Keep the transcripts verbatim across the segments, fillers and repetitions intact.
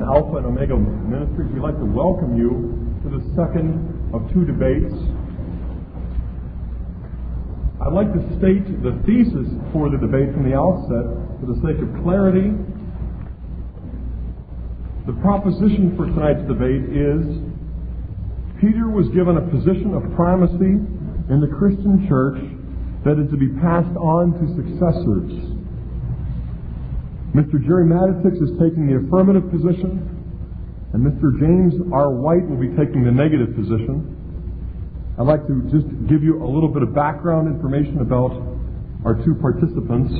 Alpha and Omega Ministries, we'd like to welcome you to the second of two debates. I'd like to state the thesis for the debate from the outset for the sake of clarity. The proposition for tonight's debate is Peter was given a position of primacy in the Christian church that is to be passed on to successors. Mister Jerry Matitix is taking the affirmative position, and Mister James R. White will be taking the negative position. I'd like to just give you a little bit of background information about our two participants.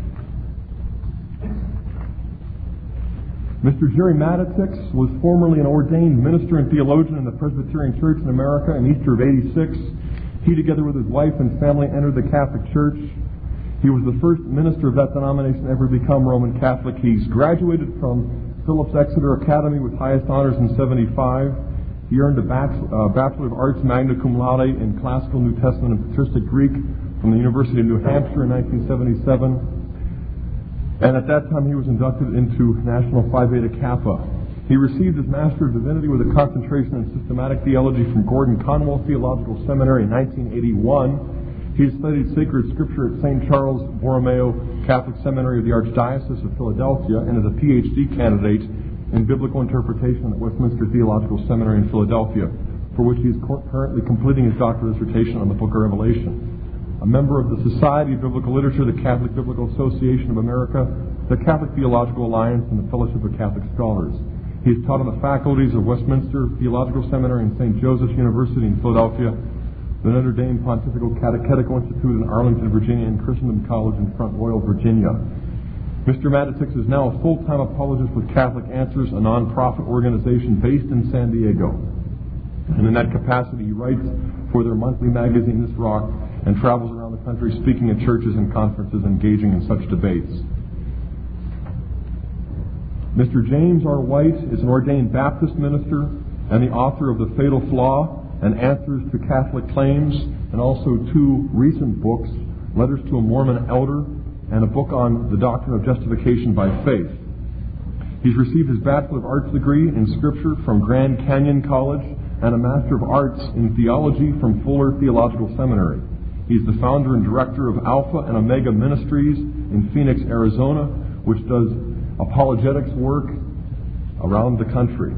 Mister Jerry Matitix was formerly an ordained minister and theologian in the Presbyterian Church in America in Easter of eighty-six. He, together with his wife and family, entered the Catholic Church. He was the first minister of that denomination ever to become Roman Catholic. He's graduated from Phillips Exeter Academy with highest honors in seventy-five. He earned a uh, Bachelor of Arts magna cum laude in Classical New Testament and Patristic Greek from the University of New Hampshire in nineteen seventy-seven. And at that time he was inducted into National Phi Beta Kappa. He received his Master of Divinity with a concentration in Systematic Theology from Gordon Conwell Theological Seminary in nineteen eighty-one. He studied sacred scripture at Saint Charles Borromeo Catholic Seminary of the Archdiocese of Philadelphia and is a P H D candidate in biblical interpretation at Westminster Theological Seminary in Philadelphia, for which he is currently completing his doctoral dissertation on the Book of Revelation. A member of the Society of Biblical Literature, the Catholic Biblical Association of America, the Catholic Theological Alliance, and the Fellowship of Catholic Scholars. He has taught on the faculties of Westminster Theological Seminary and Saint Joseph's University in Philadelphia, the Notre Dame Pontifical Catechetical Institute in Arlington, Virginia, and Christendom College in Front Royal, Virginia. Mister Matitix is now a full-time apologist with Catholic Answers, a non-profit organization based in San Diego. And in that capacity, he writes for their monthly magazine, This Rock, and travels around the country speaking at churches and conferences, engaging in such debates. Mister James R. White is an ordained Baptist minister and the author of The Fatal Flaw and Answers to Catholic Claims, and also two recent books, Letters to a Mormon Elder and a book on the doctrine of justification by faith. He's received his Bachelor of Arts degree in Scripture from Grand Canyon College and a Master of Arts in Theology from Fuller Theological Seminary. He's the founder and director of Alpha and Omega Ministries in Phoenix, Arizona, which does apologetics work around the country.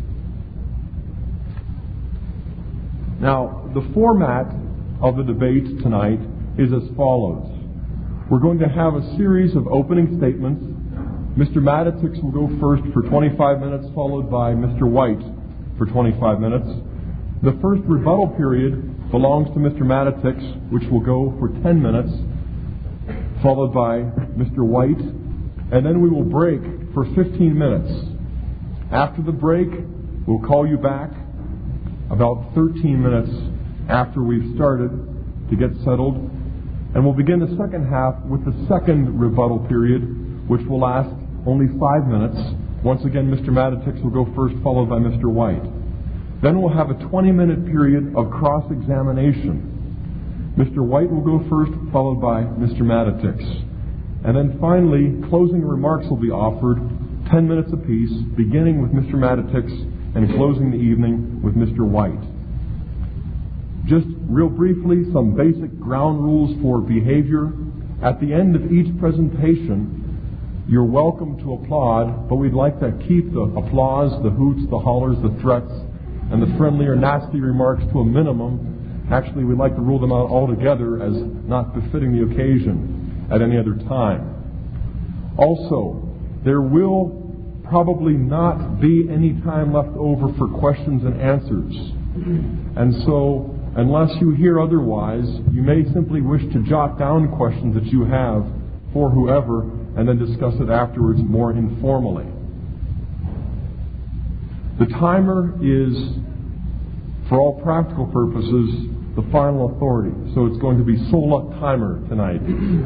Now, the format of the debate tonight is as follows. We're going to have a series of opening statements. Mister Matitix will go first for twenty-five minutes, followed by Mister White for twenty-five minutes. The first rebuttal period belongs to Mister Matitix, which will go for ten minutes, followed by Mister White, and then we will break for fifteen minutes. After the break, we'll call you back about thirteen minutes after we've started to get settled, and we'll begin the second half with the second rebuttal period, which will last only five minutes. Once again, Mister Matitix will go first, followed by Mister White. Then we'll have a twenty-minute period of cross-examination. Mister White will go first, followed by Mister Matitix. And then finally, closing remarks will be offered, ten minutes apiece, beginning with Mister Matitix and closing the evening with Mister White. Just real briefly, some basic ground rules for behavior. At the end of each presentation, you're welcome to applaud, but we'd like to keep the applause, the hoots, the hollers, the threats, and the friendly or nasty remarks to a minimum. Actually, we'd like to rule them out altogether as not befitting the occasion at any other time. Also, there will probably not be any time left over for questions and answers. And so, unless you hear otherwise, you may simply wish to jot down questions that you have for whoever and then discuss it afterwards more informally. The timer is, for all practical purposes, the final authority. So it's going to be sola timer tonight.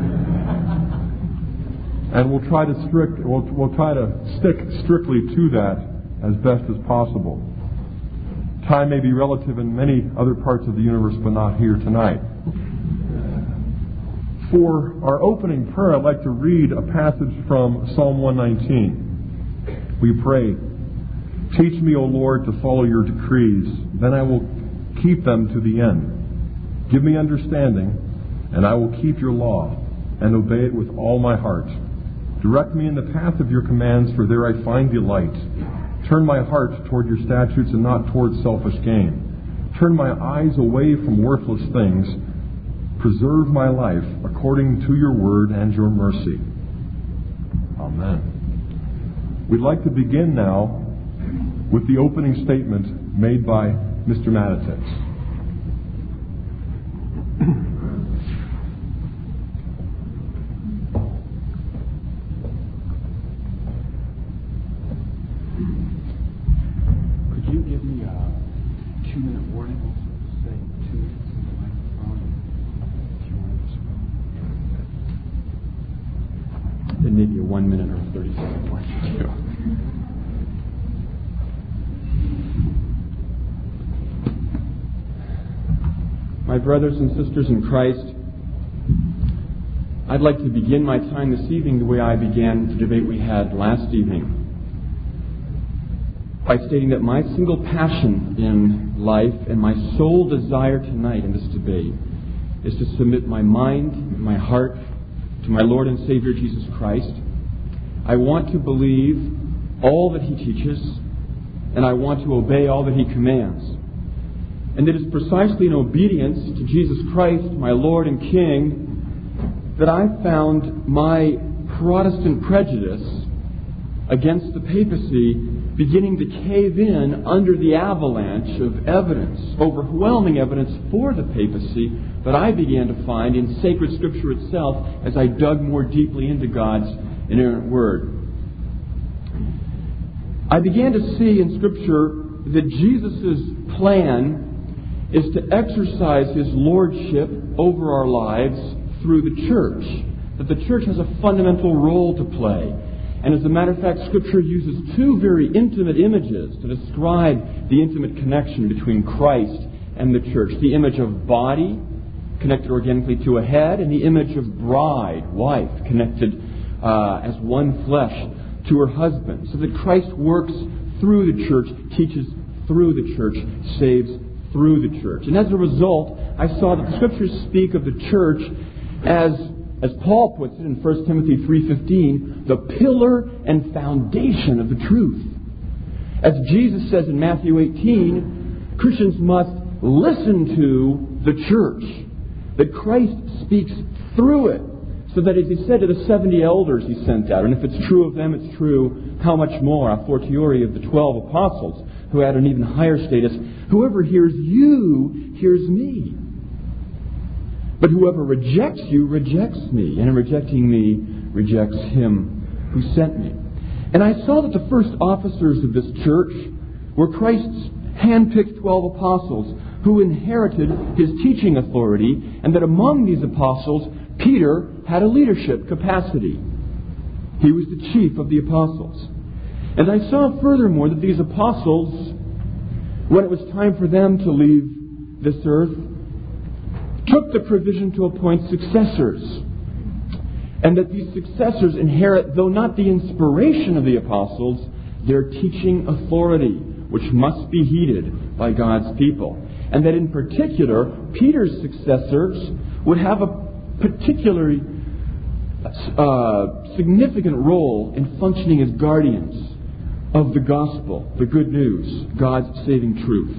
And we'll try to strict we'll, we'll try to stick strictly to that as best as possible. Time may be relative in many other parts of the universe, but not here tonight. For our opening prayer, I'd like to read a passage from Psalm one nineteen. We pray, Teach me, O Lord, to follow your decrees. Then I will keep them to the end. Give me understanding, and I will keep your law and obey it with all my heart. Direct me in the path of your commands, for there I find delight. Turn my heart toward your statutes and not toward selfish gain. Turn my eyes away from worthless things. Preserve my life according to your word and your mercy. Amen. We'd like to begin now with the opening statement made by Mister Matitix. Could you give me a two-minute warning? Say two minutes in the microphone if you want to spoke. Then maybe a one minute or thirty-second warning too. My brothers and sisters in Christ, I'd like to begin my time this evening the way I began the debate we had last evening, by stating that my single passion in life and my sole desire tonight in this debate is to submit my mind, my heart to my Lord and Savior Jesus Christ. I want to believe all that He teaches, and I want to obey all that He commands. And it is precisely in obedience to Jesus Christ, my Lord and King, that I found my Protestant prejudice against the papacy beginning to cave in under the avalanche of evidence, overwhelming evidence for the papacy that I began to find in sacred Scripture itself as I dug more deeply into God's inerrant Word. I began to see in Scripture that Jesus' plan is to exercise His lordship over our lives through the church. That the church has a fundamental role to play. And as a matter of fact, Scripture uses two very intimate images to describe the intimate connection between Christ and the church. The image of body, connected organically to a head, and the image of bride, wife, connected uh, as one flesh to her husband. So that Christ works through the church, teaches through the church, saves through the church. And as a result, I saw that the Scriptures speak of the church as, as Paul puts it in First Timothy three fifteen, the pillar and foundation of the truth. As Jesus says in Matthew eighteen, Christians must listen to the church, that Christ speaks through it, so that as He said to the seventy elders He sent out, and if it's true of them, it's true, how much more, a fortiori of the twelve apostles, who had an even higher status, whoever hears you hears me. But whoever rejects you rejects me, and in rejecting me rejects Him who sent me. And I saw that the first officers of this church were Christ's hand-picked twelve apostles who inherited His teaching authority, and that among these apostles, Peter had a leadership capacity. He was the chief of the apostles. And I saw furthermore that these apostles, when it was time for them to leave this earth, took the provision to appoint successors. And that these successors inherit, though not the inspiration of the apostles, their teaching authority, which must be heeded by God's people. And that in particular, Peter's successors would have a particularly uh, significant role in functioning as guardians of the gospel, the good news, God's saving truth.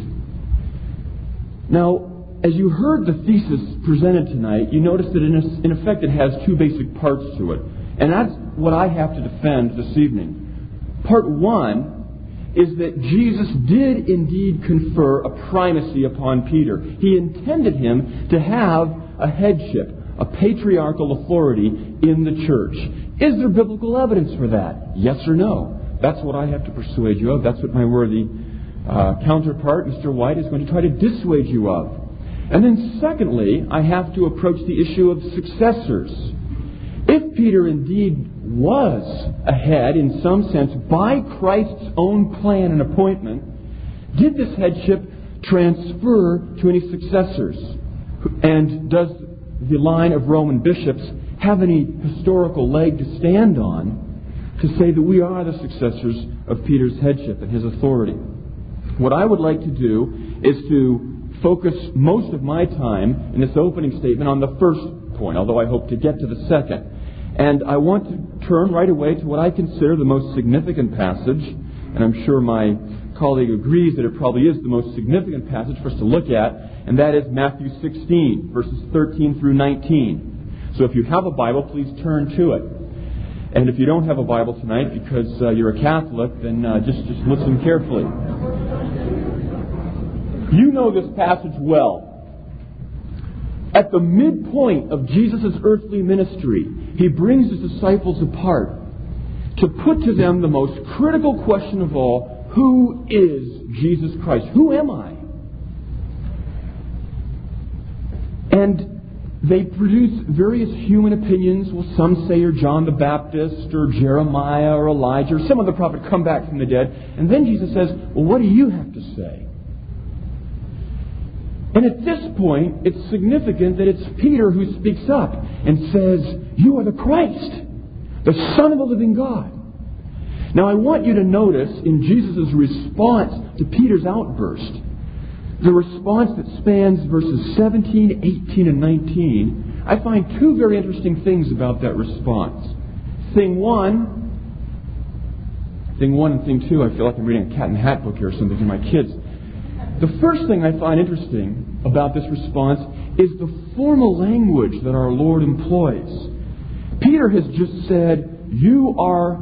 Now, as you heard the thesis presented tonight, you notice that in, a, in effect it has two basic parts to it. And that's what I have to defend this evening. Part one is that Jesus did indeed confer a primacy upon Peter. He intended him to have a headship, a patriarchal authority in the church. Is there biblical evidence for that? Yes or no? That's what I have to persuade you of. That's what my worthy uh, counterpart, Mister White, is going to try to dissuade you of. And then secondly, I have to approach the issue of successors. If Peter indeed was ahead, in some sense, by Christ's own plan and appointment, did this headship transfer to any successors? And does the line of Roman bishops have any historical leg to stand on to say that we are the successors of Peter's headship and his authority. What I would like to do is to focus most of my time in this opening statement on the first point, although I hope to get to the second. And I want to turn right away to what I consider the most significant passage, and I'm sure my colleague agrees that it probably is the most significant passage for us to look at, and that is Matthew sixteen, verses thirteen through nineteen. So if you have a Bible, please turn to it. And if you don't have a Bible tonight because uh, you're a Catholic, then uh, just, just listen carefully. You know this passage well. At the midpoint of Jesus' earthly ministry, He brings His disciples apart to put to them the most critical question of all: who is Jesus Christ? Who am I? And they produce various human opinions. Well, some say you're John the Baptist or Jeremiah or Elijah or some other prophet come back from the dead. And then Jesus says, well, what do you have to say? And at this point, it's significant that it's Peter who speaks up and says, you are the Christ, the Son of the living God. Now, I want you to notice in Jesus' response to Peter's outburst, the response that spans verses seventeen, eighteen, and nineteen, I find two very interesting things about that response. Thing one, thing one and thing two, I feel like I'm reading a cat and hat book here or something to my kids. The first thing I find interesting about this response is the formal language that our Lord employs. Peter has just said, you are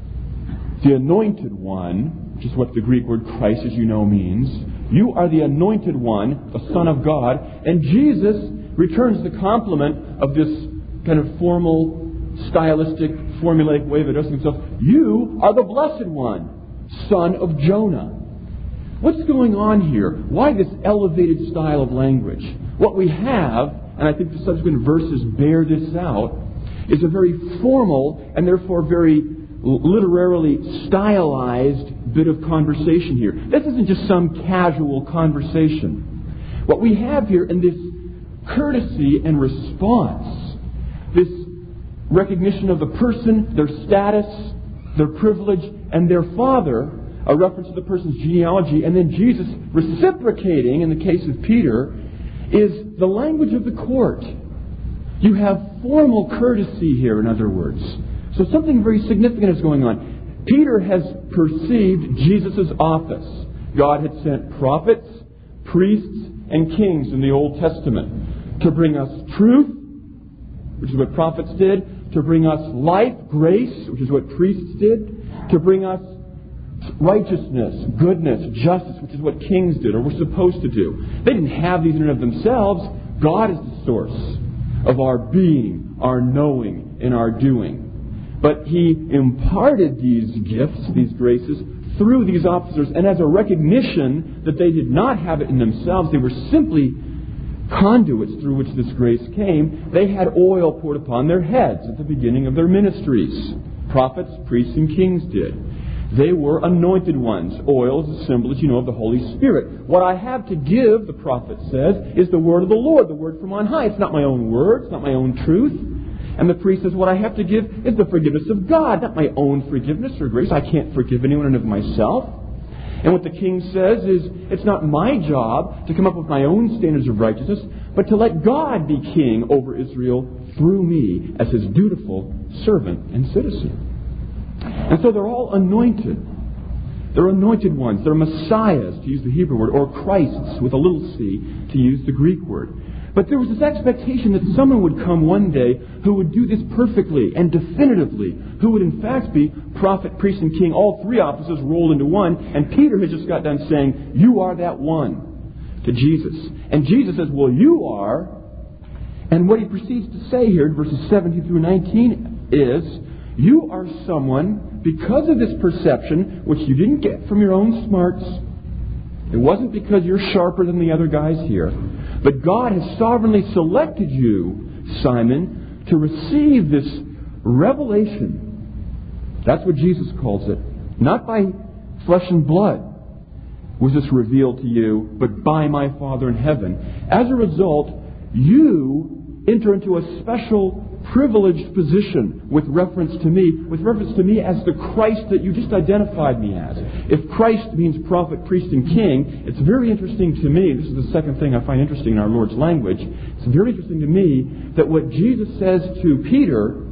the anointed one, which is what the Greek word Christ, as you know, means. You are the anointed one, the Son of God. And Jesus returns the compliment of this kind of formal, stylistic, formulaic way of addressing himself. You are the blessed one, son of Jonah. What's going on here? Why this elevated style of language? What we have, and I think the subsequent verses bear this out, is a very formal and therefore very literarily stylized bit of conversation here. This isn't just some casual conversation. What we have here in this courtesy and response, this recognition of the person, their status, their privilege, and their father, a reference to the person's genealogy, and then Jesus reciprocating, in the case of Peter, is the language of the court. You have formal courtesy here, in other words. So something very significant is going on. Peter has perceived Jesus' office. God had sent prophets, priests, and kings in the Old Testament to bring us truth, which is what prophets did, to bring us life, grace, which is what priests did, to bring us righteousness, goodness, justice, which is what kings did or were supposed to do. They didn't have these in and of themselves. God is the source of our being, our knowing, and our doing. But He imparted these gifts, these graces, through these officers. And as a recognition that they did not have it in themselves, they were simply conduits through which this grace came, they had oil poured upon their heads at the beginning of their ministries. Prophets, priests, and kings did. They were anointed ones. Oil is a symbol, as you know, of the Holy Spirit. What I have to give, the prophet says, is the word of the Lord, the word from on high. It's not my own word, it's not my own truth. And the priest says, what I have to give is the forgiveness of God, not my own forgiveness or grace. I can't forgive anyone and of myself. And what the king says is, it's not my job to come up with my own standards of righteousness, but to let God be king over Israel through me as His dutiful servant and citizen. And so they're all anointed. They're anointed ones. They're messiahs, to use the Hebrew word, or Christs, with a little c, to use the Greek word. But there was this expectation that someone would come one day who would do this perfectly and definitively, who would in fact be prophet, priest, and king, all three offices rolled into one. And Peter has just got done saying, you are that one, to Jesus. And Jesus says, well, you are. And what he proceeds to say here in verses seventeen through nineteen is, you are someone, because of this perception, which you didn't get from your own smarts. It wasn't because you're sharper than the other guys here. But God has sovereignly selected you, Simon, to receive this revelation. That's what Jesus calls it. Not by flesh and blood was this revealed to you, but by my Father in heaven. As a result, you enter into a special privileged position with reference to me, with reference to me as the Christ that you just identified me as. If Christ means prophet, priest, and king, it's very interesting to me, this is the second thing I find interesting in our Lord's language, it's very interesting to me that what Jesus says to Peter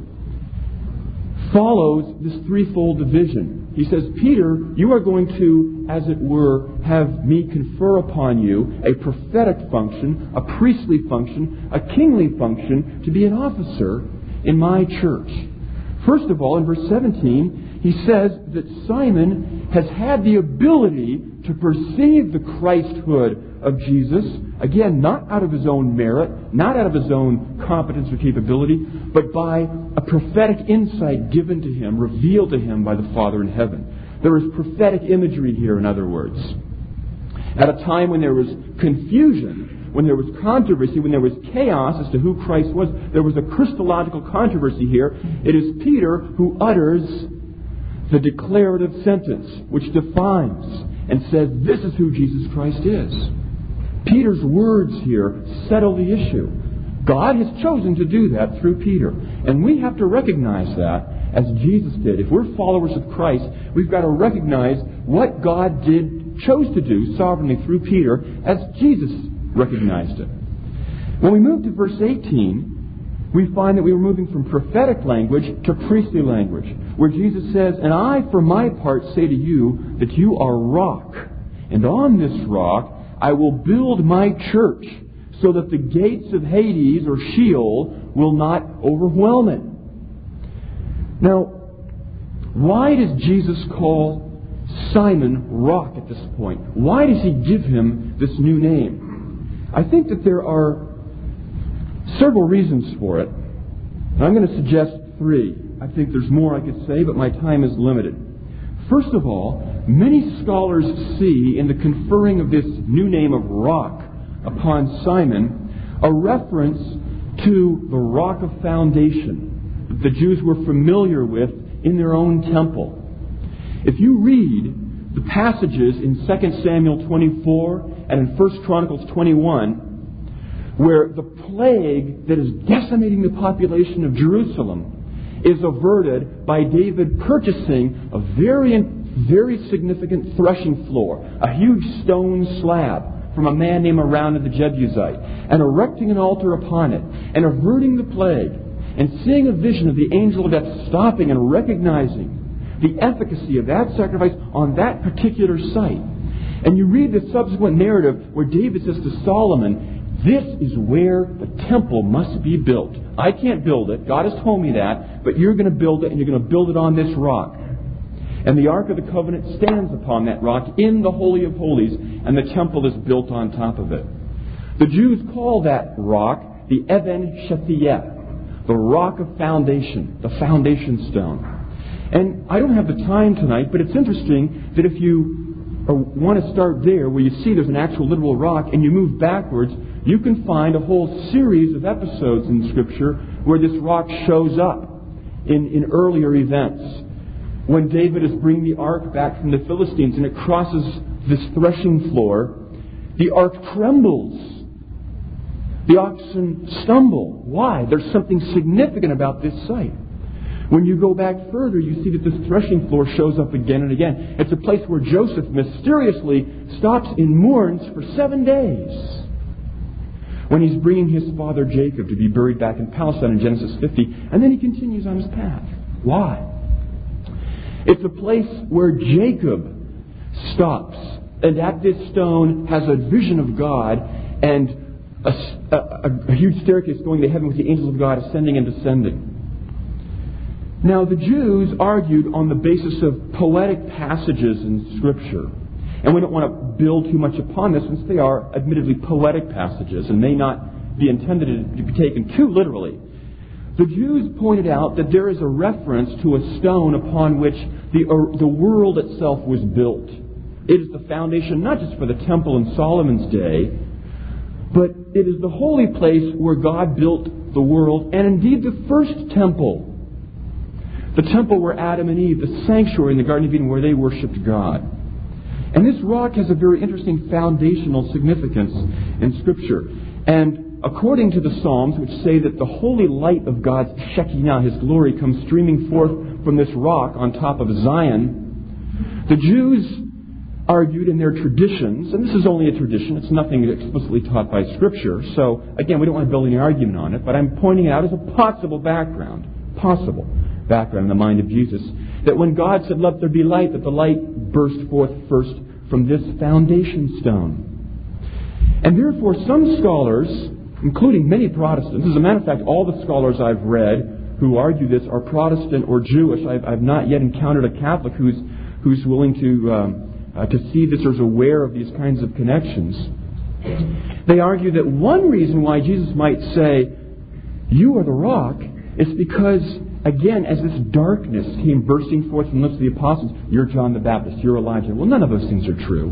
follows this threefold division. He says, Peter, you are going to, as it were, have me confer upon you a prophetic function, a priestly function, a kingly function, to be an officer in my church. First of all, in verse seventeen, he says that Simon has had the ability to perceive the Christhood of Jesus, again, not out of his own merit, not out of his own competence or capability, but by a prophetic insight given to him, revealed to him by the Father in heaven. There is prophetic imagery here, in other words. At a time when there was confusion, when there was controversy, when there was chaos as to who Christ was, there was a Christological controversy here. It is Peter who utters the declarative sentence, which defines and says, this is who Jesus Christ is. Peter's words here settle the issue. God has chosen to do that through Peter. And we have to recognize that as Jesus did. If we're followers of Christ, we've got to recognize what God did, chose to do sovereignly through Peter as Jesus recognized it. When we move to verse eighteen, we find that we were moving from prophetic language to priestly language, where Jesus says, and I, for my part, say to you that you are rock, and on this rock I will build my church, so that the gates of Hades or Sheol will not overwhelm it. Now, why does Jesus call Simon rock at this point? Why does he give him this new name? I think that there are several reasons for it. And I'm going to suggest three. I think there's more I could say, but my time is limited. First of all, many scholars see in the conferring of this new name of rock upon Simon a reference to the rock of foundation that the Jews were familiar with in their own temple. If you read the passages in Second Samuel twenty-four and in First Chronicles twenty-one, where the plague that is decimating the population of Jerusalem is averted by David purchasing a very, very significant threshing floor, a huge stone slab from a man named Araunah the Jebusite, and erecting an altar upon it, and averting the plague, and seeing a vision of the angel of death stopping and recognizing the efficacy of that sacrifice on that particular site. And you read the subsequent narrative where David says to Solomon, this is where the temple must be built. I can't build it. God has told me that. But you're going to build it, and you're going to build it on this rock. And the Ark of the Covenant stands upon that rock in the Holy of Holies, and the temple is built on top of it. The Jews call that rock the Even Shethiyeh, the rock of foundation, the foundation stone. And I don't have the time tonight, but it's interesting that if you want to start there, where you see there's an actual literal rock, and you move backwards, you can find a whole series of episodes in Scripture where this rock shows up in, in earlier events. When David is bringing the ark back from the Philistines and it crosses this threshing floor, the ark trembles. The oxen stumble. Why? There's something significant about this site. When you go back further, you see that this threshing floor shows up again and again. It's a place where Joseph mysteriously stops and mourns for seven days. When he's bringing his father Jacob to be buried back in Palestine in Genesis fifty, and then he continues on his path. Why? It's a place where Jacob stops, and at this stone has a vision of God and a, a, a huge staircase going to heaven with the angels of God ascending and descending. Now, the Jews argued on the basis of poetic passages in Scripture. And we don't want to build too much upon this, since they are admittedly poetic passages and may not be intended to be taken too literally. The Jews pointed out that there is a reference to a stone upon which the, uh, the world itself was built. It is the foundation not just for the temple in Solomon's day, but it is the holy place where God built the world, and indeed the first temple. The temple where Adam and Eve, the sanctuary in the Garden of Eden where they worshipped God. And this rock has a very interesting foundational significance in Scripture. And according to the Psalms, which say that the holy light of God's Shekinah, His glory, comes streaming forth from this rock on top of Zion, the Jews argued in their traditions, and this is only a tradition, it's nothing explicitly taught by Scripture, so again, we don't want to build any argument on it, but I'm pointing it out as a possible background, possible background in the mind of Jesus, that when God said, "Let there be light," that the light burst forth first from this foundation stone. And therefore, some scholars, including many Protestants, as a matter of fact, all the scholars I've read who argue this are Protestant or Jewish. I've, I've not yet encountered a Catholic who's who's willing to um, uh, to see this or is aware of these kinds of connections. They argue that one reason why Jesus might say, "You are the rock," is because, again, as this darkness came bursting forth from the lips of the apostles, "You're John the Baptist, you're Elijah." Well, none of those things are true.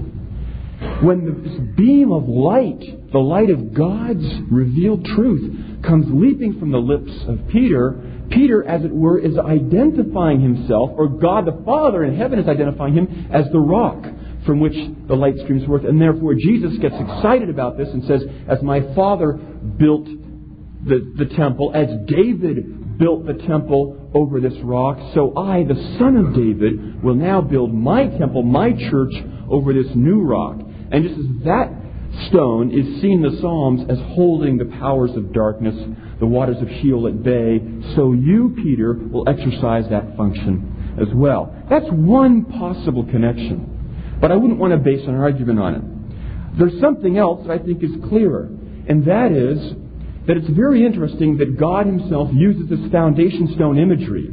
When this beam of light, the light of God's revealed truth, comes leaping from the lips of Peter, Peter, as it were, is identifying himself, or God the Father in heaven is identifying him as the rock from which the light streams forth. And therefore Jesus gets excited about this and says, "As my Father built the, the temple, as David built the temple over this rock, so I, the Son of David, will now build my temple, my church, over this new rock." And just as that stone is seen in the Psalms as holding the powers of darkness, the waters of Sheol at bay, so you, Peter, will exercise that function as well. That's one possible connection. But I wouldn't want to base an argument on it. There's something else that I think is clearer, and that is that it's very interesting that God Himself uses this foundation stone imagery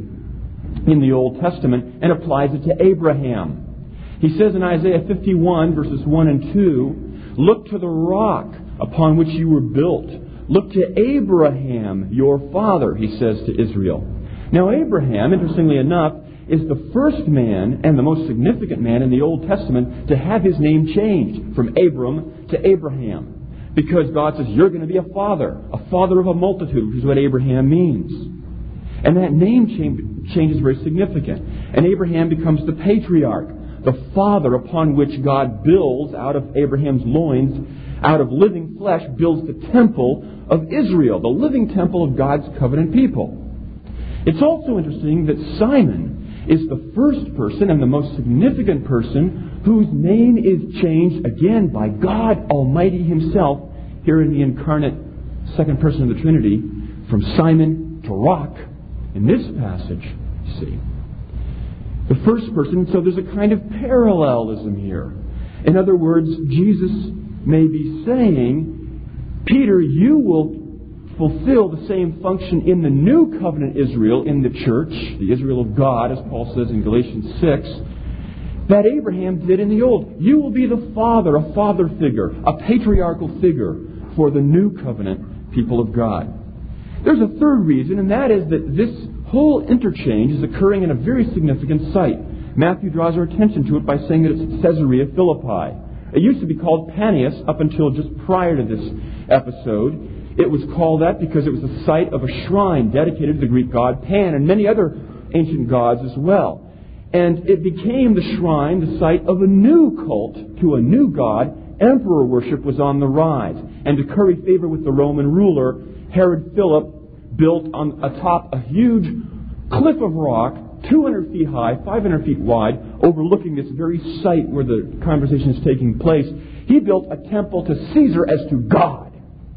in the Old Testament and applies it to Abraham. He says in Isaiah fifty-one, verses one and two, "Look to the rock upon which you were built. Look to Abraham, your father," He says to Israel. Now Abraham, interestingly enough, is the first man and the most significant man in the Old Testament to have his name changed from Abram to Abraham. Because God says, "You're going to be a father, a father of a multitude," which is what Abraham means. And that name change, change is very significant. And Abraham becomes the patriarch, the father upon which God builds out of Abraham's loins, out of living flesh, builds the temple of Israel, the living temple of God's covenant people. It's also interesting that Simon is the first person and the most significant person whose name is changed again by God Almighty Himself here in the incarnate second person of the Trinity, from Simon to rock in this passage, you see. The first person, so there's a kind of parallelism here. In other words, Jesus may be saying, "Peter, you will fulfill the same function in the new covenant Israel, in the church, the Israel of God," as Paul says in Galatians six, "that Abraham did in the old. You will be the father, a father figure, a patriarchal figure for the new covenant people of God." There's a third reason, and that is that this whole interchange is occurring in a very significant site. Matthew draws our attention to it by saying that it's Caesarea Philippi. It used to be called Panias up until just prior to this episode. It was called that because it was the site of a shrine dedicated to the Greek god Pan and many other ancient gods as well. And it became the shrine, the site of a new cult to a new god. Emperor worship was on the rise. And to curry favor with the Roman ruler, Herod Philip built on atop a huge cliff of rock, two hundred feet high, five hundred feet wide, overlooking this very site where the conversation is taking place. He built a temple to Caesar as to God.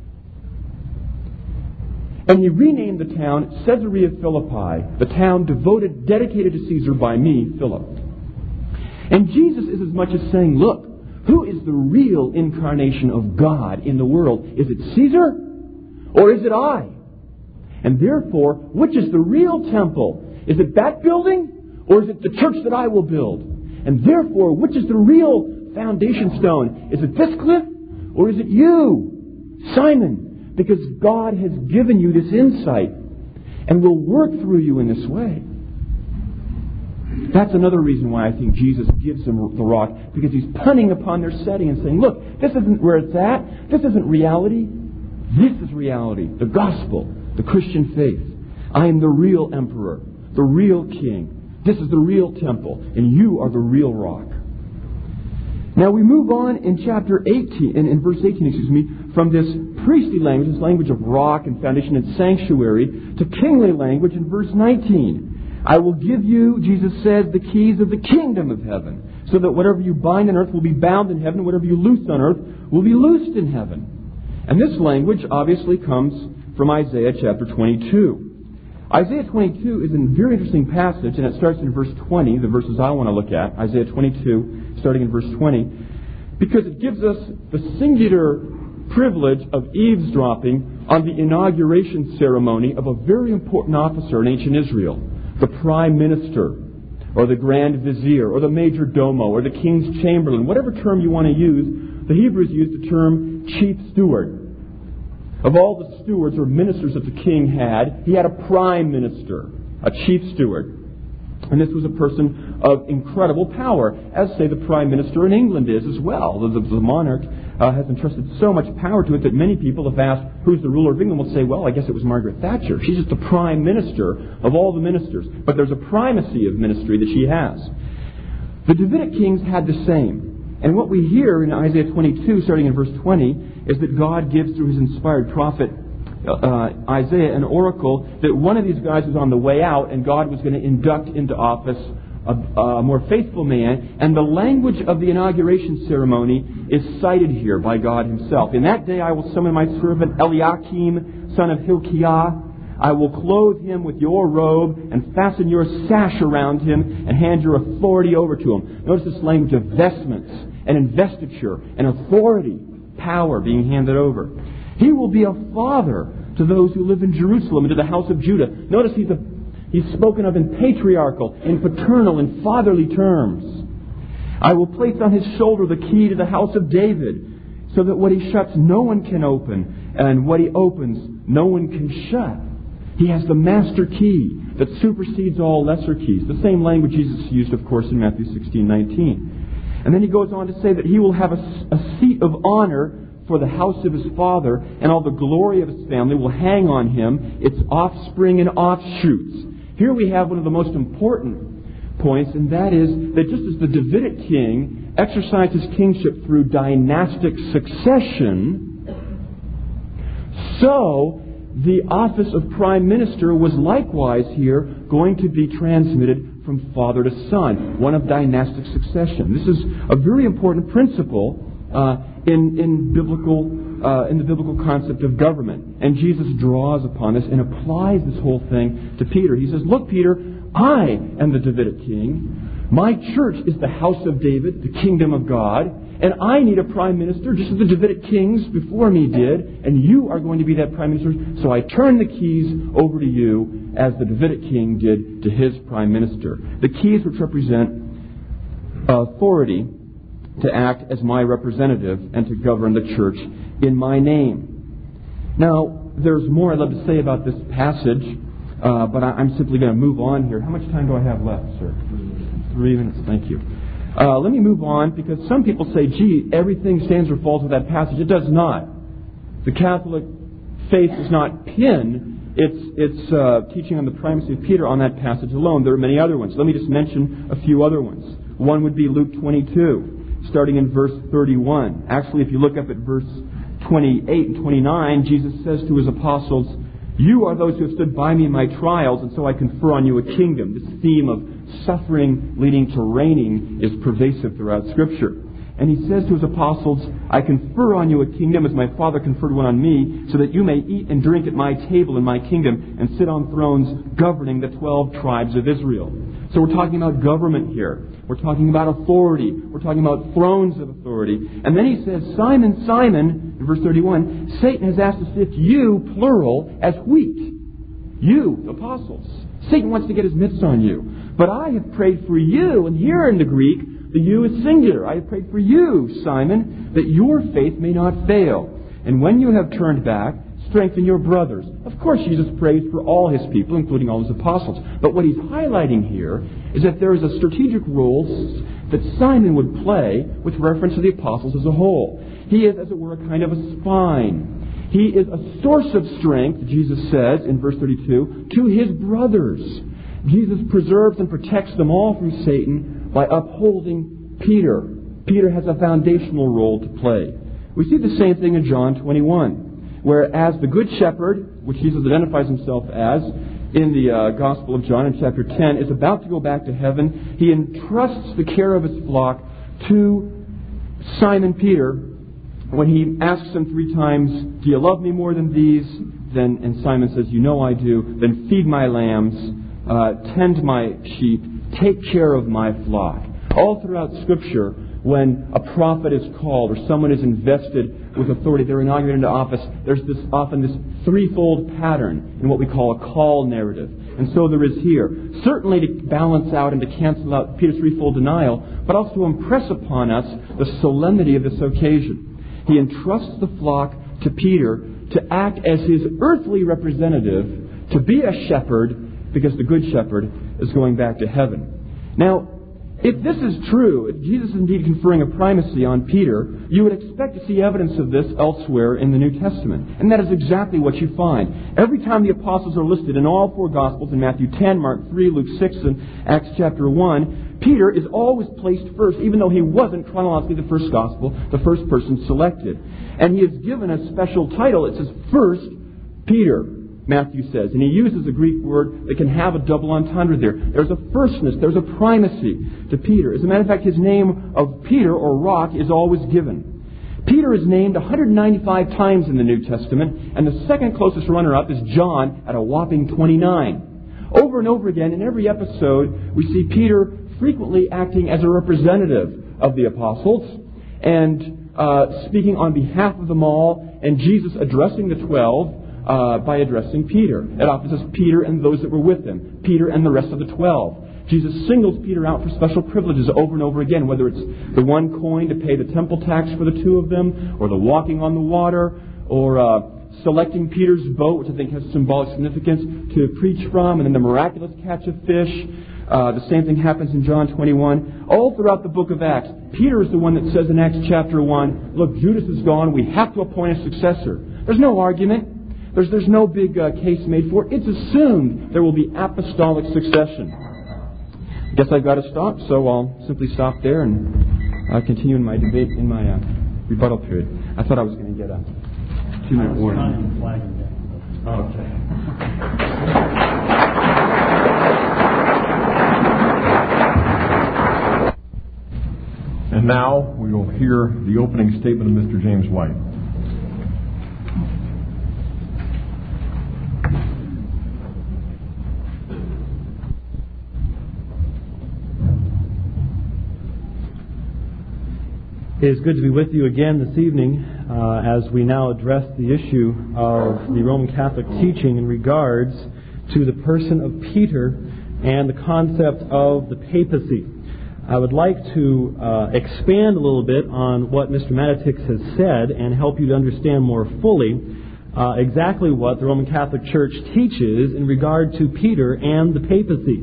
And he renamed the town Caesarea Philippi, the town devoted, dedicated to Caesar by me, Philip. And Jesus is as much as saying, look, who is the real incarnation of God in the world? Is it Caesar or is it I? And therefore, which is the real temple? Is it that building or is it the church that I will build? And therefore, which is the real foundation stone? Is it this cliff or is it you, Simon? Because God has given you this insight and will work through you in this way. That's another reason why I think Jesus gives them the rock, because He's punning upon their setting and saying, look, this isn't where it's at. This isn't reality. This is reality, the gospel, the Christian faith. I am the real emperor, the real king. This is the real temple, and you are the real rock. Now we move on in chapter eighteen, in, in verse eighteen, excuse me, from this priestly language, this language of rock and foundation and sanctuary, to kingly language in verse nineteen. I will give you, Jesus says, the keys of the kingdom of heaven, so that whatever you bind on earth will be bound in heaven, and whatever you loose on earth will be loosed in heaven. And this language obviously comes from Isaiah chapter twenty-two. Isaiah twenty-two is a very interesting passage, and it starts in verse twenty, the verses I want to look at. Isaiah twenty-two, starting in verse twenty, because it gives us the singular privilege of eavesdropping on the inauguration ceremony of a very important officer in ancient Israel, the prime minister, or the grand vizier, or the major domo, or the king's chamberlain, whatever term you want to use. The Hebrews used the term chief steward. Of all the stewards or ministers that the king had, he had a prime minister, a chief steward. And this was a person of incredible power, as, say, the prime minister in England is as well. The, the, the monarch uh, has entrusted so much power to it that many people have asked, who's the ruler of England? Will say, well, I guess it was Margaret Thatcher. She's just the prime minister of all the ministers. But there's a primacy of ministry that she has. The Davidic kings had the same. And what we hear in Isaiah twenty-two, starting in verse twenty, is that God gives through His inspired prophet uh, Isaiah an oracle that one of these guys was on the way out, and God was going to induct into office a, a more faithful man. And the language of the inauguration ceremony is cited here by God Himself. In that day I will summon my servant Eliakim, son of Hilkiah. I will clothe him with your robe and fasten your sash around him and hand your authority over to him. Notice this language of vestments and investiture and authority, power being handed over. He will be a father to those who live in Jerusalem and to the house of Judah. Notice he's, a, he's spoken of in patriarchal, in paternal, in fatherly terms. I will place on his shoulder the key to the house of David, so that what he shuts no one can open, and what he opens no one can shut. He has the master key that supersedes all lesser keys. The same language Jesus used, of course, in Matthew sixteen nineteen. And then he goes on to say that he will have a, a seat of honor for the house of his father, and all the glory of his family will hang on him, its offspring and offshoots. Here we have one of the most important points, and that is that just as the Davidic king exercised his kingship through dynastic succession, so the office of prime minister was likewise here going to be transmitted from father to son, one of dynastic succession. This is a very important principle uh, in in biblical uh, in the biblical concept of government, and Jesus draws upon this and applies this whole thing to Peter. He says, "Look, Peter, I am the Davidic king. My church is the house of David, the kingdom of God." And I need a prime minister, just as the Davidic kings before me did, and you are going to be that prime minister. So I turn the keys over to you, as the Davidic king did to his prime minister. The keys which represent authority to act as my representative and to govern the church in my name. Now, there's more I'd love to say about this passage, uh, but I'm simply going to move on here. How much time do I have left, sir? Three minutes. Thank you. Uh, let me move on, because some people say, gee, everything stands or falls with that passage. It does not. The Catholic faith does not pin its, its uh, teaching on the primacy of Peter on that passage alone. There are many other ones. Let me just mention a few other ones. One would be Luke twenty-two, starting in verse thirty-one. Actually, if you look up at verse twenty-eight and twenty-nine, Jesus says to His apostles, "You are those who have stood by me in my trials, and so I confer on you a kingdom." This theme of suffering leading to reigning is pervasive throughout Scripture. And He says to His apostles, "I confer on you a kingdom as my Father conferred one on me, so that you may eat and drink at my table in my kingdom and sit on thrones governing the twelve tribes of Israel." So we're talking about government here. We're talking about authority. We're talking about thrones of authority. And then He says, "Simon, Simon," in verse thirty-one, "Satan has asked to sift you, plural, as wheat." You, the apostles. Satan wants to get his mitts on you. "But I have prayed for you," and here in the Greek, the you is singular. "I have prayed for you, Simon, that your faith may not fail. And when you have turned back, strengthen your brothers." Of course, Jesus prays for all His people, including all His apostles. But what He's highlighting here is that there is a strategic role that Simon would play with reference to the apostles as a whole. He is, as it were, a kind of a spine. He is a source of strength, Jesus says in verse thirty-two, to His brothers. Jesus preserves and protects them all from Satan by upholding Peter. Peter has a foundational role to play. We see the same thing in John twenty-one, where as the Good Shepherd, which Jesus identifies himself as in the uh, Gospel of John in chapter ten, is about to go back to heaven, he entrusts the care of his flock to Simon Peter when he asks him three times, do you love me more than these? Then, and Simon says, you know I do. Then feed my lambs, uh, tend my sheep, take care of my flock. All throughout Scripture, when a prophet is called or someone is invested with authority, they're inaugurated into office, there's this often this threefold pattern in what we call a call narrative. And so there is here. Certainly to balance out and to cancel out Peter's threefold denial, but also to impress upon us the solemnity of this occasion. He entrusts the flock to Peter to act as his earthly representative, to be a shepherd, because the Good Shepherd is going back to heaven. Now, if this is true, if Jesus is indeed conferring a primacy on Peter, you would expect to see evidence of this elsewhere in the New Testament. And that is exactly what you find. Every time the apostles are listed in all four Gospels, in Matthew ten, Mark three, Luke six, and Acts chapter one, Peter is always placed first, even though he wasn't chronologically the first Gospel, the first person selected. And he is given a special title. It says, First Peter, Matthew says. And he uses a Greek word that can have a double entendre there. There's a firstness, there's a primacy to Peter. As a matter of fact, his name of Peter, or rock, is always given. Peter is named one hundred ninety-five times in the New Testament, and the second closest runner-up is John at a whopping twenty-nine. Over and over again, in every episode, we see Peter frequently acting as a representative of the apostles and uh, speaking on behalf of them all, and Jesus addressing the twelve uh, by addressing Peter. It often says Peter and those that were with him, Peter and the rest of the twelve. Jesus singles Peter out for special privileges over and over again, whether it's the one coin to pay the temple tax for the two of them, or the walking on the water, or uh, selecting Peter's boat, which I think has symbolic significance, to preach from, and then the miraculous catch of fish. Uh, the same thing happens in John twenty-one. All throughout the book of Acts, Peter is the one that says in Acts chapter one, look, Judas is gone, we have to appoint a successor. There's no argument. There's, there's no big uh, case made for it. It's assumed there will be apostolic succession. I guess I've got to stop, so I'll simply stop there and uh, continue in my debate, in my uh, rebuttal period. I thought I was going to get a two-minute warning. Okay. And now we will hear the opening statement of Mister James White. It is good to be with you again this evening uh, as we now address the issue of the Roman Catholic teaching in regards to the person of Peter and the concept of the papacy. I would like to uh, expand a little bit on what Mister Matitix has said and help you to understand more fully uh, exactly what the Roman Catholic Church teaches in regard to Peter and the papacy.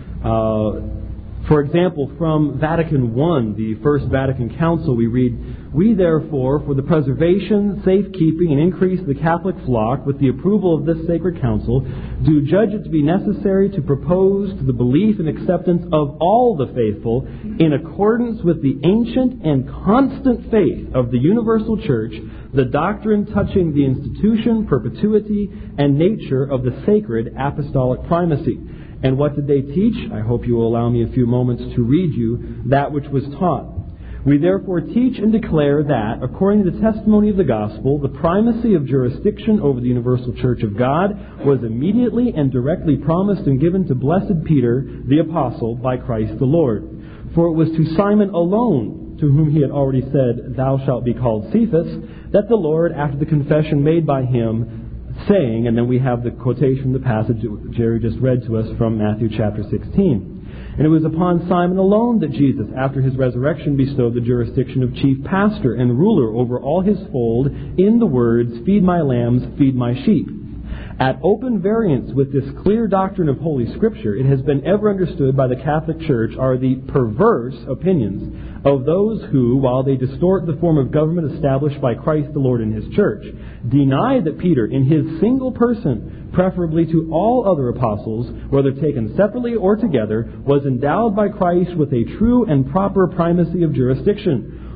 Uh, For example, from Vatican One, the First Vatican Council, we read, "We therefore, for the preservation, safekeeping, and increase of the Catholic flock, with the approval of this sacred council, do judge it to be necessary to propose to the belief and acceptance of all the faithful, in accordance with the ancient and constant faith of the universal Church, the doctrine touching the institution, perpetuity, and nature of the sacred apostolic primacy." And what did they teach? I hope you will allow me a few moments to read you that which was taught. "We therefore teach and declare that, according to the testimony of the gospel, the primacy of jurisdiction over the universal Church of God was immediately and directly promised and given to blessed Peter, the apostle, by Christ the Lord. For it was to Simon alone, to whom he had already said, 'Thou shalt be called Cephas,' that the Lord, after the confession made by him, saying," and then we have the quotation, the passage that Jerry just read to us from Matthew chapter sixteen. "And it was upon Simon alone that Jesus, after his resurrection, bestowed the jurisdiction of chief pastor and ruler over all his fold in the words, 'Feed my lambs, feed my sheep.' At open variance with this clear doctrine of Holy Scripture, it has been ever understood by the Catholic Church are the perverse opinions of those who, while they distort the form of government established by Christ the Lord in His Church, deny that Peter, in his single person, preferably to all other apostles, whether taken separately or together, was endowed by Christ with a true and proper primacy of jurisdiction.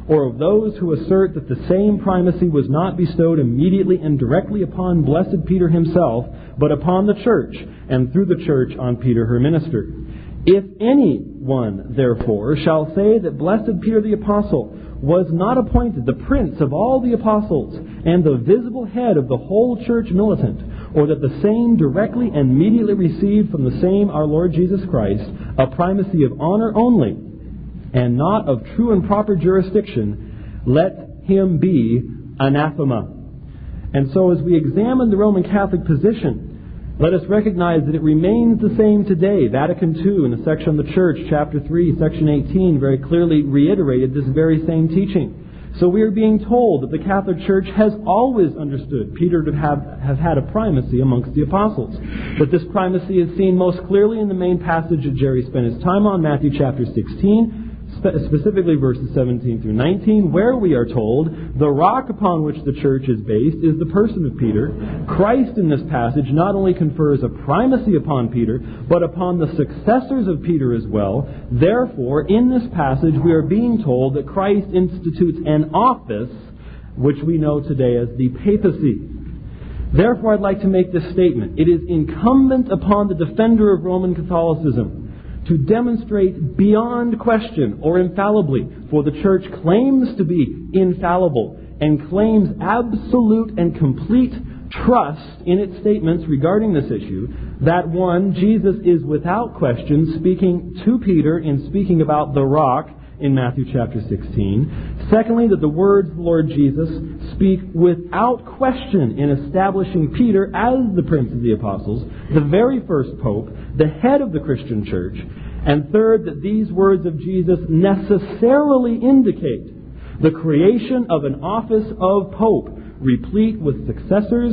or of those who assert that the same primacy was not bestowed immediately and directly upon blessed Peter himself, but upon the church, and through the church on Peter her minister. If any one, therefore, shall say that blessed Peter the apostle was not appointed the prince of all the apostles and the visible head of the whole church militant, or that the same directly and immediately received from the same our Lord Jesus Christ a primacy of honor only, and not of true and proper jurisdiction, let him be anathema. And so as we examine the Roman Catholic position, let us recognize that it remains the same today. Vatican Two, in the section on the Church, chapter three, section eighteen, very clearly reiterated this very same teaching. So we are being told that the Catholic Church has always understood Peter to have, have had a primacy amongst the apostles. But this primacy is seen most clearly in the main passage that Jerry spent his time on, Matthew chapter sixteen, specifically verses seventeen through nineteen, where we are told the rock upon which the church is based is the person of Peter. Christ in this passage not only confers a primacy upon Peter, but upon the successors of Peter as well. Therefore, in this passage we are being told that Christ institutes an office which we know today as the papacy. Therefore, I'd like to make this statement. It is incumbent upon the defender of Roman Catholicism to demonstrate beyond question or infallibly, for the Church claims to be infallible and claims absolute and complete trust in its statements regarding this issue, that one, Jesus is without question speaking to Peter in speaking about the rock in Matthew chapter sixteen. Secondly, that the words of the Lord Jesus speak without question in establishing Peter as the Prince of the Apostles, the very first Pope, the head of the Christian Church. And third, that these words of Jesus necessarily indicate the creation of an office of Pope, replete with successors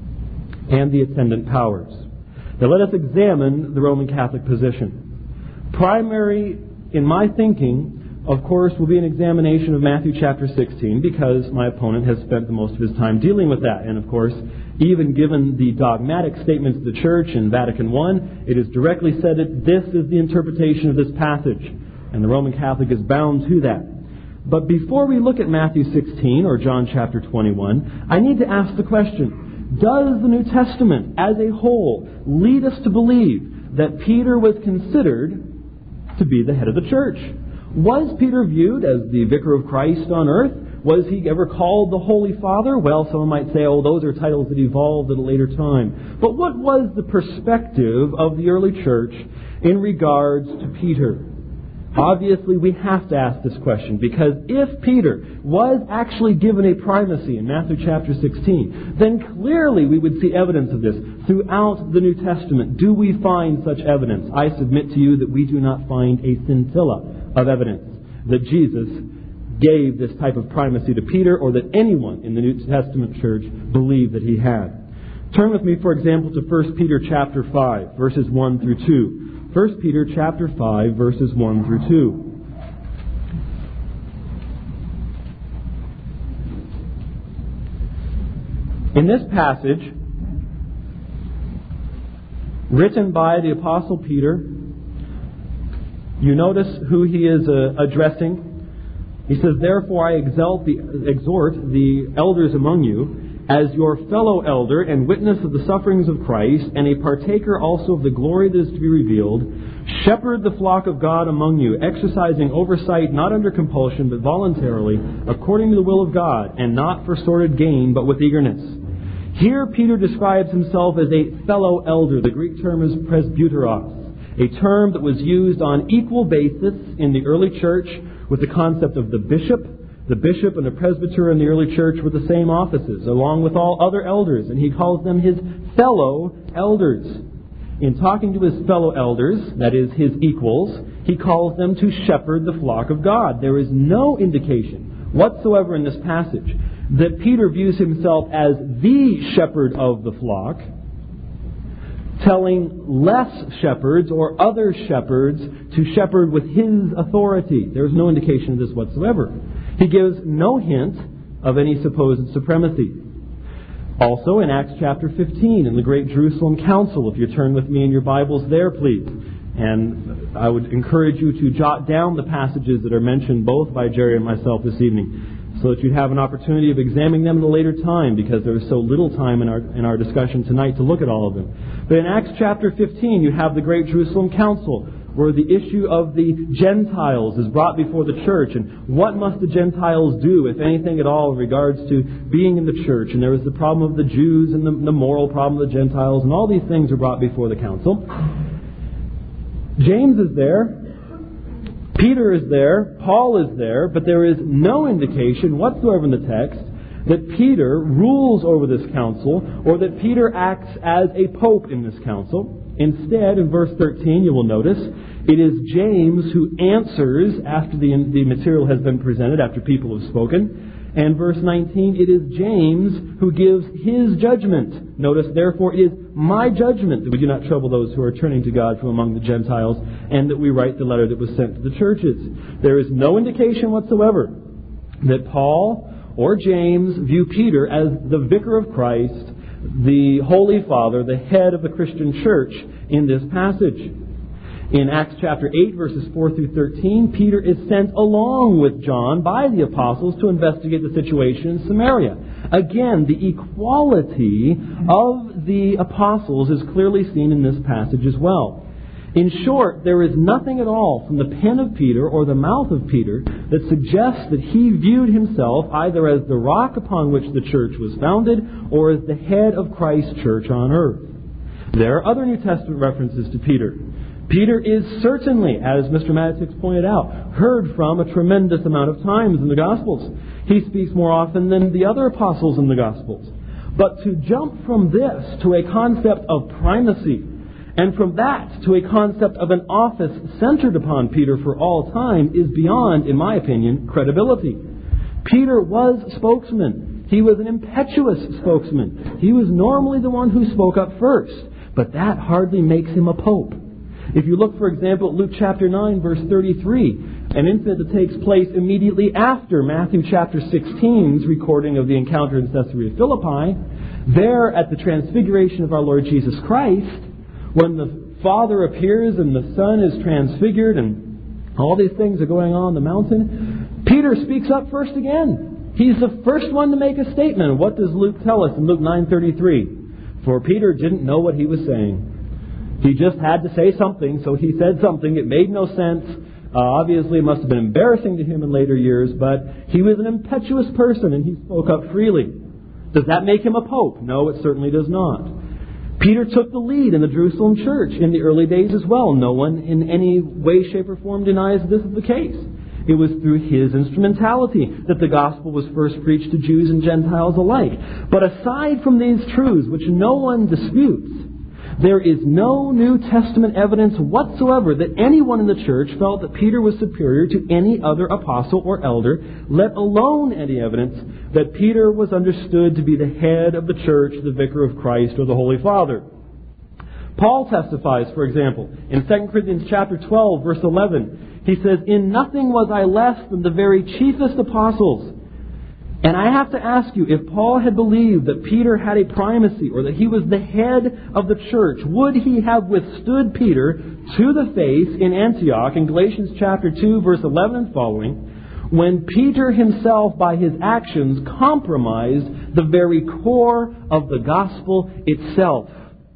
and the attendant powers. Now let us examine the Roman Catholic position. Primary in my thinking, of course, will be an examination of Matthew chapter sixteen, because my opponent has spent the most of his time dealing with that. And of course, even given the dogmatic statements of the Church in Vatican One, it is directly said that this is the interpretation of this passage, and the Roman Catholic is bound to that. But before we look at Matthew sixteen or John chapter twenty-one, I need to ask the question, does the New Testament as a whole lead us to believe that Peter was considered to be the head of the Church? Was Peter viewed as the vicar of Christ on earth? Was he ever called the Holy Father? Well, someone might say, oh, those are titles that evolved at a later time. But what was the perspective of the early church in regards to Peter? Obviously, we have to ask this question, because if Peter was actually given a primacy in Matthew chapter sixteen, then clearly we would see evidence of this throughout the New Testament. Do we find such evidence? I submit to you that we do not find a scintilla of evidence that Jesus gave this type of primacy to Peter, or that anyone in the New Testament church believed that he had. Turn with me, for example, to First Peter chapter five, verses one through two. First Peter chapter five, verses one through two. In this passage, written by the Apostle Peter, you notice who he is uh, addressing. He says, therefore I exalt the, exhort the elders among you, as your fellow elder and witness of the sufferings of Christ, and a partaker also of the glory that is to be revealed, shepherd the flock of God among you, exercising oversight not under compulsion, but voluntarily, according to the will of God, and not for sordid gain, but with eagerness. Here Peter describes himself as a fellow elder. The Greek term is presbyteros, a term that was used on equal basis in the early church with the concept of the bishop. The bishop and the presbyter in the early church were the same offices, along with all other elders, and he calls them his fellow elders. In talking to his fellow elders, that is, his equals, he calls them to shepherd the flock of God. There is no indication whatsoever in this passage that Peter views himself as the shepherd of the flock, telling less shepherds or other shepherds to shepherd with his authority. There is no indication of this whatsoever. He gives no hint of any supposed supremacy. Also in Acts chapter fifteen, in the great Jerusalem Council, if you turn with me in your Bibles there, please. And I would encourage you to jot down the passages that are mentioned both by Jerry and myself this evening, so that you'd have an opportunity of examining them at a later time, because there is so little time in our in our discussion tonight to look at all of them. But in Acts chapter fifteen, you have the Great Jerusalem Council, where the issue of the Gentiles is brought before the church, and what must the Gentiles do, if anything at all, in regards to being in the church. And there was the problem of the Jews and the, the moral problem of the Gentiles, and all these things are brought before the council. James is there, Peter is there, Paul is there, but there is no indication whatsoever in the text that Peter rules over this council, or that Peter acts as a pope in this council. Instead, in verse thirteen, you will notice, it is James who answers after the, the material has been presented, after people have spoken. And verse nineteen, it is James who gives his judgment. Notice, therefore, it is my judgment that we do not trouble those who are turning to God from among the Gentiles, and that we write the letter that was sent to the churches. There is no indication whatsoever that Paul or James view Peter as the vicar of Christ, the Holy Father, the head of the Christian church in this passage. In Acts chapter eight, verses four through thirteen, Peter is sent along with John by the apostles to investigate the situation in Samaria. Again, the equality of the apostles is clearly seen in this passage as well. In short, there is nothing at all from the pen of Peter or the mouth of Peter that suggests that he viewed himself either as the rock upon which the church was founded or as the head of Christ's church on earth. There are other New Testament references to Peter. Peter is certainly, as Mister Matitix pointed out, heard from a tremendous amount of times in the Gospels. He speaks more often than the other apostles in the Gospels. But to jump from this to a concept of primacy, and from that to a concept of an office centered upon Peter for all time, is beyond, in my opinion, credibility. Peter was spokesman. He was an impetuous spokesman. He was normally the one who spoke up first. But that hardly makes him a pope. If you look, for example, at Luke chapter nine, verse thirty-three, an incident that takes place immediately after Matthew chapter sixteen's recording of the encounter in Caesarea Philippi, there at the transfiguration of our Lord Jesus Christ, when the Father appears and the Son is transfigured and all these things are going on in the mountain, Peter speaks up first again. He's the first one to make a statement. What does Luke tell us in Luke nine thirty-three? For Peter didn't know what he was saying. He just had to say something, so he said something. It made no sense. Uh, obviously, it must have been embarrassing to him in later years, but he was an impetuous person and he spoke up freely. Does that make him a pope? No, it certainly does not. Peter took the lead in the Jerusalem church in the early days as well. No one in any way, shape, or form denies this is the case. It was through his instrumentality that the gospel was first preached to Jews and Gentiles alike. But aside from these truths, which no one disputes, there is no New Testament evidence whatsoever that anyone in the church felt that Peter was superior to any other apostle or elder, let alone any evidence that Peter was understood to be the head of the church, the vicar of Christ, or the Holy Father. Paul testifies, for example, in Second Corinthians chapter twelve, verse eleven, he says, "In nothing was I less than the very chiefest apostles." And I have to ask you, if Paul had believed that Peter had a primacy or that he was the head of the church, would he have withstood Peter to the face in Antioch in Galatians chapter two, verse eleven and following, when Peter himself, by his actions, compromised the very core of the gospel itself?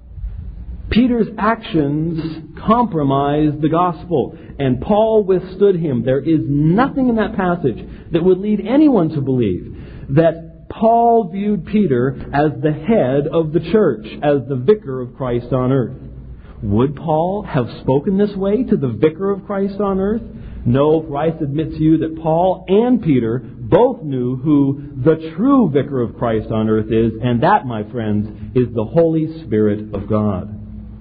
Peter's actions compromised the gospel, and Paul withstood him. There is nothing in that passage that would lead anyone to believe that Paul viewed Peter as the head of the church, as the vicar of Christ on earth. Would Paul have spoken this way to the vicar of Christ on earth? No, for I submit to you that Paul and Peter both knew who the true vicar of Christ on earth is, and that, my friends, is the Holy Spirit of God.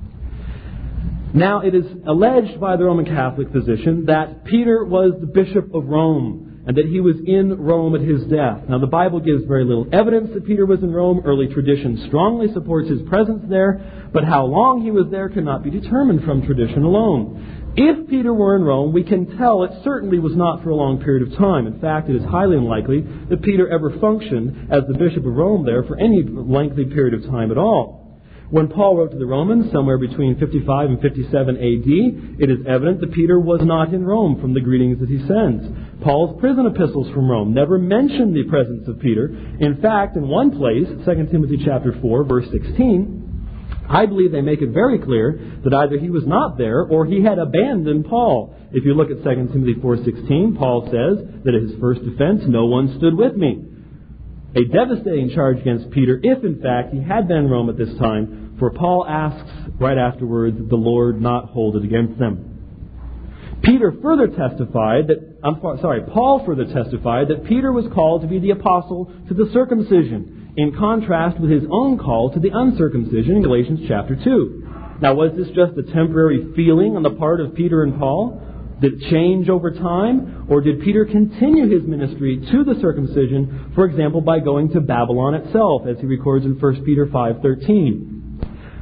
Now, it is alleged by the Roman Catholic position that Peter was the Bishop of Rome, and that he was in Rome at his death. Now, the Bible gives very little evidence that Peter was in Rome. Early tradition strongly supports his presence there, but how long he was there cannot be determined from tradition alone. If Peter were in Rome, we can tell it certainly was not for a long period of time. In fact, it is highly unlikely that Peter ever functioned as the Bishop of Rome there for any lengthy period of time at all. When Paul wrote to the Romans, somewhere between fifty-five and fifty-seven A D, it is evident that Peter was not in Rome from the greetings that he sends. Paul's prison epistles from Rome never mention the presence of Peter. In fact, in one place, Second Timothy chapter four, verse sixteen, I believe they make it very clear that either he was not there or he had abandoned Paul. If you look at Second Timothy four sixteen, Paul says that at his first defense, no one stood with me. A devastating charge against Peter if, in fact, he had been in Rome at this time, for Paul asks right afterwards that the Lord not hold it against them. Peter further testified that, I'm sorry, Paul further testified that Peter was called to be the apostle to the circumcision, in contrast with his own call to the uncircumcision in Galatians chapter two. Now, was this just a temporary feeling on the part of Peter and Paul? Did it change over time? Or did Peter continue his ministry to the circumcision, for example, by going to Babylon itself, as he records in First Peter five thirteen?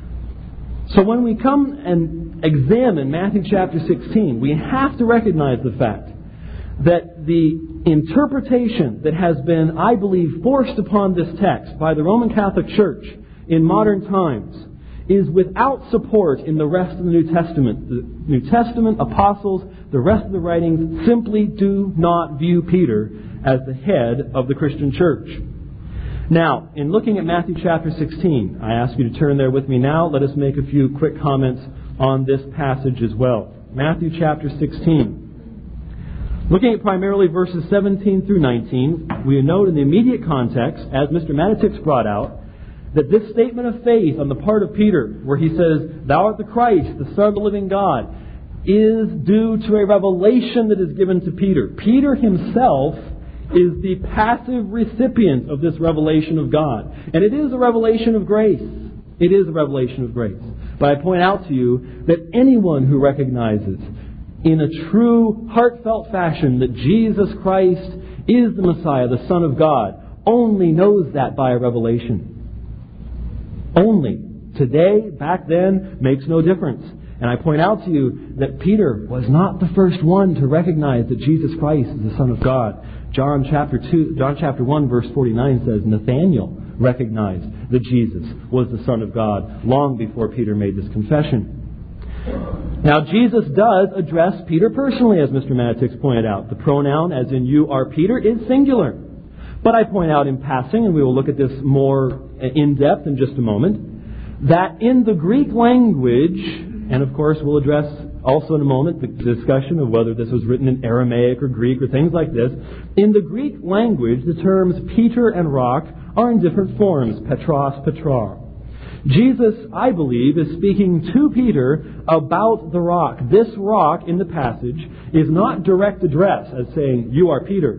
So when we come and examine Matthew chapter sixteen, we have to recognize the fact that the interpretation that has been, I believe, forced upon this text by the Roman Catholic Church in modern times is without support in the rest of the New Testament. The New Testament, apostles, the rest of the writings simply do not view Peter as the head of the Christian church. Now, in looking at Matthew chapter sixteen, I ask you to turn there with me now. Let us make a few quick comments on this passage as well. Matthew chapter sixteen. Looking at primarily verses seventeen through nineteen, we note in the immediate context, as Mister Matitix brought out, that this statement of faith on the part of Peter, where he says, "Thou art the Christ, the Son of the living God," is due to a revelation that is given to Peter. Peter himself is the passive recipient of this revelation of God. And it is a revelation of grace. It is a revelation of grace. But I point out to you that anyone who recognizes in a true, heartfelt fashion that Jesus Christ is the Messiah, the Son of God, only knows that by a revelation. Only. Today, back then, makes no difference. And I point out to you that Peter was not the first one to recognize that Jesus Christ is the Son of God. John chapter two, John chapter one, verse forty-nine says Nathanael recognized that Jesus was the Son of God long before Peter made this confession. Now, Jesus does address Peter personally, as Mister Matitix pointed out. The pronoun, as in you are Peter, is singular. But I point out in passing, and we will look at this more in depth in just a moment, that in the Greek language, and of course we'll address also in a moment the discussion of whether this was written in Aramaic or Greek or things like this, in the Greek language the terms Peter and rock are in different forms, Petros, Petra. Jesus, I believe, is speaking to Peter about the rock. This rock in the passage is not direct address as saying, you are Peter.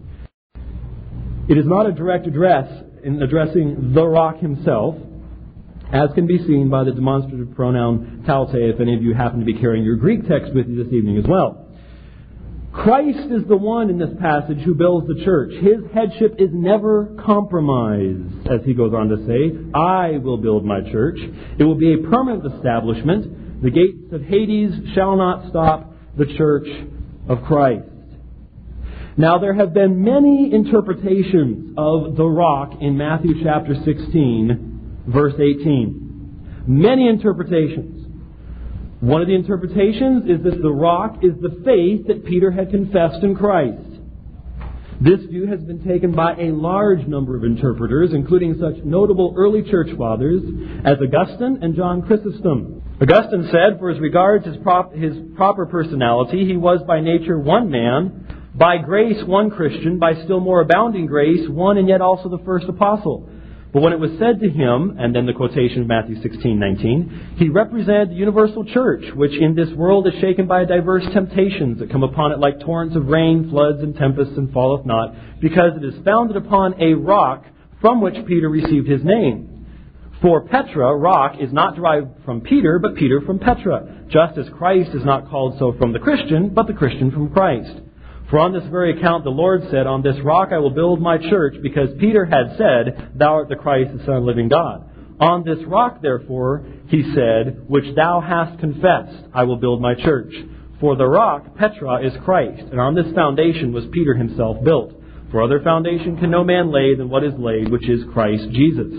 It is not a direct address in addressing the rock himself, as can be seen by the demonstrative pronoun taute, if any of you happen to be carrying your Greek text with you this evening as well. Christ is the one in this passage who builds the church. His headship is never compromised, as he goes on to say, I will build my church. It will be a permanent establishment. The gates of Hades shall not stop the church of Christ. Now, there have been many interpretations of the rock in Matthew chapter sixteen, verse eighteen. Many interpretations. One of the interpretations is that the rock is the faith that Peter had confessed in Christ. This view has been taken by a large number of interpreters, including such notable early church fathers as Augustine and John Chrysostom. Augustine said, for as regards his, prop, his proper personality, he was by nature one man, by grace one Christian, by still more abounding grace one and yet also the first apostle. But when it was said to him, and then the quotation of Matthew sixteen nineteen, he represented the universal church, which in this world is shaken by diverse temptations that come upon it like torrents of rain, floods, and tempests, and falleth not, because it is founded upon a rock from which Peter received his name. For Petra, rock, is not derived from Peter, but Peter from Petra, just as Christ is not called so from the Christian, but the Christian from Christ. For on this very account the Lord said, on this rock I will build my church, because Peter had said, thou art the Christ, the Son of the living God. On this rock, therefore, he said, which thou hast confessed, I will build my church. For the rock, Petra, is Christ, and on this foundation was Peter himself built. For other foundation can no man lay than what is laid, which is Christ Jesus.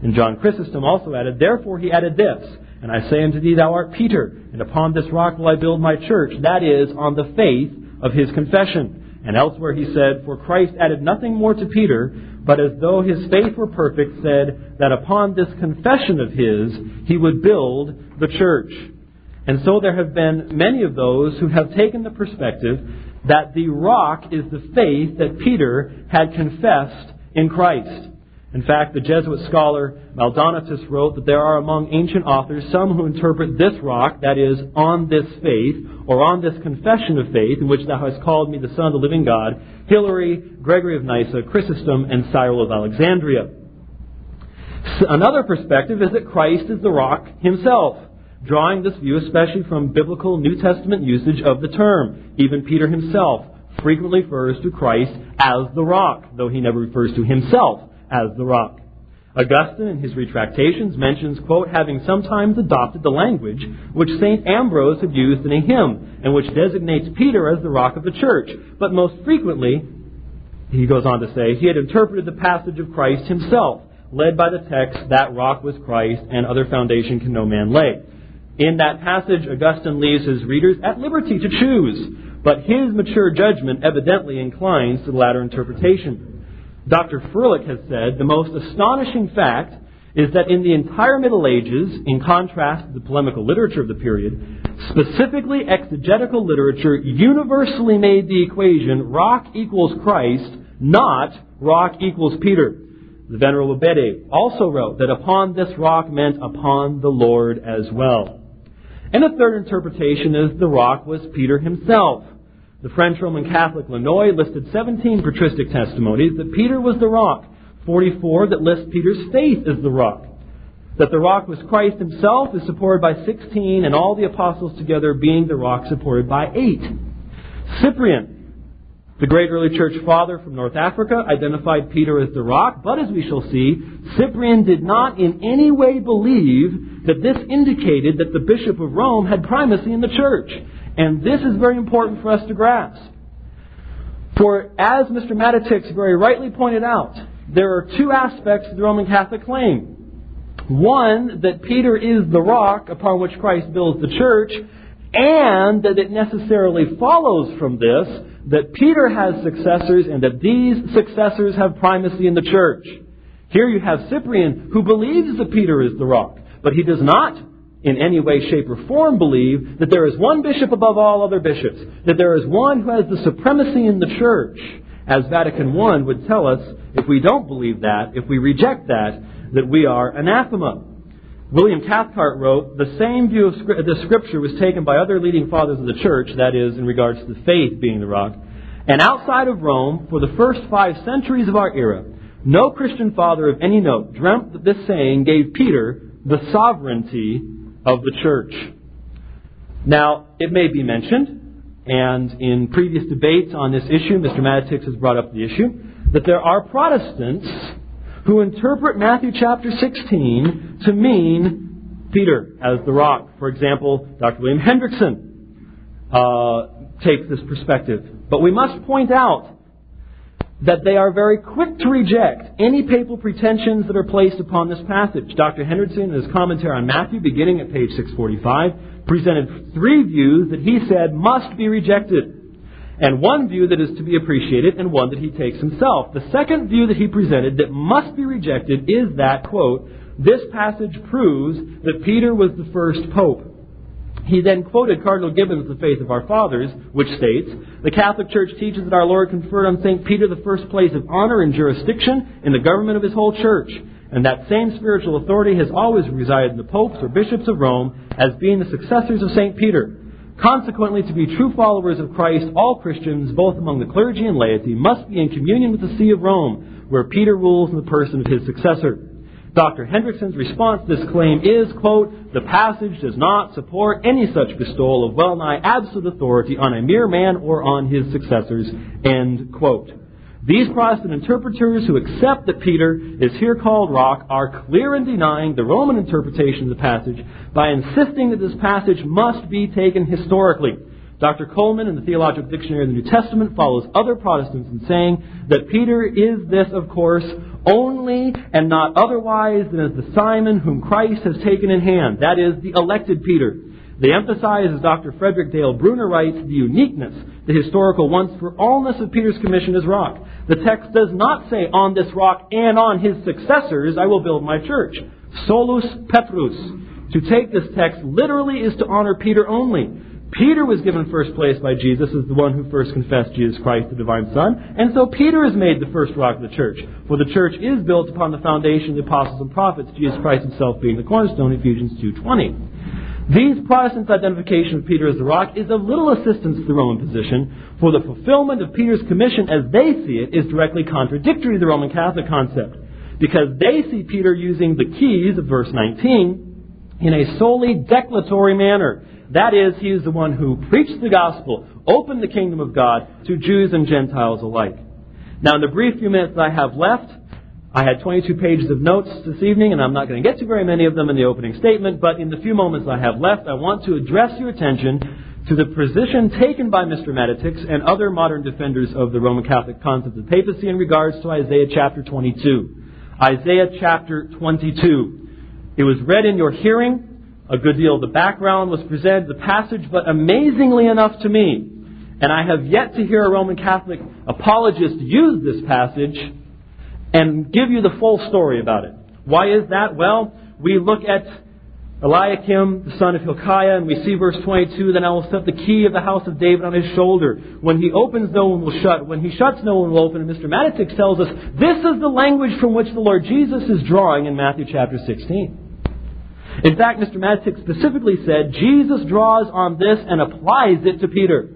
And John Chrysostom also added, "Therefore he added this, and I say unto thee, thou art Peter, and upon this rock will I build my church," that is, on the faith of his confession. And elsewhere he said, "For Christ added nothing more to Peter, but as though his faith were perfect, said that upon this confession of his, he would build the church." And so there have been many of those who have taken the perspective that the rock is the faith that Peter had confessed in Christ. In fact, the Jesuit scholar Maldonatus wrote that there are among ancient authors some who interpret this rock, that is, on this faith, or on this confession of faith, in which thou hast called me the Son of the living God, Hilary, Gregory of Nyssa, Chrysostom, and Cyril of Alexandria. Another perspective is that Christ is the rock himself, drawing this view especially from biblical New Testament usage of the term. Even Peter himself frequently refers to Christ as the rock, though he never refers to himself as the rock. Augustine, in his Retractations, mentions, quote, having sometimes adopted the language which Saint Ambrose had used in a hymn, and which designates Peter as the rock of the church. But most frequently, he goes on to say, he had interpreted the passage of Christ himself, led by the text, that rock was Christ, and other foundation can no man lay. In that passage, Augustine leaves his readers at liberty to choose, but his mature judgment evidently inclines to the latter interpretation. Doctor Froelich has said, the most astonishing fact is that in the entire Middle Ages, in contrast to the polemical literature of the period, specifically exegetical literature universally made the equation rock equals Christ, not rock equals Peter. The Venerable Bede also wrote that upon this rock meant upon the Lord as well. And a third interpretation is the rock was Peter himself. The French Roman Catholic Lanoy listed seventeen patristic testimonies that Peter was the rock, forty-four that list Peter's faith as the rock. That the rock was Christ himself is supported by sixteen, and all the apostles together being the rock supported by eight. Cyprian, the great early church father from North Africa, identified Peter as the rock, but as we shall see, Cyprian did not in any way believe that this indicated that the Bishop of Rome had primacy in the church. And this is very important for us to grasp. For as Mister Matitix very rightly pointed out, there are two aspects to the Roman Catholic claim. One, that Peter is the rock upon which Christ builds the church, and that it necessarily follows from this that Peter has successors and that these successors have primacy in the church. Here you have Cyprian, who believes that Peter is the rock, but he does not in any way, shape, or form believe that there is one bishop above all other bishops, that there is one who has the supremacy in the church, as Vatican I would tell us, if we don't believe that, if we reject that, that we are anathema. William Cathcart wrote, the same view of the Scripture was taken by other leading fathers of the church, that is, in regards to the faith being the rock, and outside of Rome, for the first five centuries of our era, no Christian father of any note dreamt that this saying gave Peter the sovereignty of the church. Now, it may be mentioned, and in previous debates on this issue, Mister Matitix has brought up the issue, that there are Protestants who interpret Matthew chapter sixteen to mean Peter as the rock. For example, Doctor William Hendrickson uh, takes this perspective. But we must point out that they are very quick to reject any papal pretensions that are placed upon this passage. Doctor Hendrickson, in his commentary on Matthew, beginning at page six forty-five, presented three views that he said must be rejected, and one view that is to be appreciated, and one that he takes himself. The second view that he presented that must be rejected is that, quote, this passage proves that Peter was the first pope. He then quoted Cardinal Gibbons' The Faith of Our Fathers, which states, the Catholic Church teaches that our Lord conferred on Saint Peter the first place of honor and jurisdiction in the government of his whole church, and that same spiritual authority has always resided in the popes or bishops of Rome as being the successors of Saint Peter. Consequently, to be true followers of Christ, all Christians, both among the clergy and laity, must be in communion with the See of Rome, where Peter rules in the person of his successor. Doctor Hendrickson's response to this claim is, quote, the passage does not support any such bestowal of well-nigh absolute authority on a mere man or on his successors, end quote. These Protestant interpreters who accept that Peter is here called rock are clear in denying the Roman interpretation of the passage by insisting that this passage must be taken historically. Doctor Coleman, in the Theological Dictionary of the New Testament, follows other Protestants in saying that Peter is this, of course, only and not otherwise than as the Simon whom Christ has taken in hand, that is, the elected Peter. They emphasize, as Doctor Frederick Dale Bruner writes, the uniqueness, the historical once-for-allness of Peter's commission as rock. The text does not say, on this rock and on his successors I will build my church. Solus Petrus. To take this text literally is to honor Peter only. Peter was given first place by Jesus as the one who first confessed Jesus Christ, the divine Son, and so Peter is made the first rock of the church. For the church is built upon the foundation of the apostles and prophets, Jesus Christ himself being the cornerstone, Ephesians two twenty. These Protestants' identification of Peter as the rock is of little assistance to the Roman position, for the fulfillment of Peter's commission as they see it is directly contradictory to the Roman Catholic concept, because they see Peter using the keys of verse nineteen in a solely declaratory manner. That is, he is the one who preached the gospel, opened the kingdom of God to Jews and Gentiles alike. Now, in the brief few minutes that I have left, I had twenty-two pages of notes this evening, and I'm not going to get to very many of them in the opening statement, but in the few moments I have left, I want to address your attention to the position taken by Mister Meditix and other modern defenders of the Roman Catholic concept of papacy in regards to Isaiah chapter twenty-two. Isaiah chapter twenty-two. It was read in your hearing. A good deal of the background was presented, the passage, but amazingly enough to me, and I have yet to hear a Roman Catholic apologist use this passage and give you the full story about it. Why is that? Well, we look at Eliakim, the son of Hilkiah, and we see verse twenty-two, then I will set the key of the house of David on his shoulder. When he opens, no one will shut. When he shuts, no one will open. And Mister Meditix tells us this is the language from which the Lord Jesus is drawing in Matthew chapter sixteen. In fact, Mister Meditix specifically said Jesus draws on this and applies it to Peter.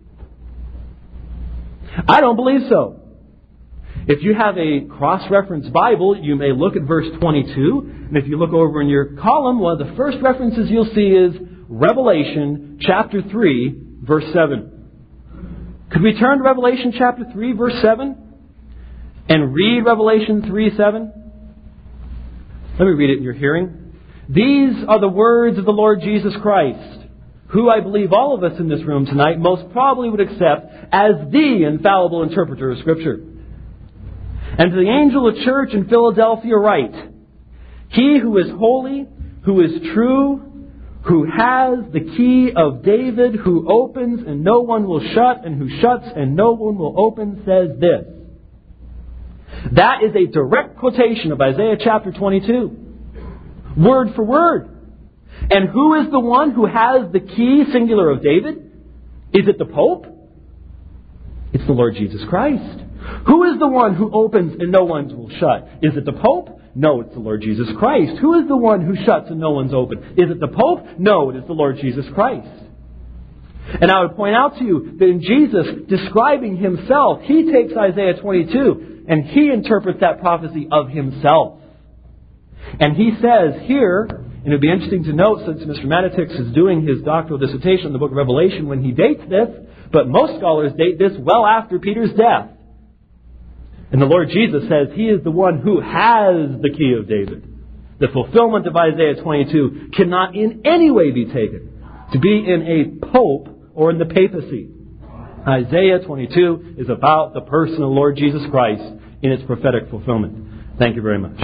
I don't believe so. If you have a cross-reference Bible, you may look at verse twenty-two. And if you look over in your column, one of the first references you'll see is Revelation chapter three, verse seven. Could we turn to Revelation chapter three, verse seven? And read Revelation three, seven? Let me read it in your hearing. These are the words of the Lord Jesus Christ, who I believe all of us in this room tonight most probably would accept as the infallible interpreter of Scripture. And to the angel of the church in Philadelphia write, He who is holy, who is true, who has the key of David, who opens and no one will shut, and who shuts and no one will open, says this. That is a direct quotation of Isaiah chapter twenty-two. Word for word. And who is the one who has the key, singular, of David? Is it the Pope? It's the Lord Jesus Christ. Who is the one who opens and no one will shut? Is it the Pope? No, it's the Lord Jesus Christ. Who is the one who shuts and no one's open? Is it the Pope? No, it is the Lord Jesus Christ. And I would point out to you that in Jesus describing Himself, He takes Isaiah twenty-two and He interprets that prophecy of Himself. And He says here, and it would be interesting to note since Mister Meditix is doing his doctoral dissertation on the book of Revelation when he dates this, but most scholars date this well after Peter's death. And the Lord Jesus says He is the one who has the key of David. The fulfillment of Isaiah twenty-two cannot in any way be taken to be in a pope or in the papacy. Isaiah twenty-two is about the person of the Lord Jesus Christ in its prophetic fulfillment. Thank you very much.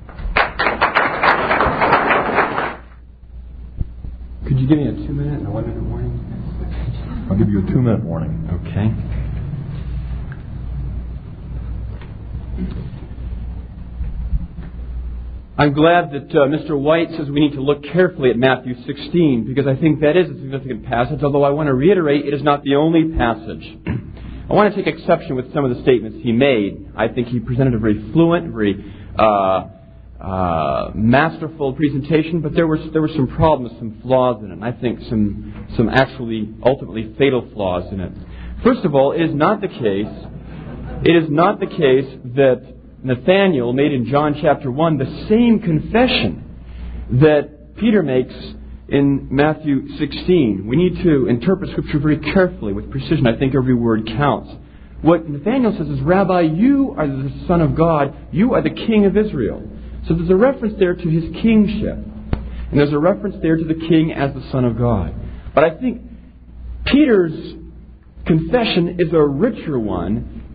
Could you give me a two-minute and a one-minute warning? I'll give you a two-minute warning. Okay. I'm glad that uh, Mister White says we need to look carefully at Matthew sixteen, because I think that is a significant passage, although I want to reiterate it is not the only passage. I want to take exception with some of the statements he made. I think he presented a very fluent, very uh, uh, masterful presentation, but there were there were some problems, some flaws in it, and I think some some actually ultimately fatal flaws in it. First of all, it is not the case. It is not the case that Nathanael made in John chapter one the same confession that Peter makes in Matthew sixteen. We need to interpret Scripture very carefully, with precision. I think every word counts. What Nathanael says is, Rabbi, you are the Son of God. You are the King of Israel. So there's a reference there to His kingship. And there's a reference there to the King as the Son of God. But I think Peter's confession is a richer one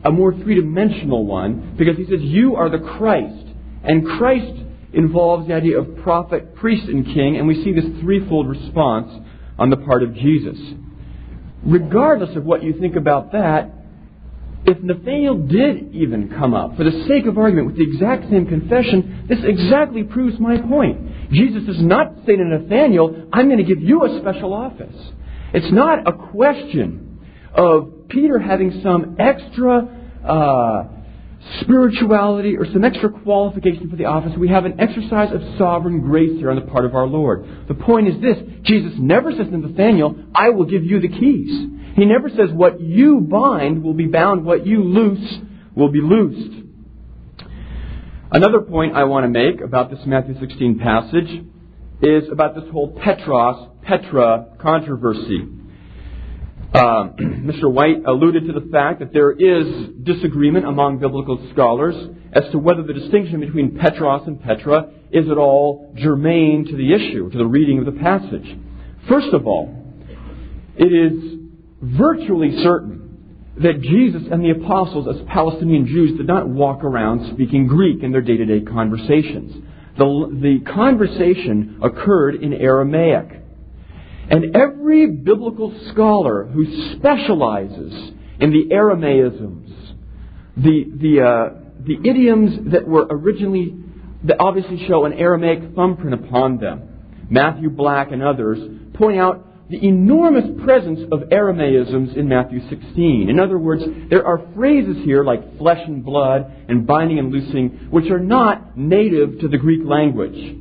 a more three-dimensional one, because he says, you are the Christ. And Christ involves the idea of prophet, priest, and king, and we see this threefold response on the part of Jesus. Regardless of what you think about that, if Nathanael did even come up, for the sake of argument, with the exact same confession, this exactly proves my point. Jesus does not say to Nathanael, I'm going to give you a special office. It's not a question of Peter having some extra uh, spirituality or some extra qualification for the office. We have an exercise of sovereign grace here on the part of our Lord. The point is this: Jesus never says to Nathanael, I will give you the keys. He never says, what you bind will be bound, what you loose will be loosed. Another point I want to make about this Matthew sixteen passage is about this whole Petros, Petra controversy. Uh, Mister White alluded to the fact that there is disagreement among biblical scholars as to whether the distinction between Petros and Petra is at all germane to the issue, to the reading of the passage. First of all, it is virtually certain that Jesus and the apostles, as Palestinian Jews, did not walk around speaking Greek in their day-to-day conversations. The, the conversation occurred in Aramaic. And every biblical scholar who specializes in the Aramaisms, the the uh, the idioms that were originally, that obviously show an Aramaic thumbprint upon them, Matthew Black and others, point out the enormous presence of Aramaisms in Matthew sixteen. In other words, there are phrases here like flesh and blood and binding and loosing, which are not native to the Greek language.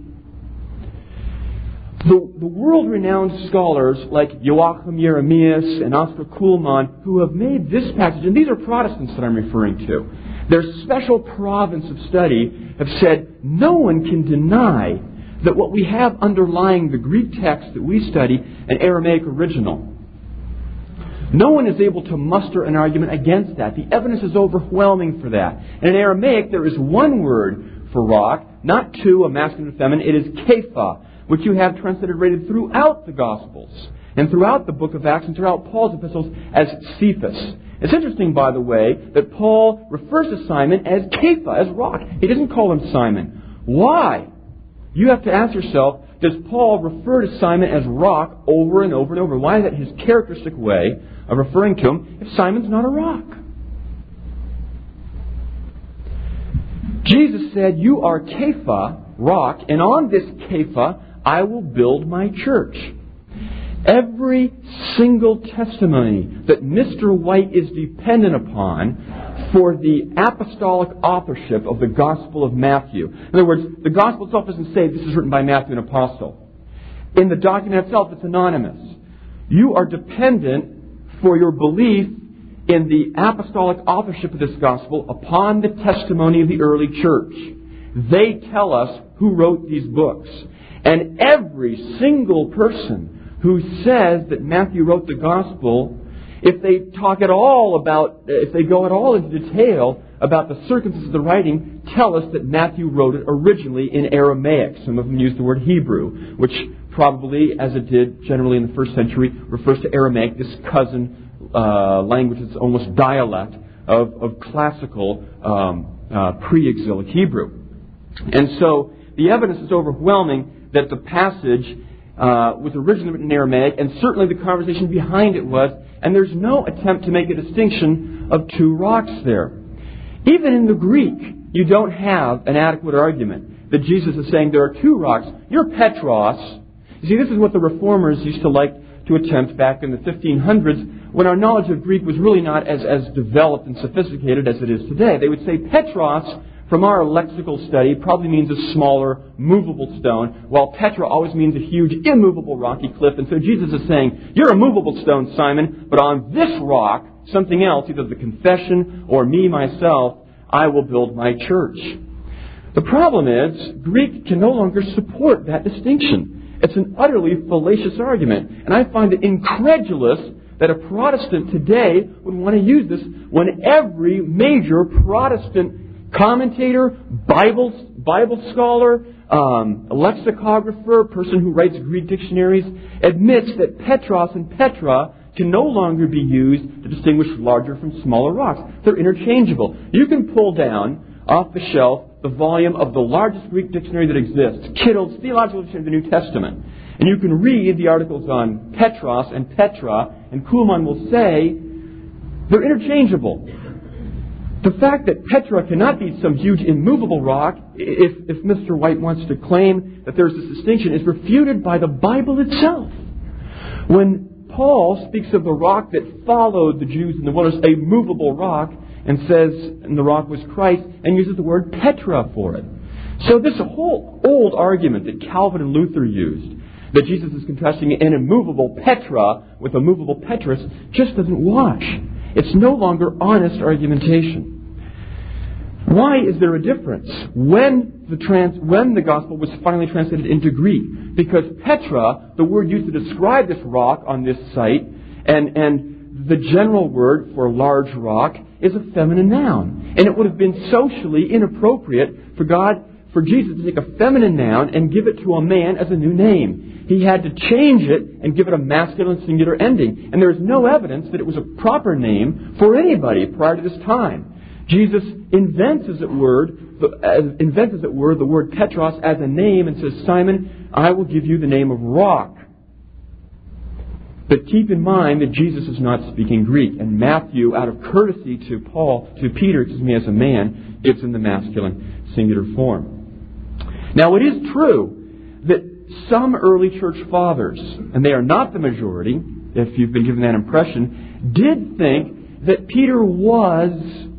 The, the world-renowned scholars like Joachim Jeremias and Oscar Kuhlmann, who have made this passage, and these are Protestants that I'm referring to, their special province of study, have said no one can deny that what we have underlying the Greek text that we study, an Aramaic original. No one is able to muster an argument against that. The evidence is overwhelming for that. And in Aramaic, there is one word for rock, not two, a masculine and feminine. It is kepha, which you have transliterated throughout the Gospels and throughout the book of Acts and throughout Paul's epistles as Cephas. It's interesting, by the way, that Paul refers to Simon as kepha, as rock. He doesn't call him Simon. Why? You have to ask yourself, does Paul refer to Simon as rock over and over and over? Why is that his characteristic way of referring to him if Simon's not a rock? Jesus said, you are kepha, rock, and on this kepha I will build my church. Every single testimony that Mister White is dependent upon for the apostolic authorship of the Gospel of Matthew. In other words, the Gospel itself doesn't say this is written by Matthew, an apostle. In the document itself, it's anonymous. You are dependent for your belief in the apostolic authorship of this Gospel upon the testimony of the early church. They tell us who wrote these books. And every single person who says that Matthew wrote the Gospel, if they talk at all about, if they go at all into detail about the circumstances of the writing, tell us that Matthew wrote it originally in Aramaic. Some of them use the word Hebrew, which probably, as it did generally in the first century, refers to Aramaic, this cousin uh, language that's almost dialect of, of classical um, uh, pre-exilic Hebrew. And so the evidence is overwhelming that the passage uh, was originally written in Aramaic, and certainly the conversation behind it was, and there's no attempt to make a distinction of two rocks there. Even in the Greek, you don't have an adequate argument that Jesus is saying there are two rocks. You're Petros. You see, this is what the Reformers used to like to attempt back in the fifteen hundreds, when our knowledge of Greek was really not as, as developed and sophisticated as it is today. They would say Petros, from our lexical study, probably means a smaller, movable stone, while Petra always means a huge, immovable rocky cliff. And so Jesus is saying, you're a movable stone, Simon, but on this rock, something else, either the confession or me, myself, I will build my church. The problem is, Greek can no longer support that distinction. It's an utterly fallacious argument. And I find it incredulous that a Protestant today would want to use this when every major Protestant commentator, Bible Bible scholar, um, a lexicographer, person who writes Greek dictionaries, admits that Petros and Petra can no longer be used to distinguish larger from smaller rocks. They're interchangeable. You can pull down off the shelf the volume of the largest Greek dictionary that exists, Kittle's Theological Dictionary of the New Testament. And you can read the articles on Petros and Petra, and Kuhlman will say they're interchangeable. The fact that Petra cannot be some huge immovable rock, if, if Mister White wants to claim that there's this distinction, is refuted by the Bible itself. When Paul speaks of the rock that followed the Jews in the wilderness, a movable rock, and says, and the rock was Christ, and uses the word Petra for it. So this whole old argument that Calvin and Luther used, that Jesus is contrasting an immovable Petra with a movable Petrus, just doesn't wash. It's no longer honest argumentation. Why is there a difference when the trans, when the gospel was finally translated into Greek? Because Petra, the word used to describe this rock on this site, and, and the general word for large rock is a feminine noun. And it would have been socially inappropriate for God, for Jesus to take a feminine noun and give it to a man as a new name. He had to change it and give it a masculine singular ending. And there is no evidence that it was a proper name for anybody prior to this time. Jesus invents, as it were, the, invents, as it were, the word Petros as a name and says, Simon, I will give you the name of rock. But keep in mind that Jesus is not speaking Greek, and Matthew, out of courtesy to Paul, to Peter, excuse me, as a man, gives him the masculine singular form. Now, it is true that some early church fathers, and they are not the majority, if you've been given that impression, did think that Peter was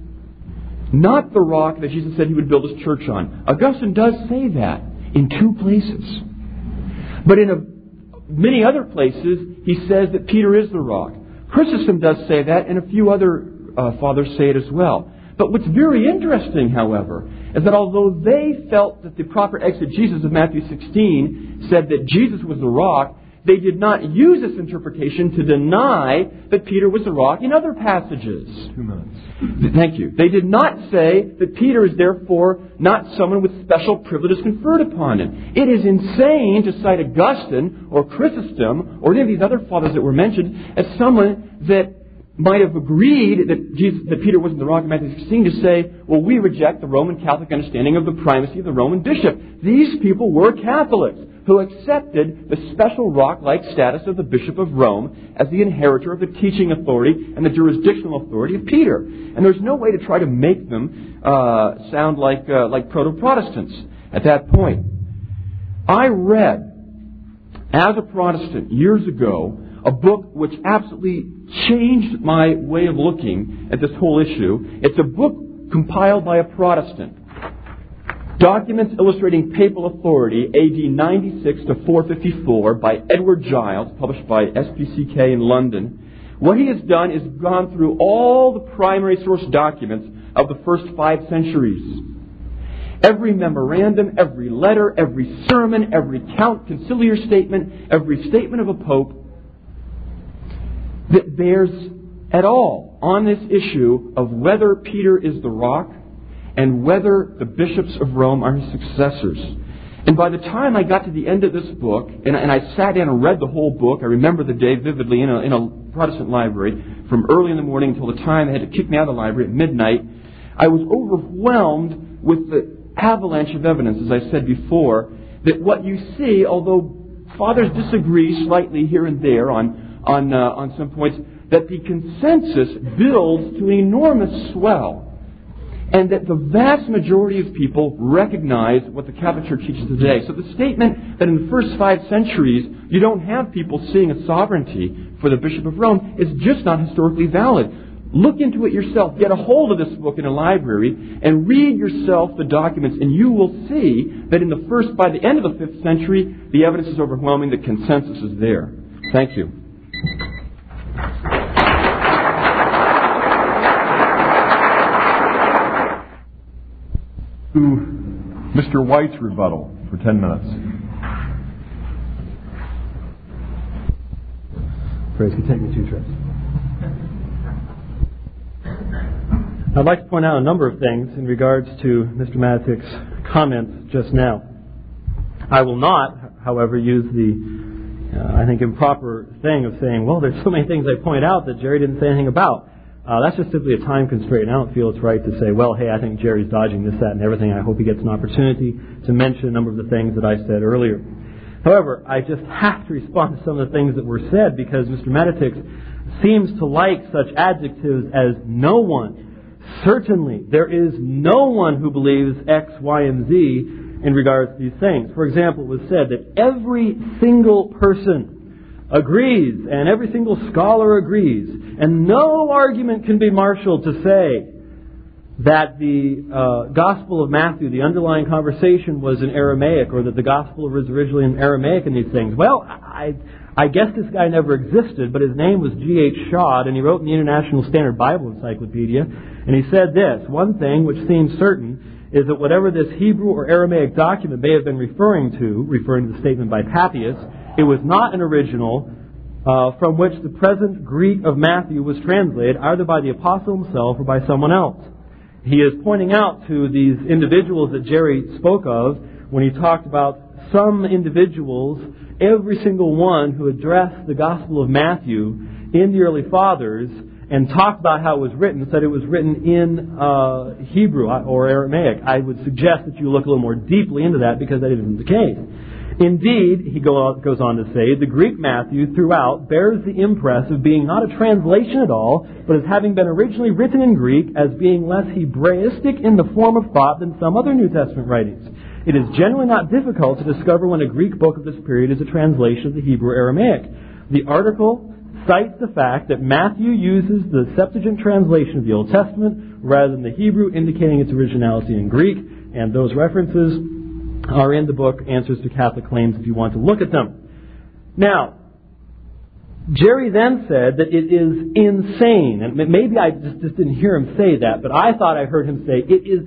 not the rock that Jesus said he would build his church on. Augustine does say that in two places. But in a, many other places, he says that Peter is the rock. Chrysostom does say that, and a few other uh, fathers say it as well. But what's very interesting, however, is that although they felt that the proper exegesis of Matthew sixteen said that Jesus was the rock, they did not use this interpretation to deny that Peter was the rock in other passages. Two minutes. Thank you. They did not say that Peter is therefore not someone with special privileges conferred upon him. It is insane to cite Augustine or Chrysostom or any of these other fathers that were mentioned as someone that might have agreed that Jesus, that Peter wasn't the rock in Matthew sixteen to say, well, we reject the Roman Catholic understanding of the primacy of the Roman bishop. These people were Catholics who accepted the special rock-like status of the Bishop of Rome as the inheritor of the teaching authority and the jurisdictional authority of Peter. And there's no way to try to make them uh, sound like uh, like proto-Protestants at that point. I read, as a Protestant years ago, a book which absolutely changed my way of looking at this whole issue. It's a book compiled by a Protestant. Documents Illustrating Papal Authority, A D ninety-six to four fifty-four, by Edward Giles, published by S P C K in London. What he has done is gone through all the primary source documents of the first five centuries. Every memorandum, every letter, every sermon, every count, conciliar statement, every statement of a pope that bears at all on this issue of whether Peter is the rock and whether the bishops of Rome are his successors. And by the time I got to the end of this book, and, and I sat down and read the whole book, I remember the day vividly in a, in a Protestant library, from early in the morning until the time they had to kick me out of the library at midnight, I was overwhelmed with the avalanche of evidence, as I said before, that what you see, although fathers disagree slightly here and there on, on, uh, on some points, that the consensus builds to an enormous swell. And that the vast majority of people recognize what the Catholic Church teaches today. So the statement that in the first five centuries you don't have people seeing a sovereignty for the Bishop of Rome is just not historically valid. Look into it yourself. Get a hold of this book in a library and read yourself the documents, and you will see that in the first, by the end of the fifth century, the evidence is overwhelming. The consensus is there. Thank you. To Mister White's rebuttal for ten minutes. Praise could take me two trips. I'd like to point out a number of things in regards to Mister Matic's comments just now. I will not, however, use the uh, I think, improper thing of saying, well, there's so many things I point out that Jerry didn't say anything about. Uh, that's just simply a time constraint. I don't feel it's right to say, well, hey, I think Jerry's dodging this, that, and everything. I hope he gets an opportunity to mention a number of the things that I said earlier. However, I just have to respond to some of the things that were said because Mister Meditix seems to like such adjectives as no one. Certainly, there is no one who believes X, Y, and Z in regards to these things. For example, it was said that every single person agrees, and every single scholar agrees, and no argument can be marshaled to say that the uh, Gospel of Matthew, the underlying conversation, was in Aramaic, or that the Gospel was originally in Aramaic and these things. Well, I, I guess this guy never existed, but his name was G H Shod, and he wrote in the International Standard Bible Encyclopedia, and he said this: one thing which seems certain is that whatever this Hebrew or Aramaic document may have been referring to, referring to the statement by Papias, it was not an original uh, from which the present Greek of Matthew was translated, either by the apostle himself or by someone else. He is pointing out to these individuals that Jerry spoke of when he talked about some individuals, every single one who addressed the Gospel of Matthew in the early fathers and talked about how it was written, said it was written in uh, Hebrew or Aramaic. I would suggest that you look a little more deeply into that because that isn't the case. Indeed, he go, goes on to say, the Greek Matthew throughout bears the impress of being not a translation at all, but as having been originally written in Greek, as being less Hebraistic in the form of thought than some other New Testament writings. It is generally not difficult to discover when a Greek book of this period is a translation of the Hebrew Aramaic. The article cites the fact that Matthew uses the Septuagint translation of the Old Testament rather than the Hebrew, indicating its originality in Greek, and those references are in the book Answers to Catholic Claims if you want to look at them. Now, Jerry then said that it is insane, and maybe I just, just didn't hear him say that, but I thought I heard him say it is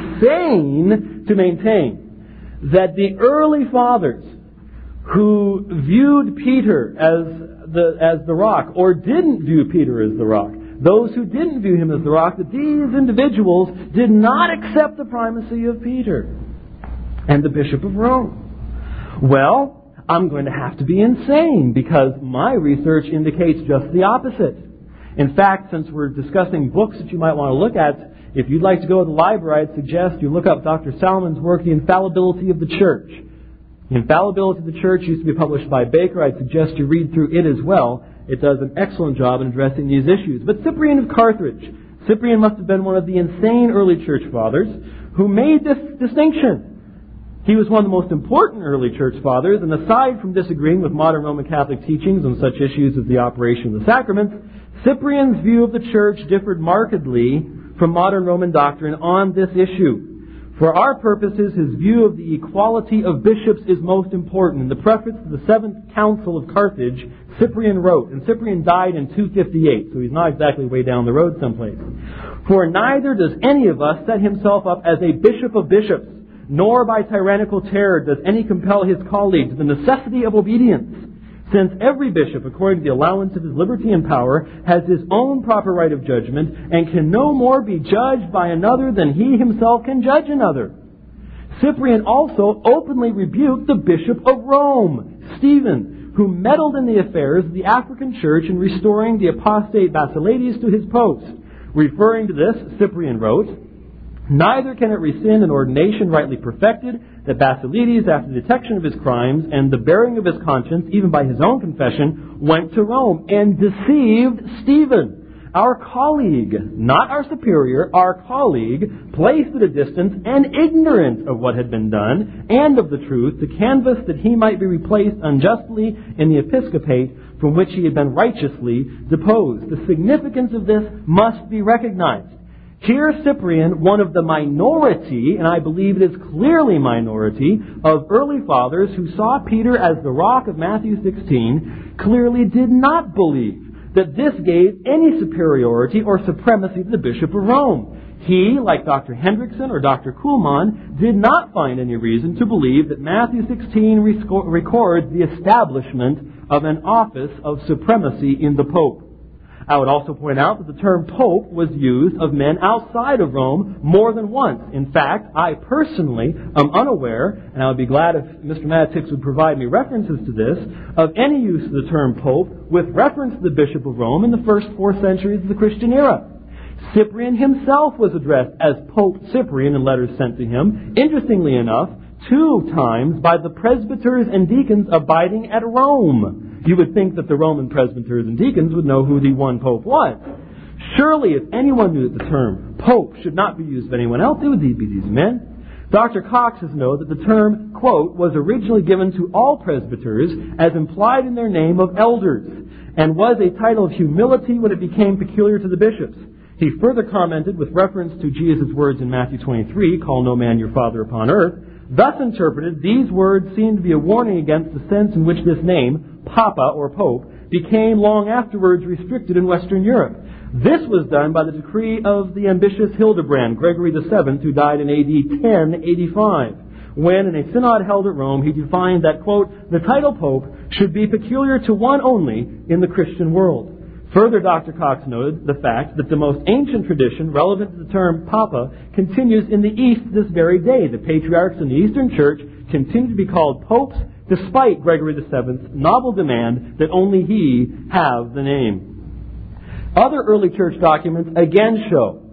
insane to maintain that the early fathers who viewed Peter as the, as the rock, or didn't view Peter as the rock, those who didn't view him as the rock, that these individuals did not accept the primacy of Peter and the Bishop of Rome. Well, I'm going to have to be insane because my research indicates just the opposite. In fact, since we're discussing books that you might want to look at, if you'd like to go to the library, I'd suggest you look up Doctor Salmon's work, The Infallibility of the Church. The Infallibility of the Church used to be published by Baker. I'd suggest you read through it as well. It does an excellent job in addressing these issues. But Cyprian of Carthage. Cyprian must have been one of the insane early church fathers who made this distinction. He was one of the most important early church fathers, and aside from disagreeing with modern Roman Catholic teachings on such issues as the operation of the sacraments, Cyprian's view of the church differed markedly from modern Roman doctrine on this issue. For our purposes, his view of the equality of bishops is most important. In the preface to the Seventh Council of Carthage, Cyprian wrote, and Cyprian died in two fifty-eight, so he's not exactly way down the road someplace. For neither does any of us set himself up as a bishop of bishops, nor by tyrannical terror does any compel his colleague to the necessity of obedience, since every bishop, according to the allowance of his liberty and power, has his own proper right of judgment, and can no more be judged by another than he himself can judge another. Cyprian also openly rebuked the Bishop of Rome, Stephen, who meddled in the affairs of the African church in restoring the apostate Basilides to his post. Referring to this, Cyprian wrote, neither can it rescind an ordination rightly perfected, that Basilides, after the detection of his crimes and the bearing of his conscience, even by his own confession, went to Rome and deceived Stephen, our colleague, not our superior, our colleague, placed at a distance and ignorant of what had been done and of the truth, to canvass that he might be replaced unjustly in the episcopate from which he had been righteously deposed. The significance of this must be recognized. Here Cyprian, one of the minority, and I believe it is clearly minority, of early fathers who saw Peter as the rock of Matthew sixteen, clearly did not believe that this gave any superiority or supremacy to the Bishop of Rome. He, like Doctor Hendrickson or Doctor Kuhlmann, did not find any reason to believe that Matthew sixteen records the establishment of an office of supremacy in the Pope. I would also point out that the term pope was used of men outside of Rome more than once. In fact, I personally am unaware, and I would be glad if Mister Matix would provide me references to this, of any use of the term pope with reference to the Bishop of Rome in the first four centuries of the Christian era. Cyprian himself was addressed as Pope Cyprian in letters sent to him, interestingly enough, two times by the presbyters and deacons abiding at Rome. You would think that the Roman presbyters and deacons would know who the one pope was. Surely, if anyone knew that the term pope should not be used of anyone else, it would be these men. Doctor Cox has noted that the term, quote, was originally given to all presbyters as implied in their name of elders, and was a title of humility when it became peculiar to the bishops. He further commented with reference to Jesus' words in Matthew twenty-three, call no man your father upon earth. Thus interpreted, these words seem to be a warning against the sense in which this name, Papa or Pope, became long afterwards restricted in Western Europe. This was done by the decree of the ambitious Hildebrand, Gregory the Seventh, who died in A D ten eighty-five, when in a synod held at Rome he defined that, quote, the title Pope should be peculiar to one only in the Christian world. Further, Doctor Cox noted the fact that the most ancient tradition relevant to the term Papa continues in the East this very day. The patriarchs in the Eastern Church continue to be called popes despite Gregory the Seventh's novel demand that only he have the name. Other early church documents again show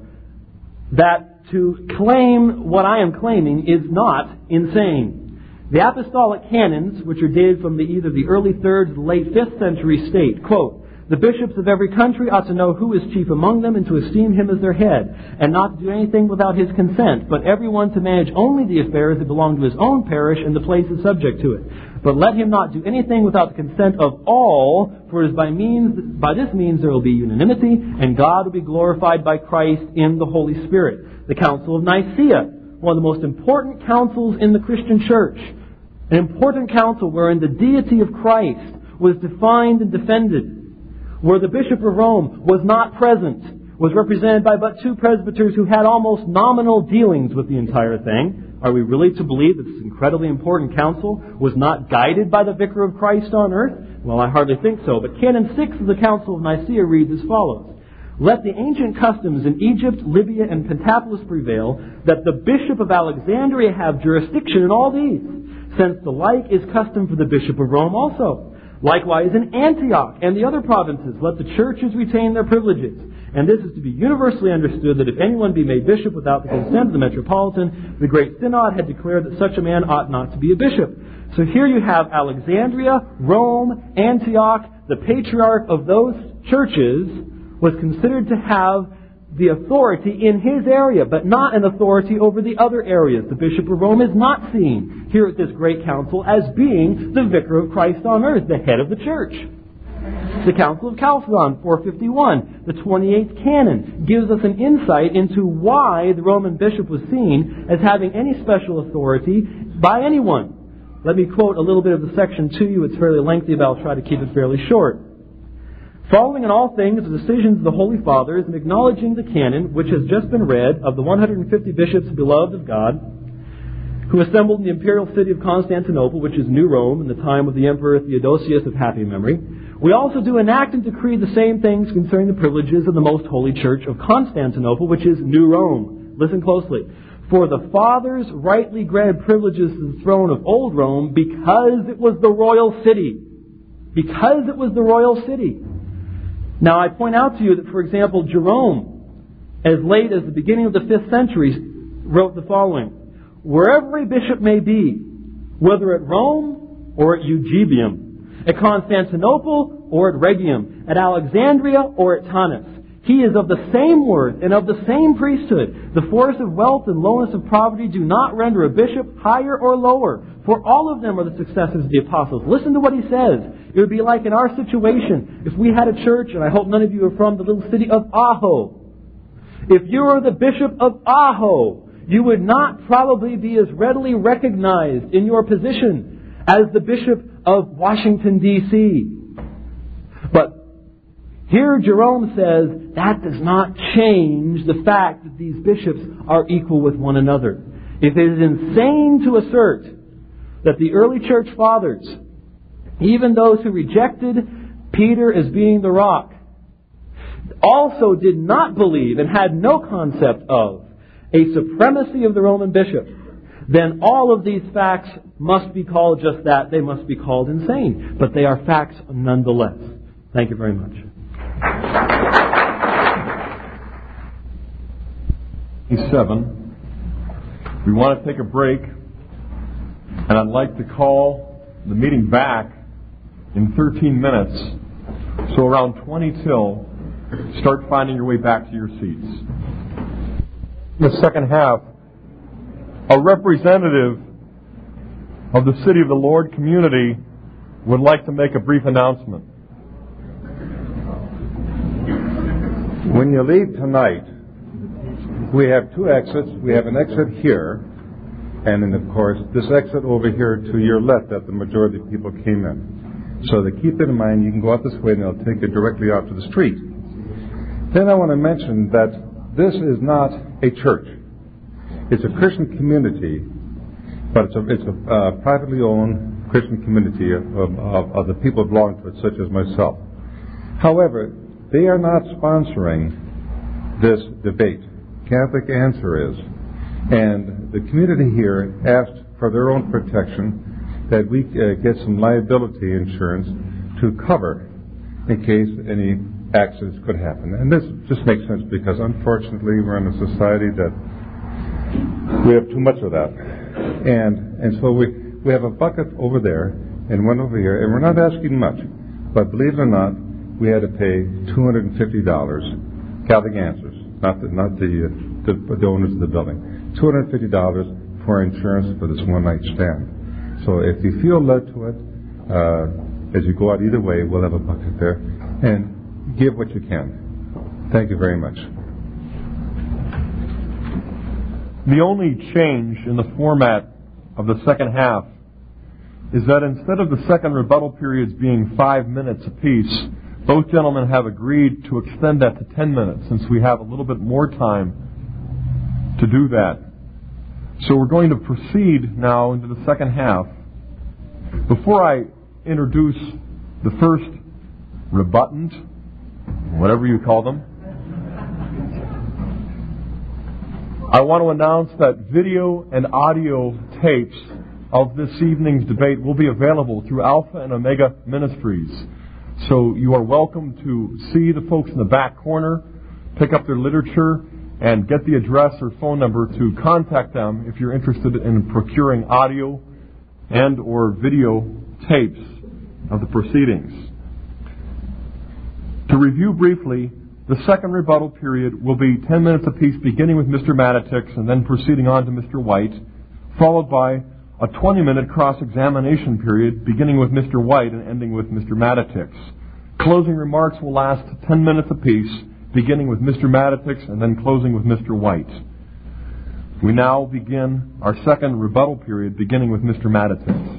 that to claim what I am claiming is not insane. The apostolic canons, which are dated from the, either the early third or the late fifth century, state, quote, the bishops of every country ought to know who is chief among them and to esteem him as their head, and not to do anything without his consent, but everyone to manage only the affairs that belong to his own parish and the place is subject to it. But let him not do anything without the consent of all, for it is by means, by this means there will be unanimity, and God will be glorified by Christ in the Holy Spirit. The Council of Nicaea, one of the most important councils in the Christian church, an important council wherein the deity of Christ was defined and defended, where the Bishop of Rome was not present, was represented by but two presbyters who had almost nominal dealings with the entire thing. Are we really to believe that this incredibly important council was not guided by the Vicar of Christ on earth? Well, I hardly think so. But Canon six of the Council of Nicaea reads as follows. Let the ancient customs in Egypt, Libya, and Pentapolis prevail, that the Bishop of Alexandria have jurisdiction in all these, since the like is custom for the Bishop of Rome also. Likewise in Antioch and the other provinces, let the churches retain their privileges. And this is to be universally understood that if anyone be made bishop without the consent of the metropolitan, the great synod had declared that such a man ought not to be a bishop. So here you have Alexandria, Rome, Antioch. The patriarch of those churches was considered to have the authority in his area, but not an authority over the other areas. The Bishop of Rome is not seen here at this great council as being the Vicar of Christ on earth, the head of the church. The Council of Chalcedon, four fifty-one, the twenty-eighth canon, gives us an insight into why the Roman bishop was seen as having any special authority by anyone. Let me quote a little bit of the section to you. It's fairly lengthy, but I'll try to keep it fairly short. Following in all things the decisions of the Holy Fathers and acknowledging the canon, which has just been read, of the one hundred fifty bishops beloved of God, who assembled in the imperial city of Constantinople, which is New Rome, in the time of the Emperor Theodosius of happy memory, we also do enact and decree the same things concerning the privileges of the Most Holy Church of Constantinople, which is New Rome. Listen closely. For the Fathers rightly granted privileges to the throne of Old Rome because it was the royal city. Because it was the royal city. Now, I point out to you that, for example, Jerome, as late as the beginning of the fifth century, wrote the following. Wherever a bishop may be, whether at Rome or at Eusebium, at Constantinople or at Rhegium, at Alexandria or at Tanis, he is of the same worth and of the same priesthood. The force of wealth and lowness of poverty do not render a bishop higher or lower, for all of them are the successors of the apostles. Listen to what he says. It would be like in our situation, if we had a church, and I hope none of you are from the little city of Ajo. If you were the bishop of Ajo, you would not probably be as readily recognized in your position as the bishop of Washington, D C But here Jerome says that does not change the fact that these bishops are equal with one another. If it is insane to assert that the early church fathers, even those who rejected Peter as being the rock, also did not believe and had no concept of a supremacy of the Roman bishop, then all of these facts must be called just that. They must be called insane. But they are facts nonetheless. Thank you very much. Seven. We want to take a break, and I'd like to call the meeting back in thirteen minutes. So around twenty till, start finding your way back to your seats. In the second half, a representative of the City of the Lord community would like to make a brief announcement. When you leave tonight, we have two exits. We have an exit here, and then, of course, this exit over here to your left that the majority of people came in. So to keep it in mind, you can go out this way and it'll take you directly out to the street. Then I want to mention that this is not a church. It's a Christian community, but it's a, it's a uh, privately owned Christian community of, of, of the people who belong to it, such as myself. However, they are not sponsoring this debate. Catholic Answer is. And the community here asked for their own protection that we uh, get some liability insurance to cover in case any accidents could happen. And this just makes sense because unfortunately we're in a society that we have too much of that. And and so we, we have a bucket over there and one over here, and we're not asking much. But believe it or not, we had to pay two hundred fifty dollars, Catholic Answers, not the, not the, uh, the, the owners of the building, two hundred fifty dollars for insurance for this one-night stand. So if you feel led to it, uh, as you go out either way, we'll have a bucket there. And give what you can. Thank you very much. The only change in the format of the second half is that instead of the second rebuttal periods being five minutes apiece, both gentlemen have agreed to extend that to ten minutes since we have a little bit more time to do that. So we're going to proceed now into the second half. Before I introduce the first rebutant, whatever you call them, I want to announce that video and audio tapes of this evening's debate will be available through Alpha and Omega Ministries. So you are welcome to see the folks in the back corner, pick up their literature, and get the address or phone number to contact them if you're interested in procuring audio and or video tapes of the proceedings. To review briefly, the second rebuttal period will be ten minutes apiece, beginning with Mister Matitix and then proceeding on to Mister White, followed by a twenty-minute cross-examination period, beginning with Mister White and ending with Mister Matitix. Closing remarks will last ten minutes apiece, beginning with Mister Matitix and then closing with Mister White. We now begin our second rebuttal period, beginning with Mister Matitix.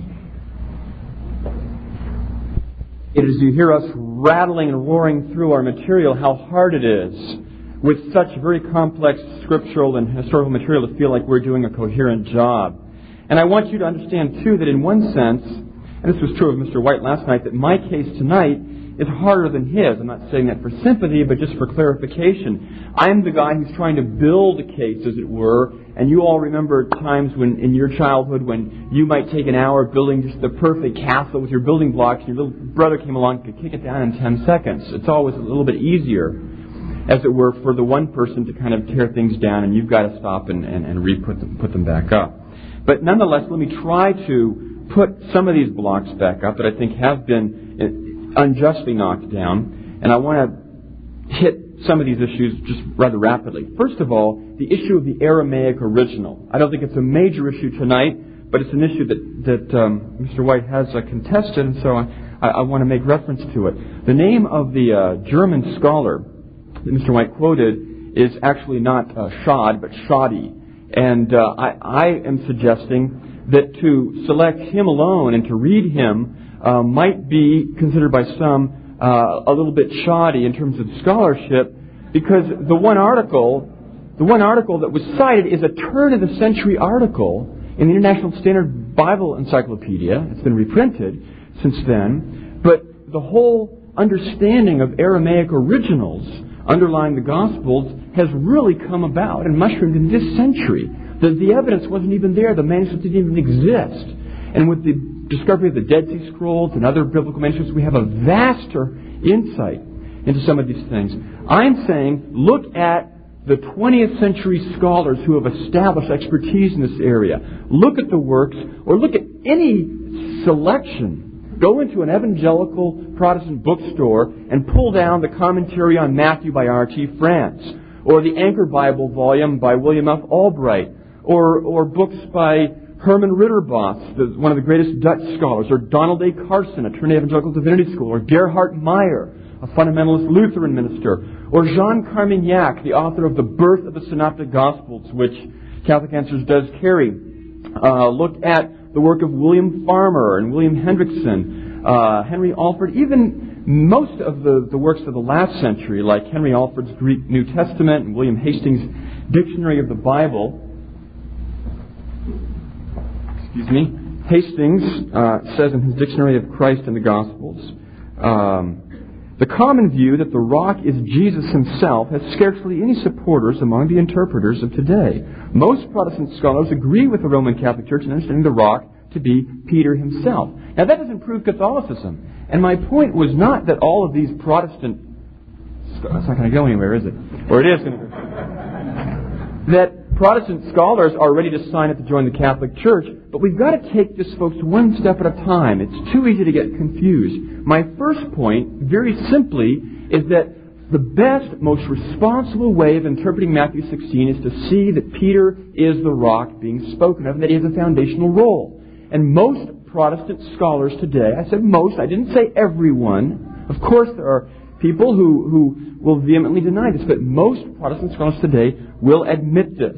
It is you hear us rattling and roaring through our material how hard it is with such very complex scriptural and historical material to feel like we're doing a coherent job. And I want you to understand, too, that in one sense, and this was true of Mister White last night, that my case tonight is harder than his. I'm not saying that for sympathy, but just for clarification. I'm the guy who's trying to build a case, as it were, and you all remember times when, in your childhood, when you might take an hour building just the perfect castle with your building blocks, and your little brother came along and could kick it down in ten seconds. It's always a little bit easier, as it were, for the one person to kind of tear things down, and you've got to stop and, and, and re-put them, put them back up. But nonetheless, let me try to put some of these blocks back up that I think have been unjustly knocked down, and I want to hit some of these issues just rather rapidly. First of all, the issue of the Aramaic original. I don't think it's a major issue tonight, but it's an issue that, that um, Mister White has uh, contested, and so I, I, I want to make reference to it. The name of the uh, German scholar that Mister White quoted is actually not uh, Schad, but Shadi. And uh, I, I am suggesting that to select him alone and to read him uh, might be considered by some uh, a little bit shoddy in terms of scholarship, because the one article, the one article that was cited is a turn-of-the-century article in the International Standard Bible Encyclopedia. It's been reprinted since then, but the whole understanding of Aramaic originals underlying the Gospels has really come about and mushroomed in this century. The, the evidence wasn't even there. The manuscripts didn't even exist. And with the discovery of the Dead Sea Scrolls and other biblical manuscripts, we have a vaster insight into some of these things. I'm saying, look at the twentieth century scholars who have established expertise in this area. Look at the works, or look at any selection. Go into an evangelical Protestant bookstore and pull down the commentary on Matthew by R T France, or the Anchor Bible volume by William F. Albright, or, or books by Herman Ritterboss, the, one of the greatest Dutch scholars, or Donald A. Carson, at Trinity Evangelical Divinity School, or Gerhard Meyer, a fundamentalist Lutheran minister, or Jean Carmignac, the author of The Birth of the Synoptic Gospels, which Catholic Answers does carry. Uh, look at the work of William Farmer and William Hendrickson, uh, Henry Alford, even most of the, the works of the last century, like Henry Alford's Greek New Testament and William Hastings' Dictionary of the Bible. Excuse me. Hastings uh, says in his Dictionary of Christ and the Gospels, um, the common view that the rock is Jesus himself has scarcely any supporters among the interpreters of today. Most Protestant scholars agree with the Roman Catholic Church in understanding the rock to be Peter himself. Now that doesn't prove Catholicism. And my point was not that all of these Protestant... It's not going to go anywhere, is it? Or it is going to go. That Protestant scholars are ready to sign up to join the Catholic Church, but we've got to take this, folks, one step at a time. It's too easy to get confused. My first point, very simply, is that the best, most responsible way of interpreting Matthew sixteen is to see that Peter is the rock being spoken of, and that he has a foundational role. And most Protestant scholars today, I said most, I didn't say everyone. Of course there are people who, who will vehemently deny this, but most Protestant scholars today will admit this.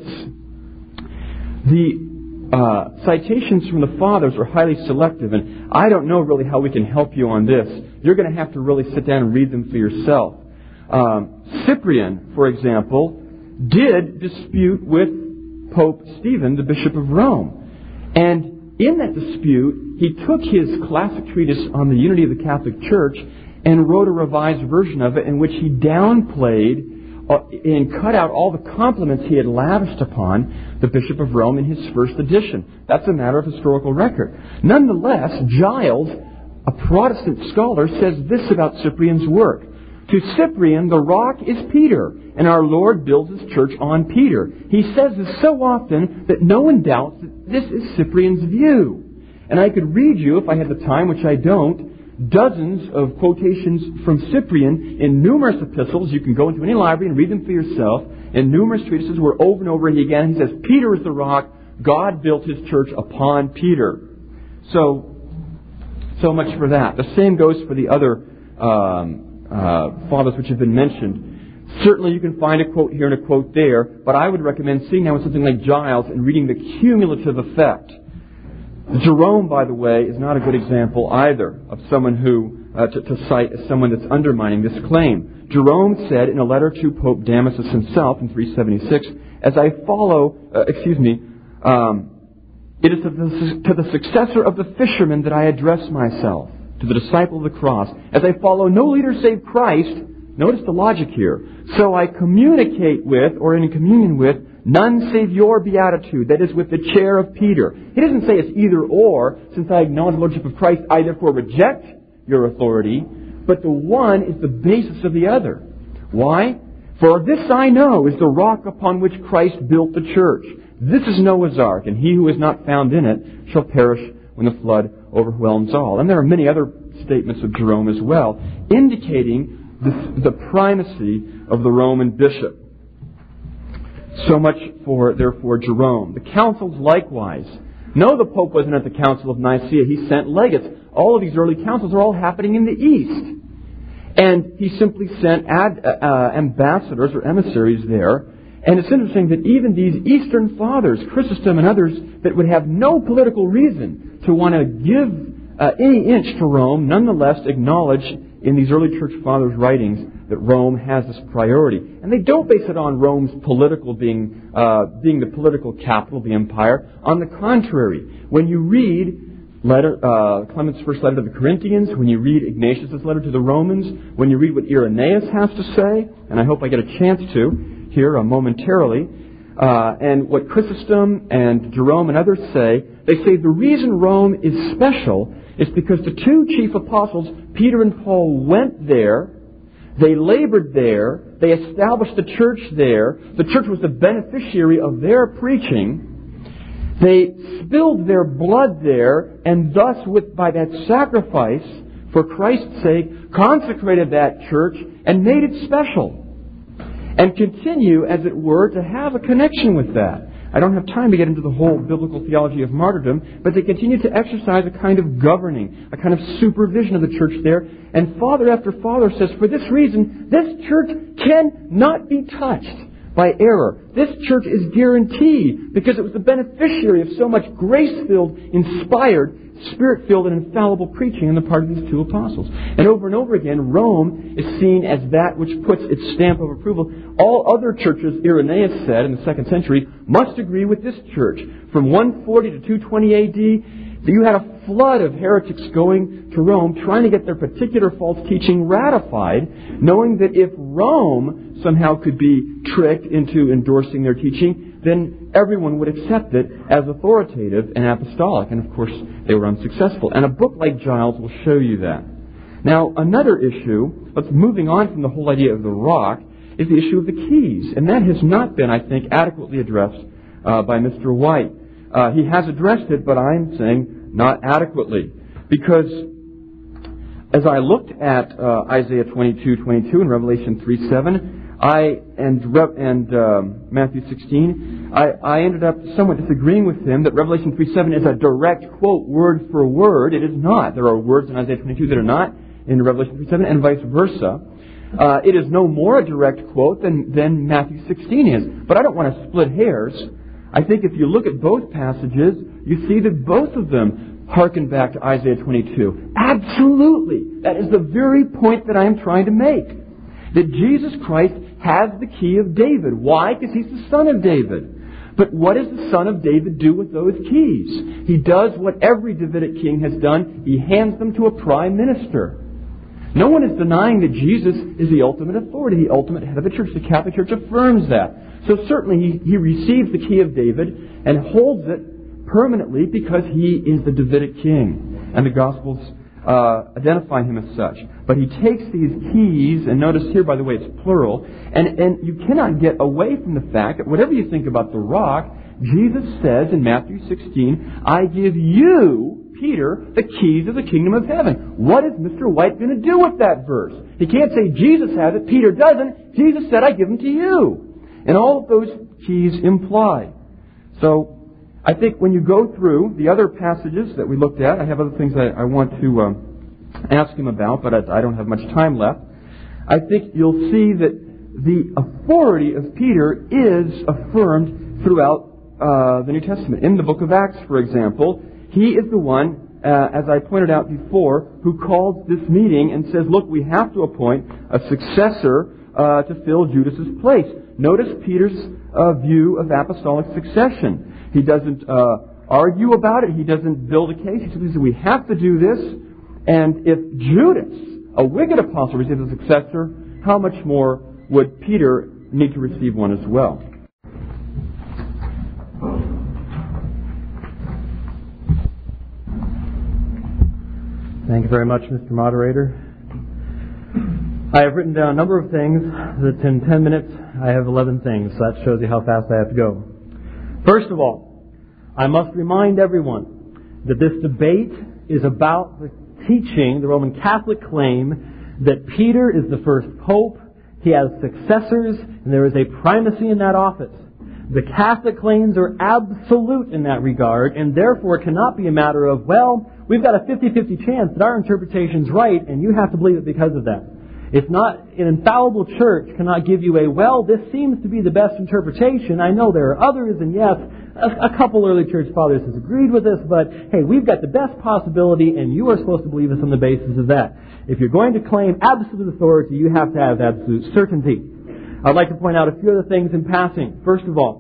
The uh, citations from the Fathers are highly selective, and I don't know really how we can help you on this. You're going to have to really sit down and read them for yourself. Um, Cyprian, for example, did dispute with Pope Stephen, the Bishop of Rome. And in that dispute, he took his classic treatise on the unity of the Catholic Church and wrote a revised version of it in which he downplayed uh, and cut out all the compliments he had lavished upon the Bishop of Rome in his first edition. That's a matter of historical record. Nonetheless, Giles, a Protestant scholar, says this about Cyprian's work. To Cyprian, the rock is Peter, and our Lord builds His church on Peter. He says this so often that no one doubts that this is Cyprian's view. And I could read you, if I had the time, which I don't, dozens of quotations from Cyprian in numerous epistles. You can go into any library and read them for yourself. In numerous treatises where over and over again he says, Peter is the rock, God built His church upon Peter. So, so much for that. The same goes for the other um, uh, fathers which have been mentioned. Certainly you can find a quote here and a quote there, but I would recommend sitting down with something like Giles and reading the cumulative effect. Jerome, by the way, is not a good example either of someone who, uh, to, to cite as someone that's undermining this claim. Jerome said in a letter to Pope Damasus himself in three seventy-six, as I follow, uh, excuse me, um, it is to the, to the successor of the fisherman that I address myself, to the disciple of the cross, as I follow no leader save Christ. Notice the logic here. So I communicate with, or in communion with, none save your beatitude, that is, with the chair of Peter. He doesn't say it's either or. Since I acknowledge the Lordship of Christ, I therefore reject your authority. But the one is the basis of the other. Why? For this I know is the rock upon which Christ built the church. This is Noah's ark, and he who is not found in it shall perish when the flood overwhelms all. And there are many other statements of Jerome as well, indicating the, the primacy of the Roman bishop. So much for, therefore, Jerome. The councils likewise. No, the Pope wasn't at the Council of Nicaea. He sent legates. All of these early councils are all happening in the East. And he simply sent ad, uh, ambassadors or emissaries there. And it's interesting that even these Eastern fathers, Chrysostom and others, that would have no political reason to want to give uh, any inch to Rome, nonetheless acknowledge in these early church fathers' writings that Rome has this priority. And they don't base it on Rome's political being, uh, being the political capital of the empire. On the contrary, when you read letter, uh, Clement's first letter to the Corinthians, when you read Ignatius' letter to the Romans, when you read what Irenaeus has to say, and I hope I get a chance to here uh, momentarily, uh, and what Chrysostom and Jerome and others say, they say the reason Rome is special is because the two chief apostles, Peter and Paul, went there, they labored there, they established the church there, the church was the beneficiary of their preaching, they spilled their blood there, and thus, with by that sacrifice, for Christ's sake, consecrated that church and made it special. And continue, as it were, to have a connection with that. I don't have time to get into the whole biblical theology of martyrdom, but they continue to exercise a kind of governing, a kind of supervision of the church there. And father after father says, for this reason, this church cannot be touched by error. This church is guaranteed because it was the beneficiary of so much grace-filled, inspired, Spirit-filled and infallible preaching on the part of these two apostles. And over and over again, Rome is seen as that which puts its stamp of approval. All other churches, Irenaeus said in the second century, must agree with this church. From one forty to two twenty A D, you had a flood of heretics going to Rome trying to get their particular false teaching ratified, knowing that if Rome somehow could be tricked into endorsing their teaching, then everyone would accept it as authoritative and apostolic. And of course, they were unsuccessful. And a book like Giles will show you that. Now, another issue, let's moving on from the whole idea of the rock, is the issue of the keys. And that has not been, I think, adequately addressed uh, by Mister White. Uh, he has addressed it, but I'm saying not adequately. Because as I looked at uh, Isaiah twenty-two twenty-two and Revelation three seven, I and and um, Matthew sixteen, I, I ended up somewhat disagreeing with him that Revelation three seven is a direct quote word for word. It is not. There are words in Isaiah twenty-two that are not in Revelation three seven, and vice versa. Uh, it is no more a direct quote than, than Matthew sixteen is. But I don't want to split hairs. I think if you look at both passages, you see that both of them harken back to Isaiah twenty-two. Absolutely. That is the very point that I am trying to make. That Jesus Christ has the key of David. Why? Because He's the Son of David. But what does the Son of David do with those keys? He does what every Davidic king has done. He hands them to a prime minister. No one is denying that Jesus is the ultimate authority, the ultimate head of the church. The Catholic Church affirms that. So certainly he, he receives the key of David and holds it permanently because He is the Davidic king. And the Gospels Uh, identify Him as such. But He takes these keys, and notice here, by the way, it's plural, and, and you cannot get away from the fact that whatever you think about the rock, Jesus says in Matthew sixteen, I give you, Peter, the keys of the kingdom of heaven. What is Mister White going to do with that verse? He can't say Jesus has it, Peter doesn't. Jesus said, I give them to you. And all of those keys imply. So, I think when you go through the other passages that we looked at, I have other things I, I want to um, ask him about, but I, I don't have much time left. I think you'll see that the authority of Peter is affirmed throughout uh, the New Testament. In the book of Acts, for example, he is the one, uh, as I pointed out before, who calls this meeting and says, look, we have to appoint a successor uh, to fill Judas's place. Notice Peter's uh, view of apostolic succession. He doesn't uh, argue about it. He doesn't build a case. He simply says, we have to do this. And if Judas, a wicked apostle, receives a successor, how much more would Peter need to receive one as well? Thank you very much, Mister Moderator. I have written down a number of things that in ten minutes I have eleven things. So that shows you how fast I have to go. First of all, I must remind everyone that this debate is about the teaching, the Roman Catholic claim, that Peter is the first pope, he has successors, and there is a primacy in that office. The Catholic claims are absolute in that regard, and therefore it cannot be a matter of, well, we've got a fifty-fifty chance that our interpretation's right, and you have to believe it because of that. It's not, an infallible church cannot give you a, well, this seems to be the best interpretation. I know there are others, and yes, a, a couple early church fathers has agreed with us, but hey, we've got the best possibility, and you are supposed to believe us on the basis of that. If you're going to claim absolute authority, you have to have absolute certainty. I'd like to point out a few other things in passing. First of all,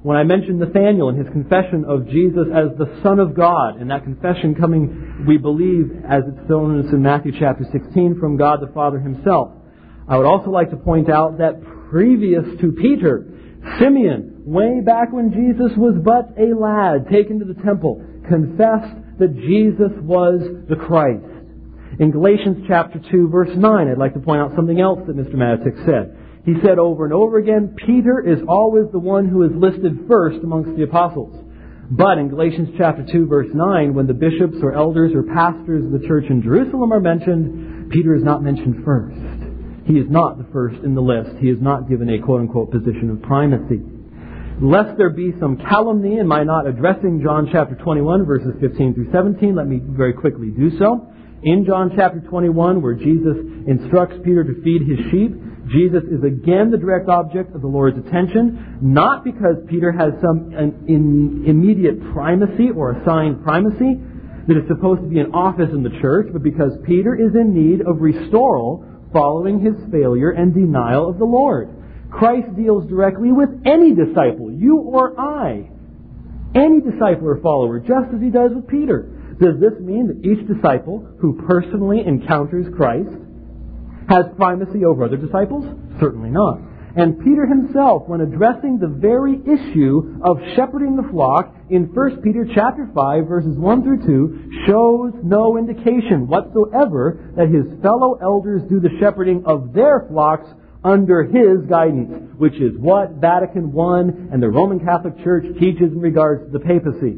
When I mentioned Nathanael and his confession of Jesus as the Son of God, and that confession coming, we believe, as it's shown in Matthew chapter sixteen, from God the Father himself. I would also like to point out that previous to Peter, Simeon, way back when Jesus was but a lad, taken to the temple, confessed that Jesus was the Christ. In Galatians chapter two, verse nine, I'd like to point out something else that Mister Matick said. He said over and over again, Peter is always the one who is listed first amongst the apostles. But in Galatians chapter two, verse nine, when the bishops or elders or pastors of the church in Jerusalem are mentioned, Peter is not mentioned first. He is not the first in the list. He is not given a quote-unquote position of primacy. Lest there be some calumny in my not addressing John chapter twenty-one, verses fifteen through seventeen, let me very quickly do so. In John chapter twenty-one, where Jesus instructs Peter to feed his sheep, Jesus is again the direct object of the Lord's attention, not because Peter has some an in immediate primacy or assigned primacy that is supposed to be an office in the church, but because Peter is in need of restoral following his failure and denial of the Lord. Christ deals directly with any disciple, you or I, any disciple or follower, just as he does with Peter. Does this mean that each disciple who personally encounters Christ has primacy over other disciples? Certainly not. And Peter himself, when addressing the very issue of shepherding the flock in First Peter chapter five, verses one through two, shows no indication whatsoever that his fellow elders do the shepherding of their flocks under his guidance, which is what Vatican One and the Roman Catholic Church teaches in regards to the papacy.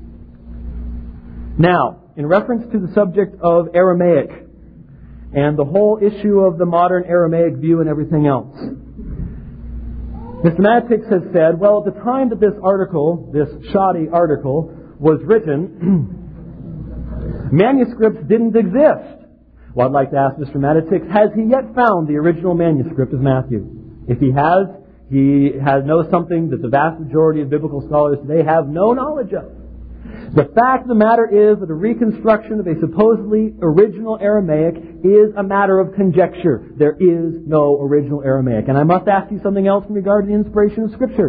Now, in reference to the subject of Aramaic and the whole issue of the modern Aramaic view and everything else, Mister Matix has said, well, at the time that this article, this shoddy article, was written, manuscripts didn't exist. Well, I'd like to ask Mister Matix, has he yet found the original manuscript of Matthew? If he has, he has knows something that the vast majority of biblical scholars today have no knowledge of. The fact of the matter is that a reconstruction of a supposedly original Aramaic is a matter of conjecture. There is no original Aramaic. And I must ask you something else in regard to the inspiration of Scripture.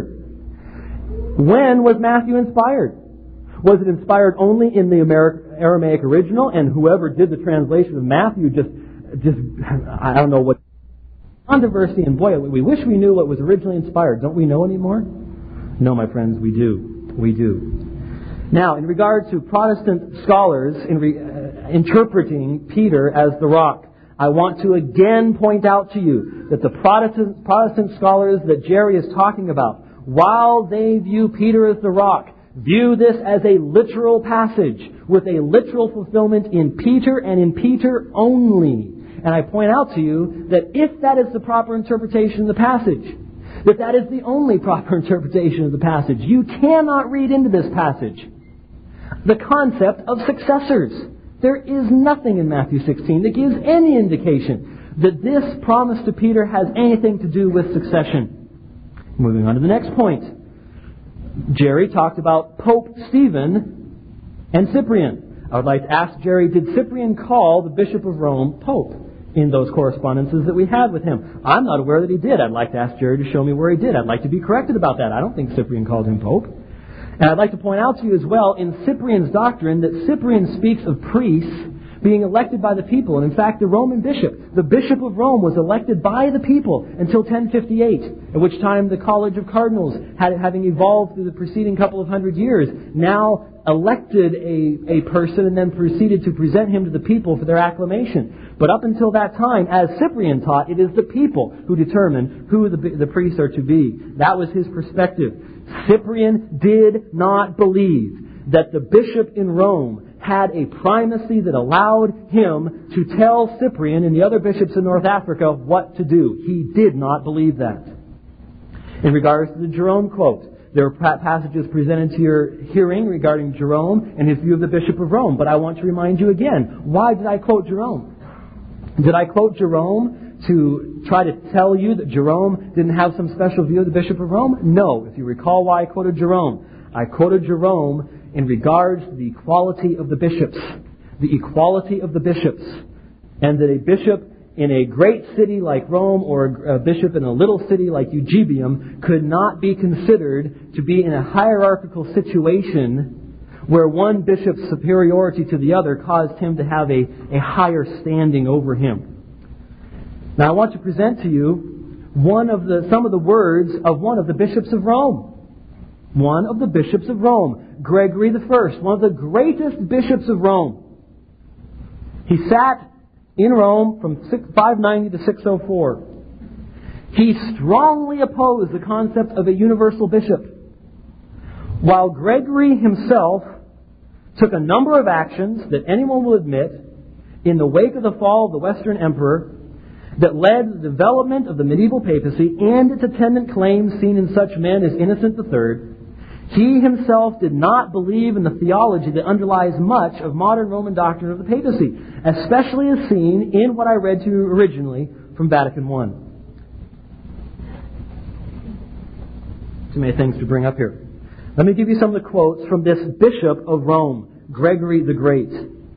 When was Matthew inspired? Was it inspired only in the Aramaic original, and whoever did the translation of Matthew just, just I don't know what controversy, and boy, we wish we knew what was originally inspired. Don't we know anymore? No, my friends, we do. We do. Now, in regard to Protestant scholars in re, uh, interpreting Peter as the rock, I want to again point out to you that the Protestant, Protestant scholars that Jerry is talking about, while they view Peter as the rock, view this as a literal passage with a literal fulfillment in Peter and in Peter only. And I point out to you that if that is the proper interpretation of the passage, that that is the only proper interpretation of the passage, you cannot read into this passage the concept of successors. There is nothing in Matthew sixteen that gives any indication that this promise to Peter has anything to do with succession. Moving on to the next point. Jerry talked about Pope Stephen and Cyprian. I would like to ask Jerry, did Cyprian call the Bishop of Rome Pope in those correspondences that we had with him? I'm not aware that he did. I'd like to ask Jerry to show me where he did. I'd like to be corrected about that. I don't think Cyprian called him Pope. And I'd like to point out to you as well, in Cyprian's doctrine, that Cyprian speaks of priests being elected by the people. And in fact, the Roman bishop, the Bishop of Rome, was elected by the people until ten fifty-eight, at which time the College of Cardinals, had, having evolved through the preceding couple of hundred years, now elected a, a person and then proceeded to present him to the people for their acclamation. But up until that time, as Cyprian taught, it is the people who determine who the, the priests are to be. That was his perspective. Cyprian did not believe that the bishop in Rome had a primacy that allowed him to tell Cyprian and the other bishops in North Africa what to do. He did not believe that. In regards to the Jerome quote, there are passages presented to your hearing regarding Jerome and his view of the Bishop of Rome. But I want to remind you again, why did I quote Jerome? Did I quote Jerome to try to tell you that Jerome didn't have some special view of the Bishop of Rome? No. If you recall why I quoted Jerome, I quoted Jerome in regards to the equality of the bishops. The equality of the bishops. And that a bishop in a great city like Rome or a bishop in a little city like Eusebium could not be considered to be in a hierarchical situation where one bishop's superiority to the other caused him to have a, a higher standing over him. Now I want to present to you one of the some of the words of one of the bishops of Rome. One of the bishops of Rome, Gregory the First, one of the greatest bishops of Rome. He sat in Rome from five ninety to six oh four. He strongly opposed the concept of a universal bishop, while Gregory himself took a number of actions that anyone will admit in the wake of the fall of the Western Emperor that led to the development of the medieval papacy and its attendant claims seen in such men as Innocent the Third. He himself did not believe in the theology that underlies much of modern Roman doctrine of the papacy, especially as seen in what I read to you originally from Vatican One. Too many things to bring up here. Let me give you some of the quotes from this Bishop of Rome, Gregory the Great.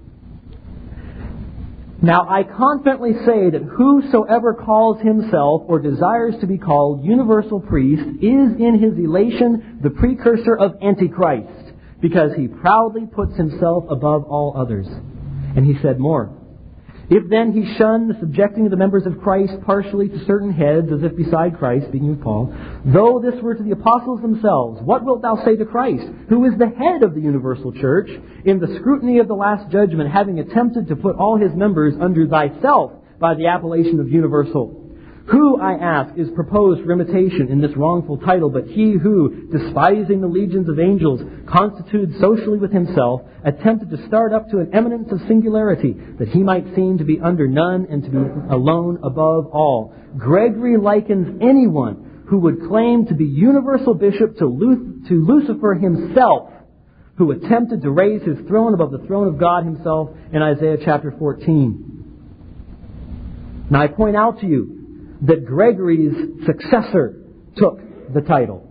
Now I confidently say that whosoever calls himself or desires to be called universal priest is in his elation the precursor of Antichrist, because he proudly puts himself above all others. And he said more. If then he shun the subjecting of the members of Christ partially to certain heads, as if beside Christ, speaking of Paul, though this were to the apostles themselves, what wilt thou say to Christ, who is the head of the universal church, in the scrutiny of the last judgment, having attempted to put all his members under thyself by the appellation of universal? Who, I ask, is proposed for imitation in this wrongful title, but he who, despising the legions of angels, constituted socially with himself, attempted to start up to an eminence of singularity, that he might seem to be under none and to be alone above all. Gregory likens anyone who would claim to be universal bishop to, Lu- to Lucifer himself, who attempted to raise his throne above the throne of God himself in Isaiah chapter fourteen. Now I point out to you that Gregory's successor took the title.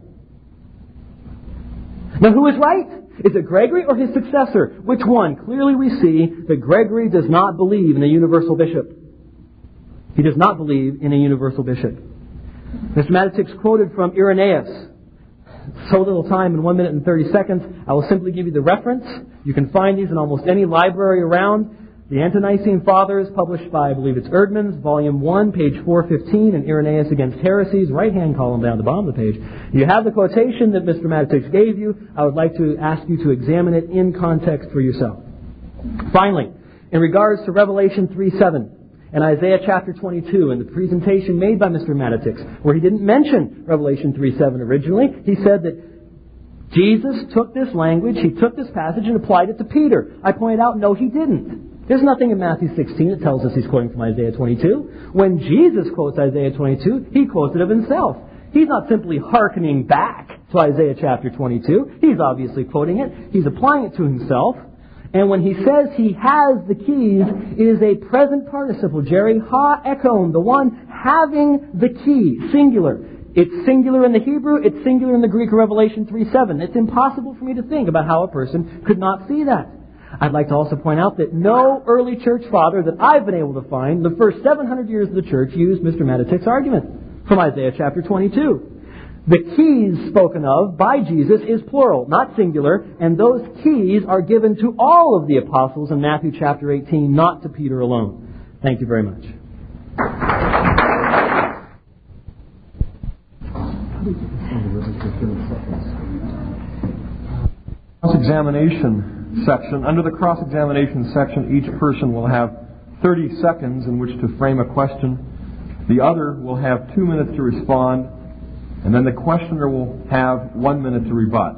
Now who is right? Is it Gregory or his successor? Which one? Clearly we see that Gregory does not believe in a universal bishop. He does not believe in a universal bishop. Mister Matitix quoted from Irenaeus. So little time, in one minute and thirty seconds, I will simply give you the reference. You can find these in almost any library around. The Ante-Nicene Fathers, published by, I believe it's Erdman's, Volume one, page four fifteen, and Irenaeus Against Heresies, right-hand column down the bottom of the page. You have the quotation that Mister Matitix gave you. I would like to ask you to examine it in context for yourself. Finally, in regards to Revelation three seven and Isaiah chapter twenty-two and the presentation made by Mister Matitix, where he didn't mention Revelation three seven originally, he said that Jesus took this language, he took this passage and applied it to Peter. I pointed out, no, he didn't. There's nothing in Matthew sixteen that tells us he's quoting from Isaiah twenty-two. When Jesus quotes Isaiah twenty-two, he quotes it of himself. He's not simply hearkening back to Isaiah chapter twenty-two. He's obviously quoting it. He's applying it to himself. And when he says he has the keys, it is a present participle, Jerry. Ha ekon, the one having the key, singular. It's singular in the Hebrew, it's singular in the Greek of Revelation three seven. It's impossible for me to think about how a person could not see that. I'd like to also point out that no early church father that I've been able to find, the first seven hundred years of the church, used Mister Matitix's argument from Isaiah chapter twenty-two. The keys spoken of by Jesus is plural, not singular, and those keys are given to all of the apostles in Matthew chapter eighteen, not to Peter alone. Thank you very much. Cross-examination section. Under the cross-examination section, each person will have thirty seconds in which to frame a question. The other will have two minutes to respond, and then the questioner will have one minute to rebut.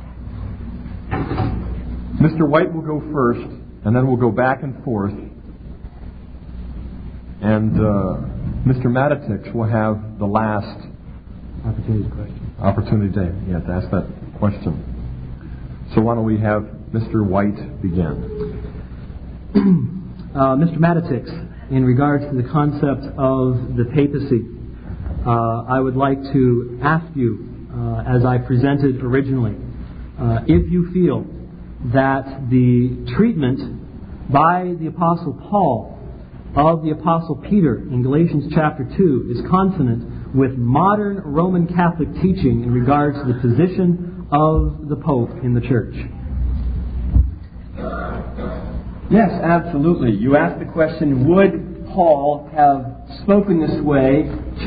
Mister White will go first, and then we'll go back and forth. And uh, Mister Matitix will have the last Opportunity question. Opportunity to, yeah, to ask that question. So why don't we have Mister White begin? uh, Mister Matitix, in regards to the concept of the papacy, uh, I would like to ask you, uh, as I presented originally, uh, if you feel that the treatment by the Apostle Paul of the Apostle Peter in Galatians chapter two is consonant with modern Roman Catholic teaching in regards to the position of the Pope in the Church? Yes, absolutely. You asked the question, would Paul have spoken this way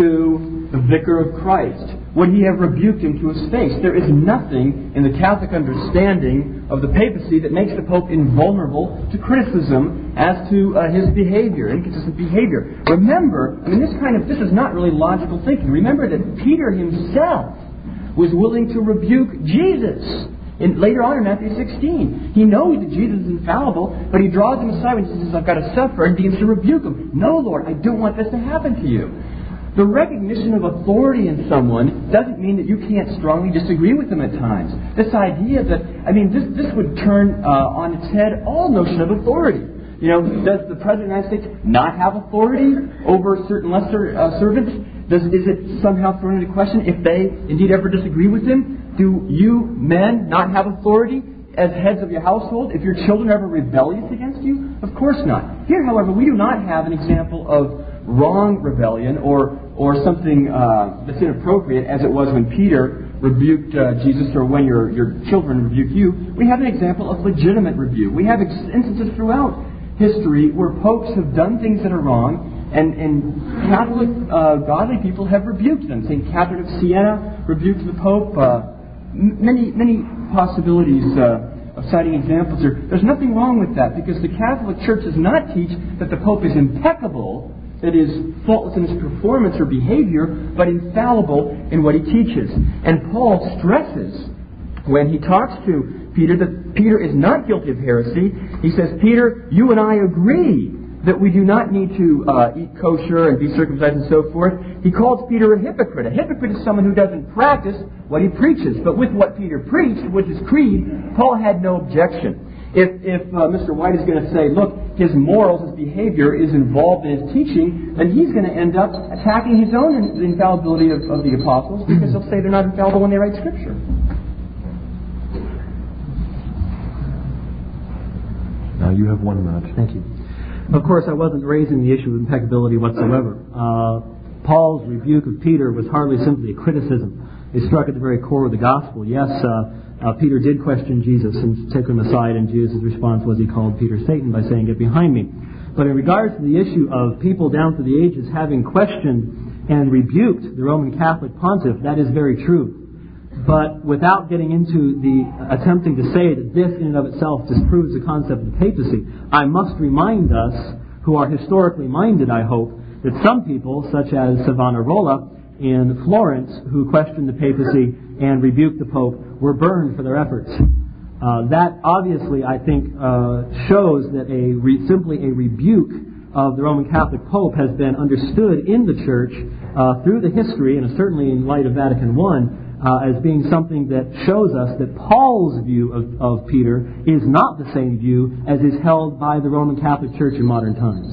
to the Vicar of Christ? Would he have rebuked him to his face? There is nothing in the Catholic understanding of the papacy that makes the Pope invulnerable to criticism as to uh, his behavior, inconsistent behavior. Remember, I mean, this kind of, this is not really logical thinking. Remember that Peter himself was willing to rebuke Jesus. In, later on in Matthew sixteen, he knows that Jesus is infallible, but he draws him aside when he says, I've got to suffer, and begins to rebuke him. No, Lord, I don't want this to happen to you. The recognition of authority in someone doesn't mean that you can't strongly disagree with them at times. This idea that, I mean, this, this would turn uh, on its head all notion of authority. You know, does the President of the United States not have authority over certain lesser uh, servants? Does, is it somehow thrown into question if they indeed ever disagree with him? Do you men not have authority as heads of your household if your children are ever rebellious against you? Of course not. Here, however, we do not have an example of wrong rebellion or or something uh, that's inappropriate as it was when Peter rebuked uh, Jesus or when your, your children rebuke you. We have an example of legitimate rebuke. We have ex- instances throughout history where popes have done things that are wrong and, and Catholic uh, godly people have rebuked them. Saint Catherine of Siena rebuked the Pope. Uh, many, many possibilities uh, of citing examples there. There's nothing wrong with that because the Catholic Church does not teach that the Pope is impeccable, that is faultless in his performance or behavior, but infallible in what he teaches. And Paul stresses when he talks to Peter that Peter is not guilty of heresy. He says, Peter, you and I agree that we do not need to uh, eat kosher and be circumcised and so forth. He calls Peter a hypocrite. A hypocrite is someone who doesn't practice what he preaches. But with what Peter preached, with his creed, Paul had no objection. If, if uh, Mister White is going to say, look, his morals, his behavior is involved in his teaching, then he's going to end up attacking his own in, the infallibility of, of the apostles because he'll say they're not infallible when they write Scripture. Now you have one minute. Thank you. Of course, I wasn't raising the issue of impeccability whatsoever. Uh, Paul's rebuke of Peter was hardly simply a criticism. It struck at the very core of the gospel. Yes, uh, Uh, Peter did question Jesus and take him aside, and Jesus' response was he called Peter Satan by saying, get behind me. But in regards to the issue of people down through the ages having questioned and rebuked the Roman Catholic pontiff, that is very true. But without getting into the uh, attempting to say that this in and of itself disproves the concept of the papacy, I must remind us, who are historically minded, I hope, that some people, such as Savonarola in Florence, who questioned the papacy and rebuked the Pope, were burned for their efforts. Uh, that obviously, I think, uh, shows that a re- simply a rebuke of the Roman Catholic Pope has been understood in the Church uh, through the history, and certainly in light of Vatican One, uh, as being something that shows us that Paul's view of, of Peter is not the same view as is held by the Roman Catholic Church in modern times.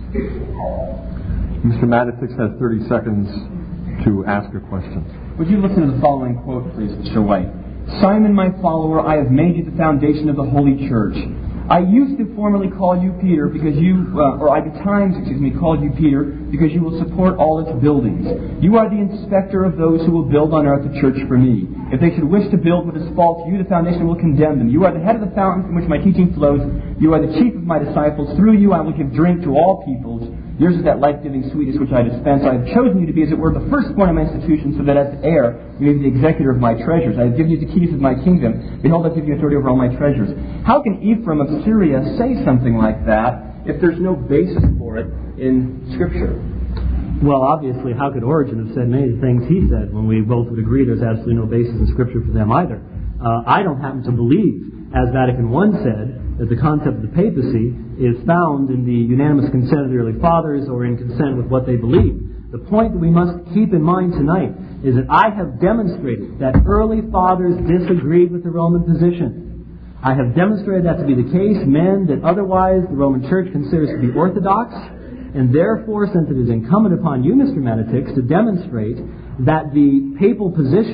Mister Matitix has thirty seconds to ask a question. Would you listen to the following quote, please, Mister White? Simon, my follower, I have made you the foundation of the Holy Church. I used to formerly call you Peter because you, uh, or I at times, excuse me, called you Peter because you will support all its buildings. You are the inspector of those who will build on earth a church for me. If they should wish to build what is false, you, the foundation, will condemn them. You are the head of the fountain from which my teaching flows. You are the chief of my disciples. Through you I will give drink to all peoples. Yours is that life-giving sweetness which I dispense. I have chosen you to be, as it were, the firstborn of my institution, so that as heir you may be the executor of my treasures. I have given you the keys of my kingdom. Behold, I give you authority over all my treasures. How can Ephraim of Syria say something like that if there's no basis for it in Scripture? Well, obviously, how could Origen have said many of the things he said when we both would agree there's absolutely no basis in Scripture for them either? Uh, I don't happen to believe, as Vatican One said, that the concept of the papacy is found in the unanimous consent of the early fathers or in consent with what they believe. The point that we must keep in mind tonight is that I have demonstrated that early fathers disagreed with the Roman position. I have demonstrated that to be the case, men that otherwise the Roman Church considers to be orthodox, and therefore, since it is incumbent upon you, Mister Matitix, to demonstrate that the papal position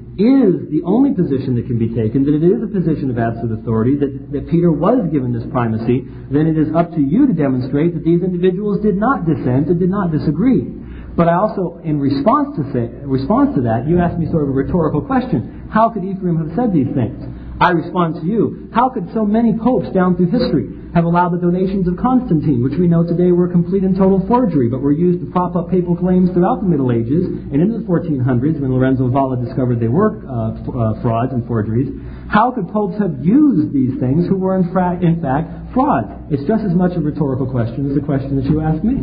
is the only position that can be taken, that it is a position of absolute authority, that, that Peter was given this primacy, then it is up to you to demonstrate that these individuals did not dissent and did not disagree. But I also, in response to say, response to that, you asked me sort of a rhetorical question. How could Ephraim have said these things? I respond to you, how could so many popes down through history have allowed the donations of Constantine, which we know today were complete and total forgery, but were used to prop up papal claims throughout the Middle Ages and into the fourteen hundreds when Lorenzo Valla discovered they were uh, f- uh, frauds and forgeries? How could popes have used these things who were in, fra- in fact frauds? It's just as much a rhetorical question as the question that you asked me.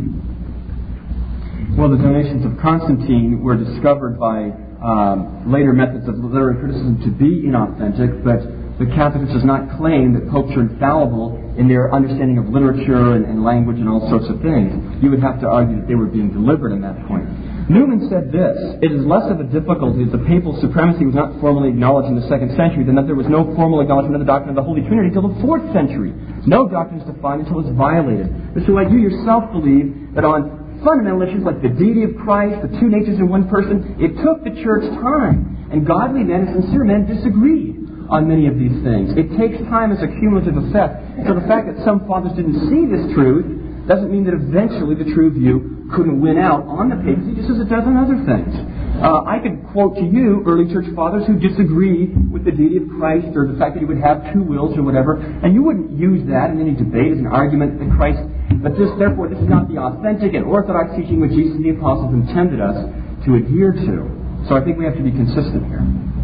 Well, the donations of Constantine were discovered by um, later methods of literary criticism to be inauthentic, but the Catholic Church does not claim that popes are infallible in their understanding of literature and, and language and all sorts of things. You would have to argue that they were being deliberate at that point. Newman said this: it is less of a difficulty that the papal supremacy was not formally acknowledged in the second century than that there was no formal acknowledgement of the doctrine of the Holy Trinity until the fourth century. No doctrine is defined until it's violated. Mister White, you yourself believe that on fundamental issues like the deity of Christ, the two natures in one person, it took the church time. And godly men and sincere men disagreed on many of these things. It takes time as a cumulative effect. So the fact that some fathers didn't see this truth doesn't mean that eventually the true view couldn't win out on the papacy, just as it does on other things. Uh, I could quote to you early church fathers who disagree with the deity of Christ or the fact that he would have two wills or whatever, and you wouldn't use that in any debate as an argument that Christ, but this, therefore, this is not the authentic and orthodox teaching which Jesus and the apostles intended us to adhere to. So I think we have to be consistent here.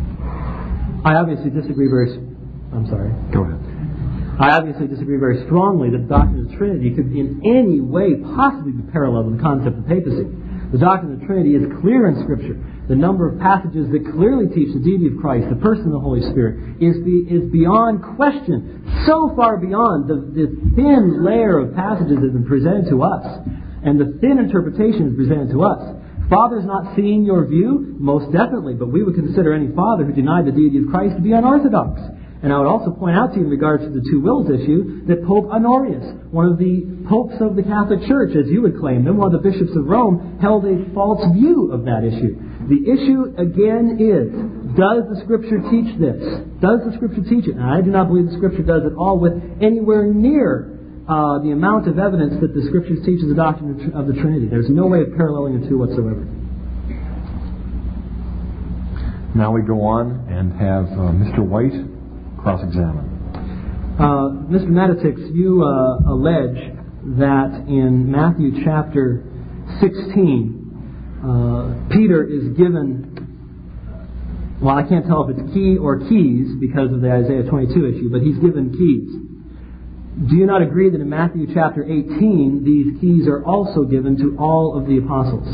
I obviously disagree very... I'm sorry. Go ahead. I obviously disagree very strongly that the doctrine of the Trinity could in any way possibly be parallel with the concept of papacy. The doctrine of the Trinity is clear in Scripture. The number of passages that clearly teach the deity of Christ, the person of the Holy Spirit, is be, is beyond question. So far beyond the, the thin layer of passages that have been presented to us, and the thin interpretation is presented to us. Father's not seeing your view? Most definitely, but we would consider any father who denied the deity of Christ to be unorthodox. And I would also point out to you in regards to the two wills issue that Pope Honorius, one of the popes of the Catholic Church, as you would claim them, one of the bishops of Rome, held a false view of that issue. The issue, again, is, does the Scripture teach this? Does the Scripture teach it? And I do not believe the Scripture does at all with anywhere near uh, the amount of evidence that the Scriptures teaches the doctrine of the Trinity. There's no way of paralleling the two whatsoever. Now we go on and have uh, Mister White cross-examine. Uh, Mister Matitix, you uh, allege that in Matthew chapter sixteen, uh, Peter is given, well, I can't tell if it's key or keys because of the Isaiah twenty-two issue, but he's given keys. Do you not agree that in Matthew chapter eighteen, these keys are also given to all of the apostles?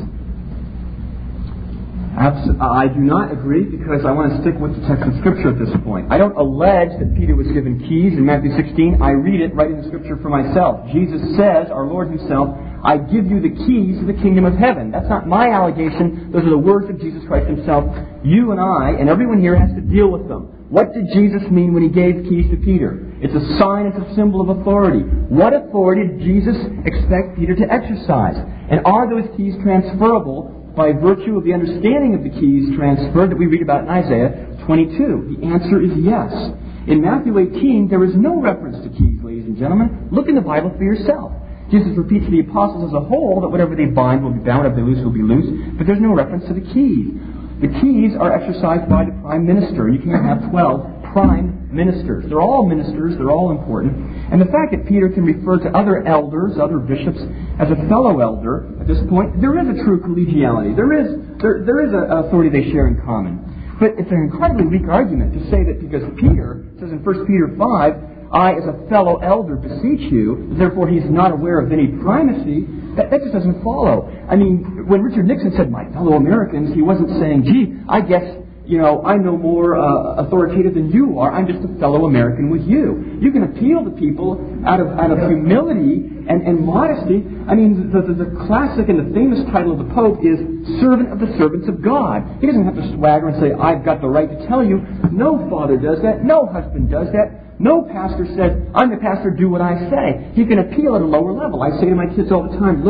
I do not agree because I want to stick with the text of Scripture at this point. I don't allege that Peter was given keys in Matthew sixteen. I read it right in the Scripture for myself. Jesus says, our Lord Himself, I give you the keys to the kingdom of heaven. That's not my allegation. Those are the words of Jesus Christ Himself. You and I and everyone here has to deal with them. What did Jesus mean when He gave keys to Peter? It's a sign, it's a symbol of authority. What authority did Jesus expect Peter to exercise? And are those keys transferable by virtue of the understanding of the keys transferred that we read about in Isaiah twenty-two? The answer is yes. In Matthew eighteen, there is no reference to keys, ladies and gentlemen. Look in the Bible for yourself. Jesus repeats to the apostles as a whole that whatever they bind will be bound, whatever they loose will be loose, but there's no reference to the keys. The keys are exercised by the prime minister. You can't have twelve prime ministers. They're all ministers, they're all important. And the fact that Peter can refer to other elders, other bishops, as a fellow elder at this point, there is a true collegiality. There is there, there is an authority they share in common. But it's an incredibly weak argument to say that because Peter says in First Peter five, I as a fellow elder beseech you, therefore he's not aware of any primacy, that, that just doesn't follow. I mean, when Richard Nixon said, my fellow Americans, he wasn't saying, gee, I guess, you know, I'm no more uh, authoritative than you are. I'm just a fellow American with you. You can appeal to people out of out of humility and, and modesty. I mean, the, the, the classic and the famous title of the Pope is Servant of the Servants of God. He doesn't have to swagger and say, I've got the right to tell you. No father does that. No husband does that. No pastor says, I'm the pastor, do what I say. He can appeal at a lower level. I say to my kids all the time, look,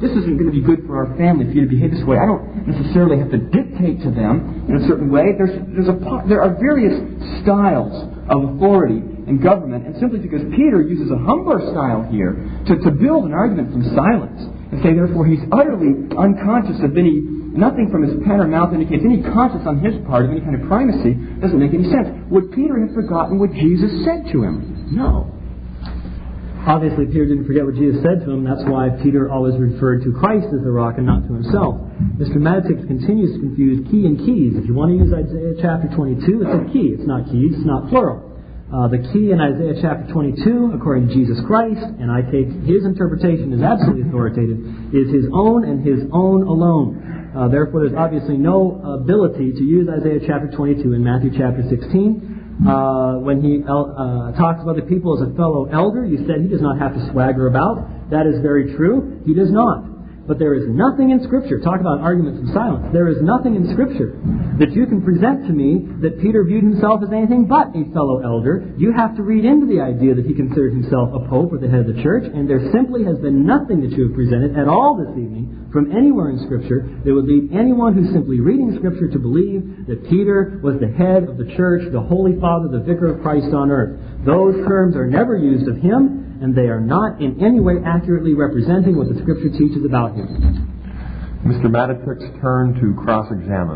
this isn't going to be good for our family for you to behave this way. I don't necessarily have to dictate to them in a certain way. There's, there's a, there are various styles of authority in government, and simply because Peter uses a humbler style here to, to build an argument from silence, and say, therefore, he's utterly unconscious of any, nothing from his pen or mouth indicates any conscience on his part of any kind of primacy, doesn't make any sense. Would Peter have forgotten what Jesus said to him? No. Obviously, Peter didn't forget what Jesus said to him. That's why Peter always referred to Christ as the rock and not to himself. Mister Matitix continues to confuse key and keys. If you want to use Isaiah chapter twenty-two, it's a key. It's not keys. It's not plural. Uh, the key in Isaiah chapter twenty-two, according to Jesus Christ, and I take his interpretation as absolutely authoritative, is his own and his own alone. Uh, therefore, there's obviously no ability to use Isaiah chapter twenty-two in Matthew chapter sixteen. Uh, when he uh, talks about the people as a fellow elder, you said he does not have to swagger about. That is very true. He does not. But there is nothing in Scripture, talk about an argument from silence, there is nothing in Scripture that you can present to me that Peter viewed himself as anything but a fellow elder. You have to read into the idea that he considered himself a pope or the head of the church, and there simply has been nothing that you have presented at all this evening from anywhere in Scripture that would lead anyone who's simply reading Scripture to believe that Peter was the head of the church, the Holy Father, the Vicar of Christ on earth. Those terms are never used of him, and they are not in any way accurately representing what the Scripture teaches about him. Mister Matitix turned to cross-examine.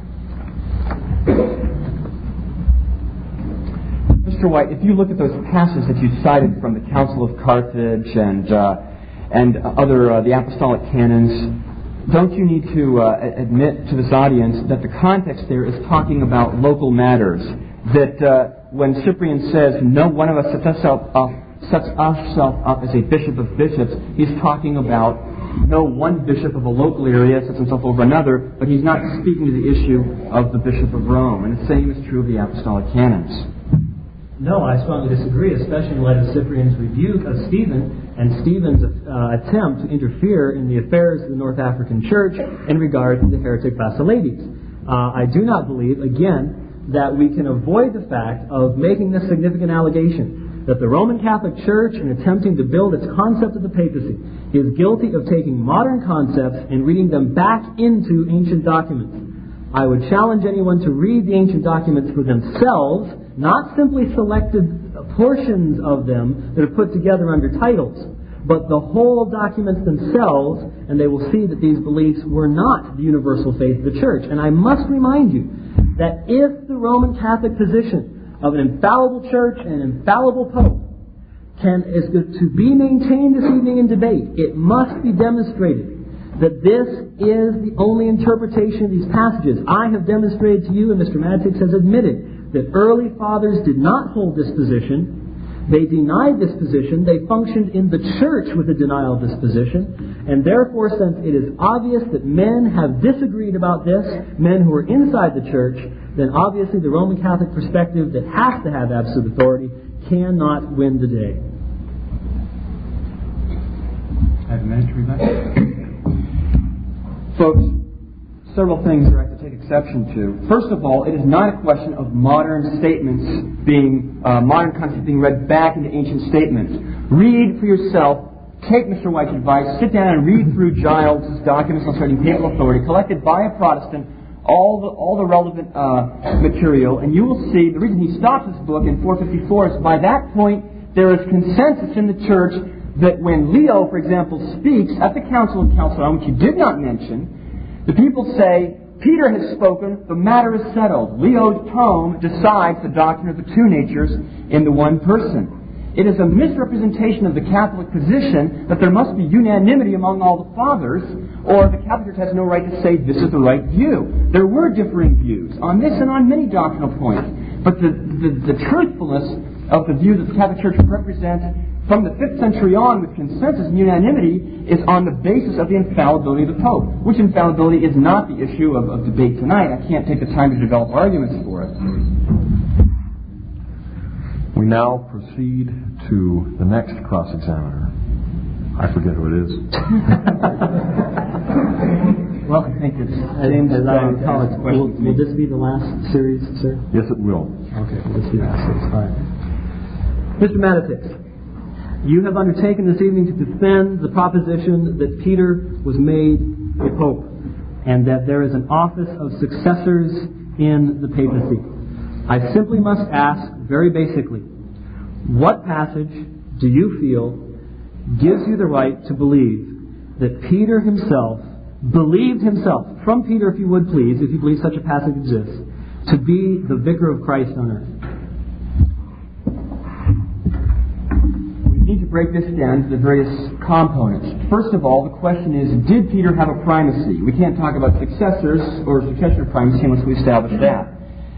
Mister White, if you look at those passages that you cited from the Council of Carthage and uh, and other uh, the apostolic canons, don't you need to uh, admit to this audience that the context there is talking about local matters? That uh, when Cyprian says, no one of us sets ourselves up, sets ourselves up as a bishop of bishops, he's talking about no one bishop of a local area sets himself over another, but he's not speaking to the issue of the Bishop of Rome. And the same is true of the apostolic canons. No, I strongly disagree, especially in light of Cyprian's rebuke of Stephen and Stephen's uh, attempt to interfere in the affairs of the North African Church in regard to the heretic Basilides. Uh, I do not believe, again, that we can avoid the fact of making this significant allegation that the Roman Catholic Church, in attempting to build its concept of the papacy, is guilty of taking modern concepts and reading them back into ancient documents. I would challenge anyone to read the ancient documents for themselves, not simply selected portions of them that are put together under titles, but the whole documents themselves, and they will see that these beliefs were not the universal faith of the Church. And I must remind you that if the Roman Catholic position of an infallible church and an infallible pope can is to be maintained this evening in debate, it must be demonstrated that this is the only interpretation of these passages. I have demonstrated to you, and Mister Matitix has admitted, that early fathers did not hold this position. They denied this position. They functioned in the church with a denial of this position. And therefore, since it is obvious that men have disagreed about this, men who are inside the church, then obviously the Roman Catholic perspective that has to have absolute authority cannot win the day. I have a minute to read that. Folks, several things that I have to take exception to. First of all, it is not a question of modern statements being, uh, modern concepts being read back into ancient statements. Read for yourself. Take Mister White's advice. Sit down and read through Giles' documents concerning papal authority, collected by a Protestant, all the all the relevant uh, material, and you will see the reason he stops this book in four fifty-four is by that point there is consensus in the church that when Leo, for example, speaks at the Council of Chalcedon, which you did not mention, the people say, Peter has spoken, the matter is settled. Leo's tome decides the doctrine of the two natures in the one person. It is a misrepresentation of the Catholic position that there must be unanimity among all the fathers, or the Catholic Church has no right to say this is the right view. There were differing views on this and on many doctrinal points, but the, the, the truthfulness of the view that the Catholic Church represents from the fifth century on with consensus and unanimity is on the basis of the infallibility of the Pope, which infallibility is not the issue of, of debate tonight. I can't take the time to develop arguments for it. We now proceed to the next cross-examiner. I forget who it is. Well, I think it's James as I recall it. Will, will will this be the last series, sir? Yes, it will. Okay, will this be the last series? All right. Mister Matitix, You have undertaken this evening to defend the proposition that Peter was made a pope and that there is an office of successors in the papacy. I simply must ask, very basically, what passage do you feel gives you the right to believe that Peter himself believed himself, from Peter if you would please, if you believe such a passage exists, to be the vicar of Christ on earth? We need to break this down to the various components. First of all, the question is, did Peter have a primacy? We can't talk about successors or succession of primacy unless we establish that.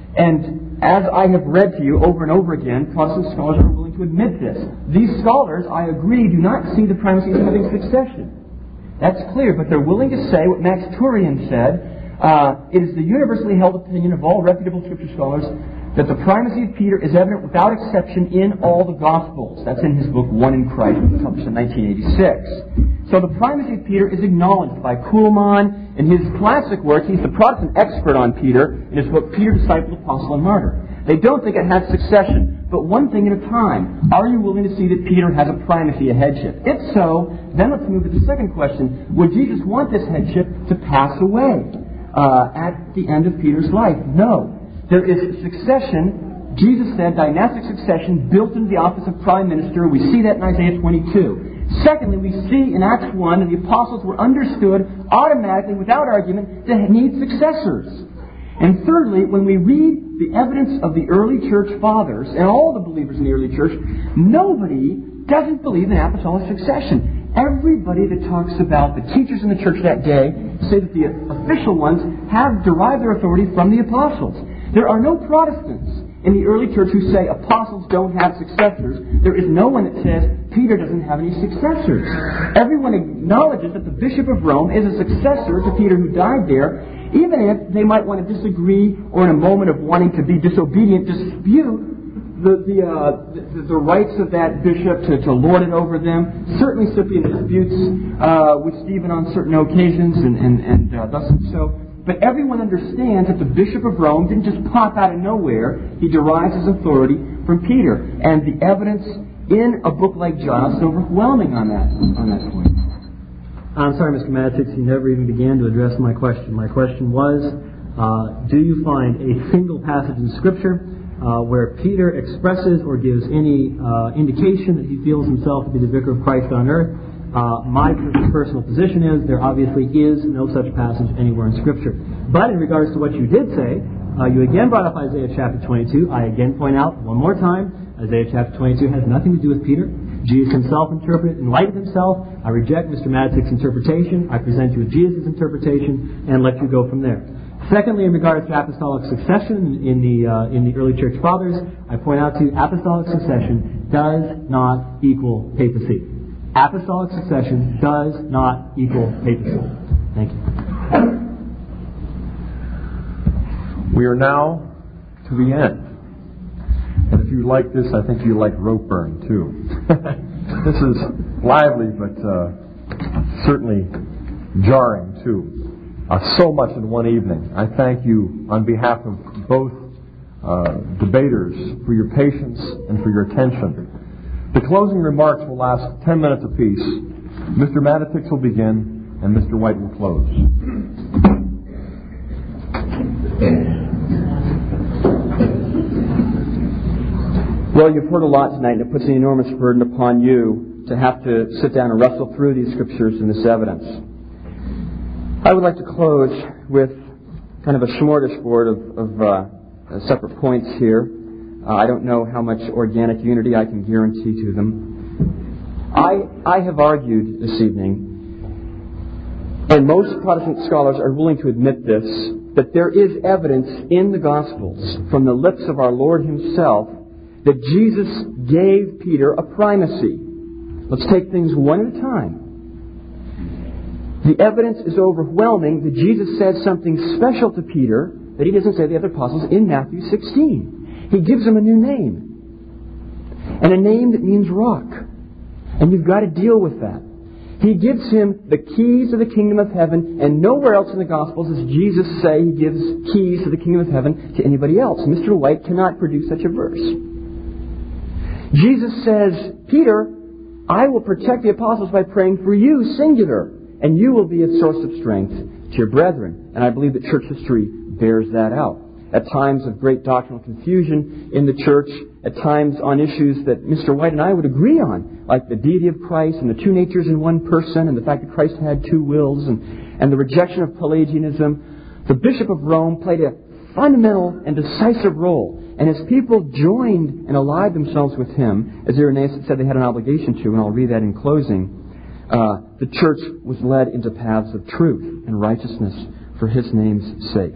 And as I have read to you over and over again, Protestant scholars are willing to admit this. These scholars, I agree, do not see the primacy as having succession. That's clear, but they're willing to say what Max Turian said. Uh, it is the universally held opinion of all reputable Scripture scholars that the primacy of Peter is evident without exception in all the Gospels. That's in his book, One in Christ, published in nineteen eighty-six. So the primacy of Peter is acknowledged by Kuhlmann. In his classic work, he's the Protestant expert on Peter, in his book, Peter, Disciple, Apostle, and Martyr. They don't think it has succession, but one thing at a time. Are you willing to see that Peter has a primacy, a headship? If so, then let's move to the second question. Would Jesus want this headship to pass away uh, at the end of Peter's life? No. There is succession. Jesus said dynastic succession built into the office of prime minister. We see that in Isaiah twenty-two. Secondly, we see in Acts one that the apostles were understood automatically, without argument, to need successors. And thirdly, when we read the evidence of the early church fathers and all the believers in the early church, nobody doesn't believe in apostolic succession. Everybody that talks about the teachers in the church that day say that the official ones have derived their authority from the apostles. There are no Protestants in the early church who say apostles don't have successors. There is no one that says Peter doesn't have any successors. Everyone acknowledges that the Bishop of Rome is a successor to Peter who died there, even if they might want to disagree or in a moment of wanting to be disobedient, dispute the the, uh, the, the rights of that bishop to, to lord it over them. Certainly Cyprian disputes uh, with Stephen on certain occasions, and, and, and uh, thus so. But everyone understands that the Bishop of Rome didn't just pop out of nowhere. He derives his authority from Peter. And the evidence in a book like John is overwhelming on that, on that point. I'm sorry, Mister Matix, you never even began to address my question. My question was, uh, do you find a single passage in Scripture uh, where Peter expresses or gives any uh, indication that he feels himself to be the vicar of Christ on earth? Uh, my personal position is there obviously is no such passage anywhere in Scripture. But in regards to what you did say, uh, you again brought up Isaiah chapter twenty-two. I again point out one more time, Isaiah chapter twenty-two has nothing to do with Peter. Jesus himself interpreted in light of himself. I reject Mister Matzik's interpretation. I present you with Jesus' interpretation and let you go from there. Secondly, in regards to apostolic succession in the uh, in the early church fathers, I point out to you apostolic succession does not equal papacy. Apostolic succession does not equal papacy. Thank you. We are now to the end. And if you like this, I think you like rope burn too. This is lively, but uh, certainly jarring too. Uh, so much in one evening. I thank you on behalf of both uh, debaters for your patience and for your attention. The closing remarks will last ten minutes apiece. Mister Matitix will begin, and Mister White will close. Well, you've heard a lot tonight, and it puts an enormous burden upon you to have to sit down and wrestle through these scriptures and this evidence. I would like to close with kind of a smorgasbord of, of uh, separate points here. Uh, I don't know how much organic unity I can guarantee to them. I, I have argued this evening, and most Protestant scholars are willing to admit this, that there is evidence in the Gospels from the lips of our Lord Himself that Jesus gave Peter a primacy. Let's take things one at a time. The evidence is overwhelming that Jesus said something special to Peter that He doesn't say to the other apostles in Matthew sixteen. He gives him a new name. And a name that means rock. And you've got to deal with that. He gives him the keys to the kingdom of heaven, and nowhere else in the Gospels does Jesus say He gives keys to the kingdom of heaven to anybody else. Mister White cannot produce such a verse. Jesus says, Peter, I will protect the apostles by praying for you, singular, and you will be a source of strength to your brethren. And I believe that church history bears that out. At times of great doctrinal confusion in the church, at times on issues that Mister White and I would agree on, like the deity of Christ and the two natures in one person and the fact that Christ had two wills and, and the rejection of Pelagianism, the Bishop of Rome played a fundamental and decisive role. And as people joined and allied themselves with him, as Irenaeus said they had an obligation to, and I'll read that in closing, uh, the church was led into paths of truth and righteousness for his name's sake.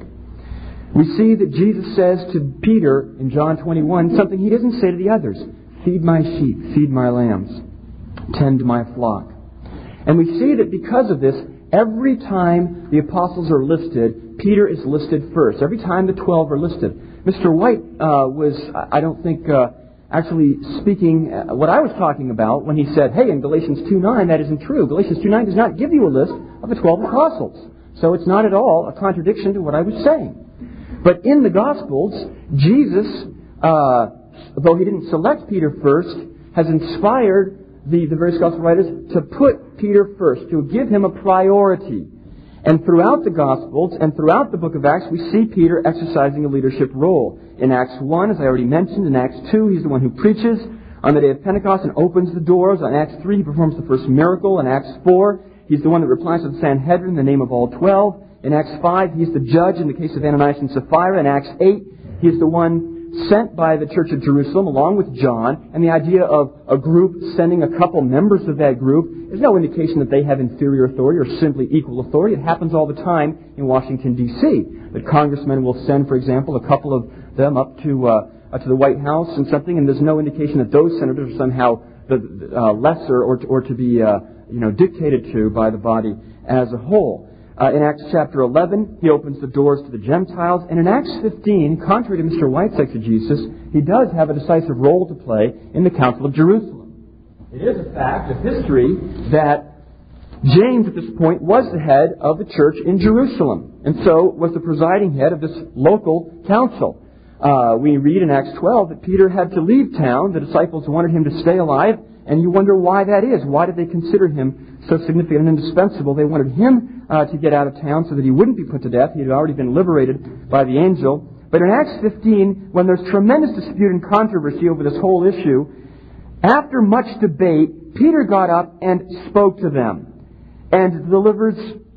We see that Jesus says to Peter in John twenty-one something he doesn't say to the others. Feed my sheep, feed my lambs, tend my flock. And we see that because of this, every time the apostles are listed, Peter is listed first. Every time the twelve are listed. Mister White uh, was, I don't think, uh, actually speaking uh, what I was talking about when he said, hey, in Galatians two nine, that isn't true. Galatians two nine does not give you a list of the twelve apostles. So it's not at all a contradiction to what I was saying. But in the Gospels, Jesus, uh, though he didn't select Peter first, has inspired the, the various Gospel writers to put Peter first, to give him a priority. And throughout the Gospels and throughout the book of Acts, we see Peter exercising a leadership role. In Acts one, as I already mentioned, in Acts two, he's the one who preaches on the day of Pentecost and opens the doors. On Acts three, he performs the first miracle. In Acts four, he's the one that replies to the Sanhedrin in the name of all twelve. In Acts five, he's the judge in the case of Ananias and Sapphira. In Acts eight, he's the one sent by the church of Jerusalem along with John. And the idea of a group sending a couple members of that group is no indication that they have inferior authority or simply equal authority. It happens all the time in Washington, D C That congressmen will send, for example, a couple of them up to uh, uh, to the White House and something, and there's no indication that those senators are somehow the uh, lesser or to, or to be uh, you know dictated to by the body as a whole. Uh, in Acts chapter eleven, he opens the doors to the Gentiles. And in Acts fifteen, contrary to Mister White's exegesis, he does have a decisive role to play in the Council of Jerusalem. It is a fact of history that James at this point was the head of the church in Jerusalem, and so was the presiding head of this local council. Uh, we read in Acts twelve that Peter had to leave town. The disciples wanted him to stay alive, and you wonder why that is. Why did they consider him so significant and indispensable? They wanted him uh, to get out of town so that he wouldn't be put to death. He had already been liberated by the angel. But in Acts fifteen, when there's tremendous dispute and controversy over this whole issue, after much debate, Peter got up and spoke to them and delivers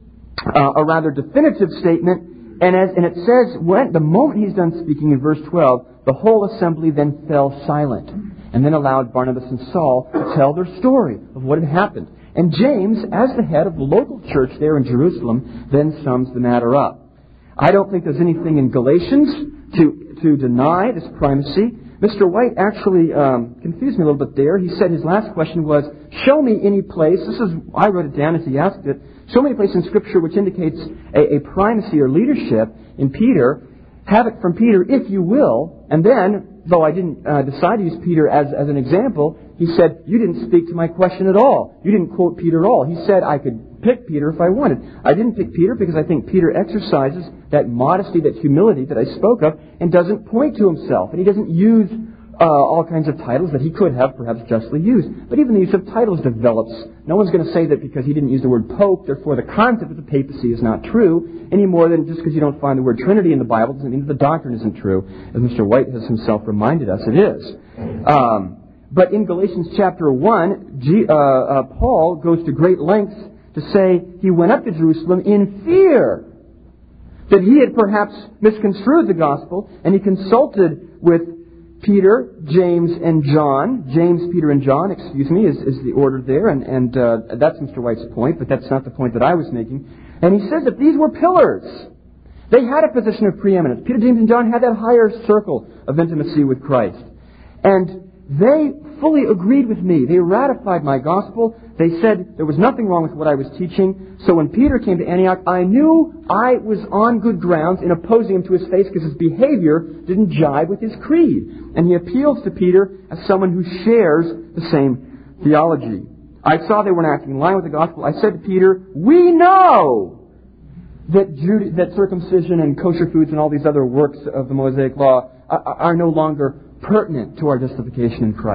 uh, a rather definitive statement. And as and it says, when the moment he's done speaking in verse twelve, the whole assembly then fell silent, and then allowed Barnabas and Saul to tell their story of what had happened. And James, as the head of the local church there in Jerusalem, then sums the matter up. I don't think there's anything in Galatians to to deny this primacy. Mister White actually um, confused me a little bit there. He said his last question was, show me any place, this is, I wrote it down as he asked it, show me a place in Scripture which indicates a, a primacy or leadership in Peter. Have it from Peter, if you will. And then, though I didn't uh, decide to use Peter as, as an example, he said, you didn't speak to my question at all. You didn't quote Peter at all. He said I could pick Peter if I wanted. I didn't pick Peter because I think Peter exercises that modesty, that humility that I spoke of, and doesn't point to himself. And he doesn't use uh, all kinds of titles that he could have perhaps justly used. But even the use of titles develops. No one's going to say that because he didn't use the word pope, therefore the concept of the papacy is not true, any more than just because you don't find the word Trinity in the Bible doesn't mean that the doctrine isn't true. As Mister White has himself reminded us, it is. Um, but in Galatians chapter one, G, uh, uh, Paul goes to great lengths to say he went up to Jerusalem in fear that he had perhaps misconstrued the gospel, and he consulted with Peter, James, and John. James, Peter, and John, excuse me, is, is the order there, and, and uh, that's Mister White's point, but that's not the point that I was making. And he says that these were pillars. They had a position of preeminence. Peter, James, and John had that higher circle of intimacy with Christ. And they fully agreed with me. They ratified my gospel. They said there was nothing wrong with what I was teaching. So when Peter came to Antioch, I knew I was on good grounds in opposing him to his face because his behavior didn't jive with his creed. And he appeals to Peter as someone who shares the same theology. I saw they weren't acting in line with the gospel. I said to Peter, we know that Jude- that circumcision and kosher foods and all these other works of the Mosaic Law are, are no longer pertinent to our justification in Christ.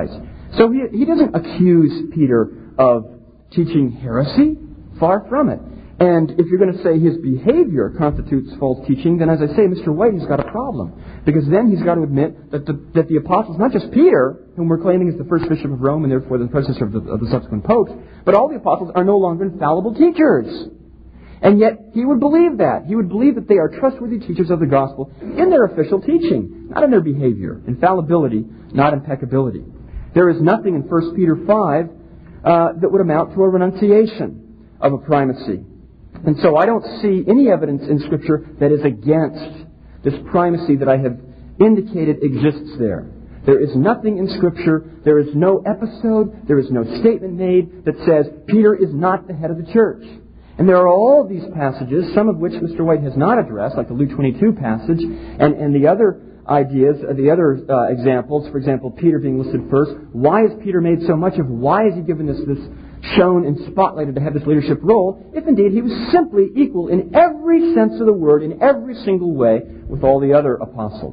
So he, he doesn't accuse Peter of teaching heresy. Far from it. And if you're going to say his behavior constitutes false teaching, then as I say, Mister White, he's got a problem. Because then he's got to admit that the, that the apostles, not just Peter, whom we're claiming is the first bishop of Rome and therefore the predecessor of the, of the subsequent popes, but all the apostles are no longer infallible teachers. And yet he would believe that. He would believe that they are trustworthy teachers of the gospel in their official teaching, not in their behavior. Infallibility, not impeccability. There is nothing in First Peter five uh, that would amount to a renunciation of a primacy. And so I don't see any evidence in Scripture that is against this primacy that I have indicated exists there. There is nothing in Scripture, there is no episode, there is no statement made that says Peter is not the head of the church. And there are all these passages, some of which Mister White has not addressed, like the Luke twenty-two passage, and, and the other ideas, the other uh, examples, for example, Peter being listed first. Why is Peter made so much of? Why is he given this, this shown and spotlighted to have this leadership role, if indeed he was simply equal in every sense of the word, in every single way, with all the other apostles?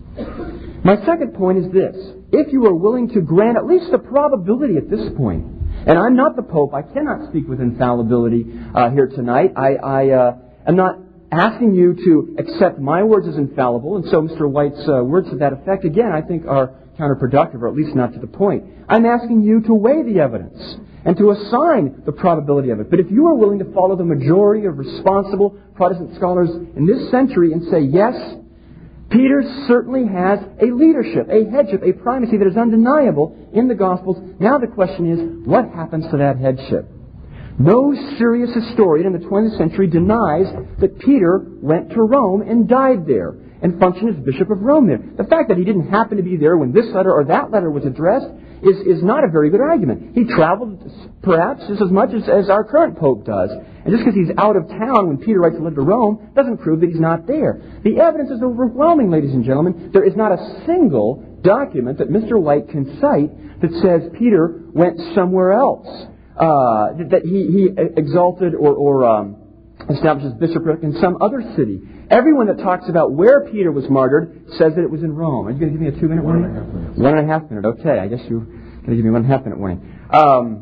My second point is this. If you are willing to grant at least the probability at this point, and I'm not the Pope, I cannot speak with infallibility uh, here tonight. I, I uh, am not asking you to accept my words as infallible, and so Mister White's uh, words to that effect, again, I think are counterproductive, or at least not to the point. I'm asking you to weigh the evidence and to assign the probability of it. But if you are willing to follow the majority of responsible Protestant scholars in this century and say, yes, Peter certainly has a leadership, a headship, a primacy that is undeniable in the Gospels, now the question is, what happens to that headship? No serious historian in the twentieth century denies that Peter went to Rome and died there and functioned as Bishop of Rome there. The fact that he didn't happen to be there when this letter or that letter was addressed is, is not a very good argument. He traveled perhaps just as much as, as our current Pope does. And just because he's out of town when Peter writes a letter to Rome doesn't prove that he's not there. The evidence is overwhelming, ladies and gentlemen. There is not a single document that Mister White can cite that says Peter went somewhere else. Uh, that he, he exalted or, or um, established his bishopric in some other city. Everyone that talks about where Peter was martyred says that it was in Rome. Are you going to give me a two-minute warning? One and a half minutes. One and a half minute. Okay, I guess you're going to give me one and a half minute warning. Um,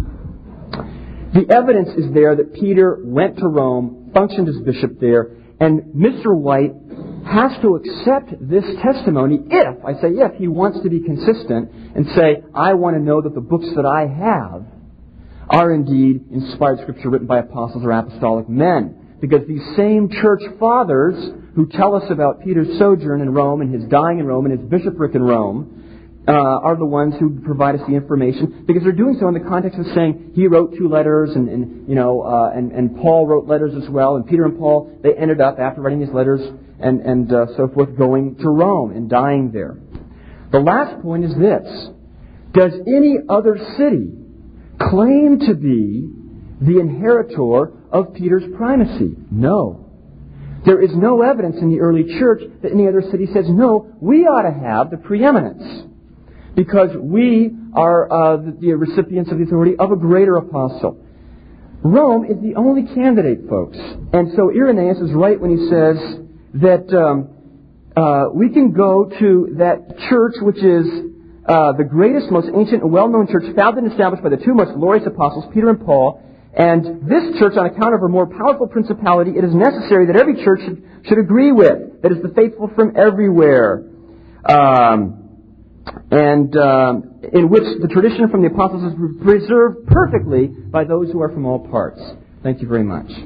the evidence is there that Peter went to Rome, functioned as bishop there, and Mister White has to accept this testimony if, I say if, he wants to be consistent and say, I want to know that the books that I have are indeed inspired scripture written by apostles or apostolic men. Because these same church fathers who tell us about Peter's sojourn in Rome and his dying in Rome and his bishopric in Rome uh, are the ones who provide us the information, because they're doing so in the context of saying he wrote two letters and, and you know uh, and, and Paul wrote letters as well, and Peter and Paul, they ended up after writing these letters and, and uh, so forth going to Rome and dying there. The last point is this. Does any other city claim to be the inheritor of Peter's primacy? No. There is no evidence in the early church that any other city says, no, we ought to have the preeminence because we are uh, the, the recipients of the authority of a greater apostle. Rome is the only candidate, folks. And so Irenaeus is right when he says that um, uh, we can go to that church which is Uh, the greatest, most ancient and well-known church founded and established by the two most glorious apostles, Peter and Paul. And this church, on account of her more powerful principality, it is necessary that every church should, should agree with, that is the faithful from everywhere. Um, and um, in which the tradition from the apostles is preserved perfectly by those who are from all parts. Thank you very much.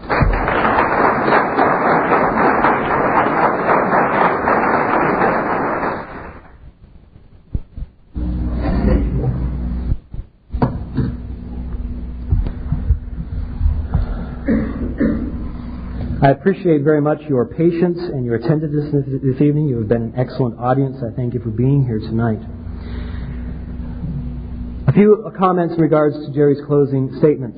I appreciate very much your patience and your attentiveness this evening. You have been an excellent audience. I thank you for being here tonight. A few comments in regards to Jerry's closing statements.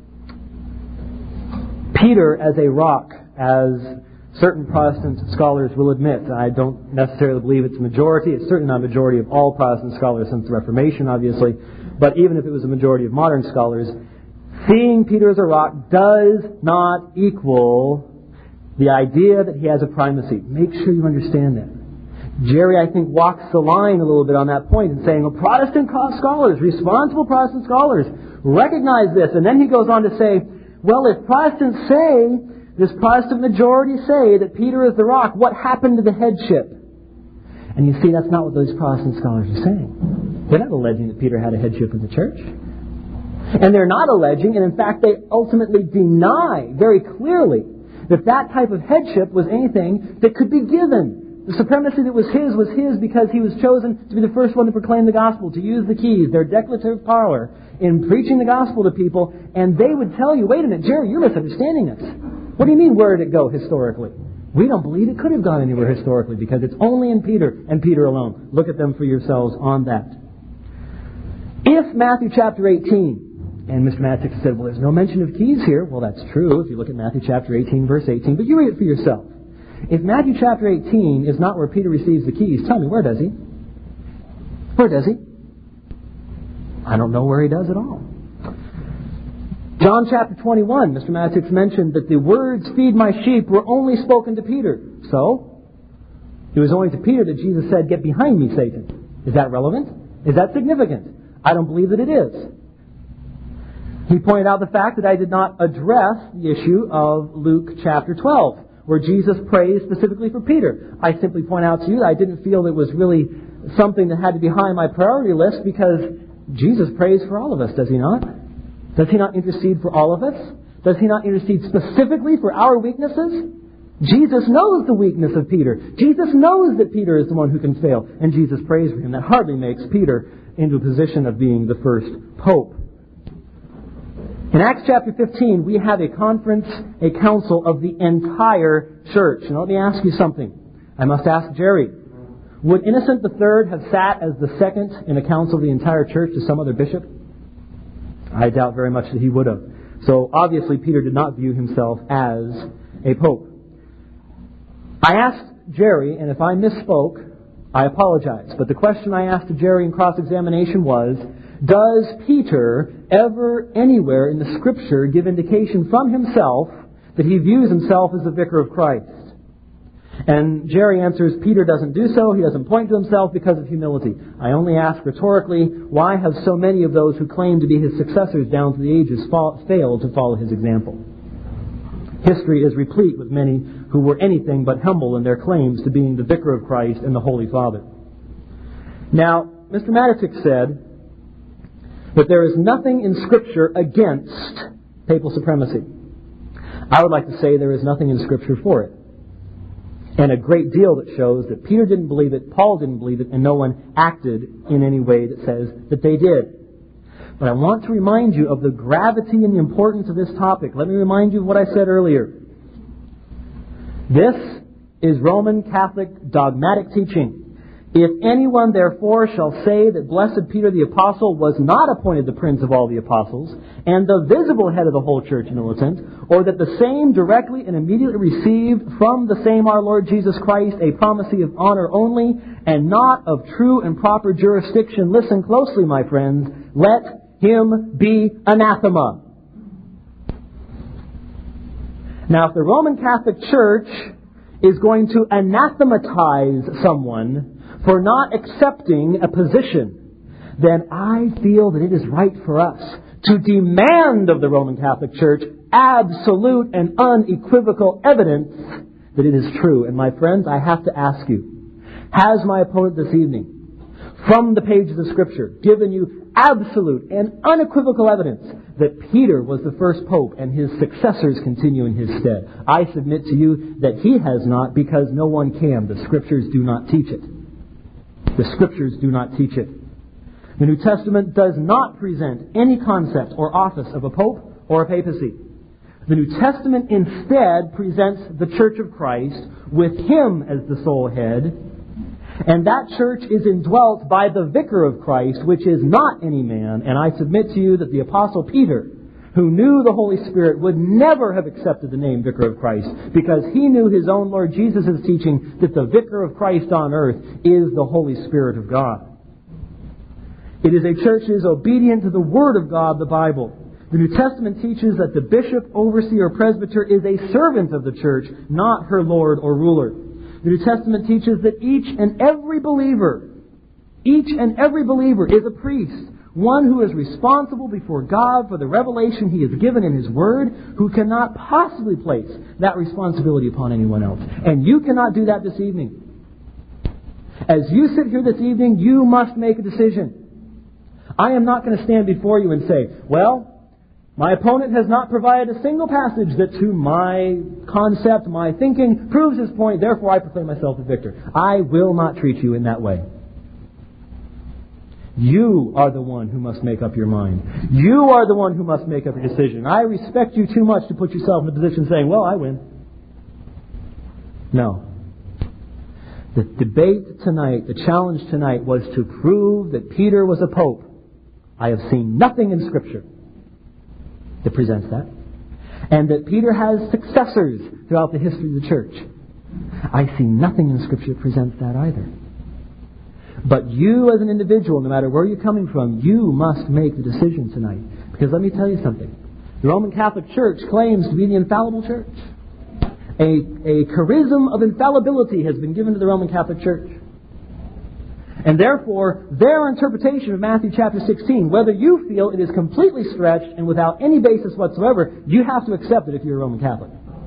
Peter as a rock, as certain Protestant scholars will admit. I don't necessarily believe it's a majority. It's certainly not a majority of all Protestant scholars since the Reformation, obviously. But even if it was a majority of modern scholars, seeing Peter as a rock does not equal the idea that he has a primacy. Make sure you understand that. Jerry, I think, walks the line a little bit on that point in saying, well, Protestant scholars, responsible Protestant scholars, recognize this. And then he goes on to say, well, if Protestants say, this Protestant majority say that Peter is the rock, what happened to the headship? And you see, that's not what those Protestant scholars are saying. They're not alleging that Peter had a headship in the church. And they're not alleging, and in fact they ultimately deny very clearly that that type of headship was anything that could be given. The supremacy that was his was his because he was chosen to be the first one to proclaim the gospel, to use the keys, their declarative power in preaching the gospel to people, and they would tell you, wait a minute, Jerry, you're misunderstanding us. What do you mean, where did it go historically? We don't believe it could have gone anywhere historically because it's only in Peter and Peter alone. Look at them for yourselves on that. If Matthew chapter eighteen, and Mister Matzik said, well, there's no mention of keys here. Well, that's true if you look at Matthew chapter eighteen, verse eighteen, but you read it for yourself. If Matthew chapter eighteen is not where Peter receives the keys, tell me, where does he? Where does he? I don't know where he does at all. John chapter twenty-one, Mister Matzik mentioned that the words, feed my sheep, were only spoken to Peter. So, it was only to Peter that Jesus said, get behind me, Satan. Is that relevant? Is that significant? I don't believe that it is. He pointed out the fact that I did not address the issue of Luke chapter twelve, where Jesus prays specifically for Peter. I simply point out to you that I didn't feel it was really something that had to be high on my priority list because Jesus prays for all of us, does he not? Does he not intercede for all of us? Does he not intercede specifically for our weaknesses? Jesus knows the weakness of Peter. Jesus knows that Peter is the one who can fail, and Jesus prays for him. That hardly makes Peter into a position of being the first pope. In Acts chapter fifteen, we have a conference, a council of the entire church. And let me ask you something. I must ask Jerry. Would Innocent the Third have sat as the second in a council of the entire church to some other bishop? I doubt very much that he would have. So obviously Peter did not view himself as a pope. I asked Jerry, and if I misspoke, I apologize. But the question I asked to Jerry in cross-examination was, does Peter ever anywhere in the Scripture give indication from himself that he views himself as the vicar of Christ? And Jerry answers, Peter doesn't do so. He doesn't point to himself because of humility. I only ask rhetorically, why have so many of those who claim to be his successors down through the ages fa- failed to follow his example? History is replete with many who were anything but humble in their claims to being the vicar of Christ and the Holy Father. Now, Mister Matzik said that there is nothing in Scripture against papal supremacy. I would like to say there is nothing in Scripture for it. And a great deal that shows that Peter didn't believe it, Paul didn't believe it, and no one acted in any way that says that they did. But I want to remind you of the gravity and the importance of this topic. Let me remind you of what I said earlier. This is Roman Catholic dogmatic teaching. If anyone therefore shall say that blessed Peter the Apostle was not appointed the prince of all the apostles, and the visible head of the whole church militant, or that the same directly and immediately received from the same our Lord Jesus Christ a promise of honor only, and not of true and proper jurisdiction, listen closely, my friends, let him be anathema. Now, if the Roman Catholic Church is going to anathematize someone for not accepting a position, then I feel that it is right for us to demand of the Roman Catholic Church absolute and unequivocal evidence that it is true. And my friends, I have to ask you, has my opponent this evening, from the pages of Scripture, given you absolute and unequivocal evidence that Peter was the first pope and his successors continue in his stead? I submit to you that he has not, because no one can. The Scriptures do not teach it. The Scriptures do not teach it. The New Testament does not present any concept or office of a pope or a papacy. The New Testament instead presents the Church of Christ with Him as the sole head, and that church is indwelt by the Vicar of Christ, which is not any man. And I submit to you that the Apostle Peter, who knew the Holy Spirit, would never have accepted the name Vicar of Christ, because he knew his own Lord Jesus' teaching that the Vicar of Christ on earth is the Holy Spirit of God. It is a church that is obedient to the Word of God, the Bible. The New Testament teaches that the bishop, overseer, or presbyter is a servant of the church, not her lord or ruler. The New Testament teaches that each and every believer, each and every believer is a priest, one who is responsible before God for the revelation He has given in His Word, who cannot possibly place that responsibility upon anyone else. And you cannot do that this evening. As you sit here this evening, you must make a decision. I am not going to stand before you and say, well, my opponent has not provided a single passage that to my concept, my thinking, proves his point, therefore I proclaim myself the victor. I will not treat you in that way. You are the one who must make up your mind. You are the one who must make up your decision. I respect you too much to put yourself in a position saying, well, I win. No. The debate tonight, the challenge tonight was to prove that Peter was a pope. I have seen nothing in Scripture that presents that. And that Peter has successors throughout the history of the church. I see nothing in Scripture that presents that either. But you as an individual, no matter where you're coming from, you must make the decision tonight. Because let me tell you something. The Roman Catholic Church claims to be the infallible church. A, a charism of infallibility has been given to the Roman Catholic Church. And therefore, their interpretation of Matthew chapter sixteen, whether you feel it is completely stretched and without any basis whatsoever, you have to accept it if you're a Roman Catholic.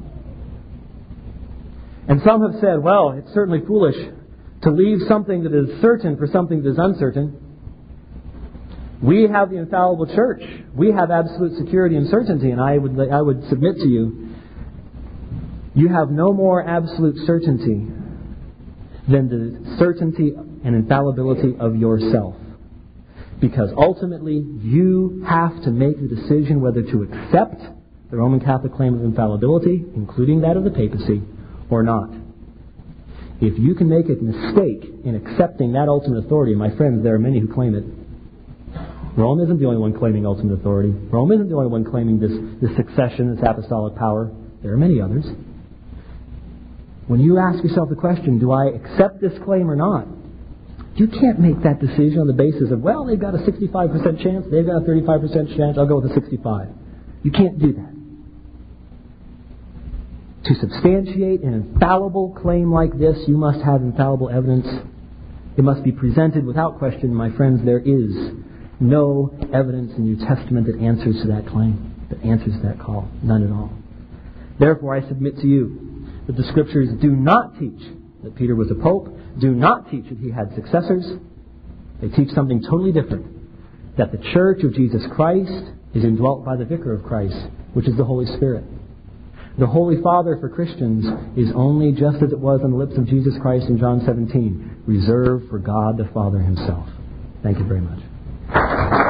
And some have said, well, it's certainly foolish to leave something that is certain for something that is uncertain. We have the infallible church. We have absolute security and certainty, and I would I would submit to you, you have no more absolute certainty than the certainty and infallibility of yourself. Because ultimately, you have to make the decision whether to accept the Roman Catholic claim of infallibility, including that of the papacy, or not. If you can make a mistake in accepting that ultimate authority, my friends, there are many who claim it. Rome isn't the only one claiming ultimate authority. Rome isn't the only one claiming this, this succession, this apostolic power. There are many others. When you ask yourself the question, do I accept this claim or not? You can't make that decision on the basis of, well, they've got a sixty-five percent chance, they've got a thirty-five percent chance, I'll go with a sixty-five. You can't do that. To substantiate an infallible claim like this, you must have infallible evidence. It must be presented without question. My friends, there is no evidence in the New Testament that answers to that claim, that answers to that call. None at all. Therefore, I submit to you that the Scriptures do not teach that Peter was a pope, do not teach that he had successors. They teach something totally different. That the Church of Jesus Christ is indwelt by the Vicar of Christ, which is the Holy Spirit. The Holy Father for Christians is only, just as it was on the lips of Jesus Christ in John seventeen, reserved for God the Father Himself. Thank you very much.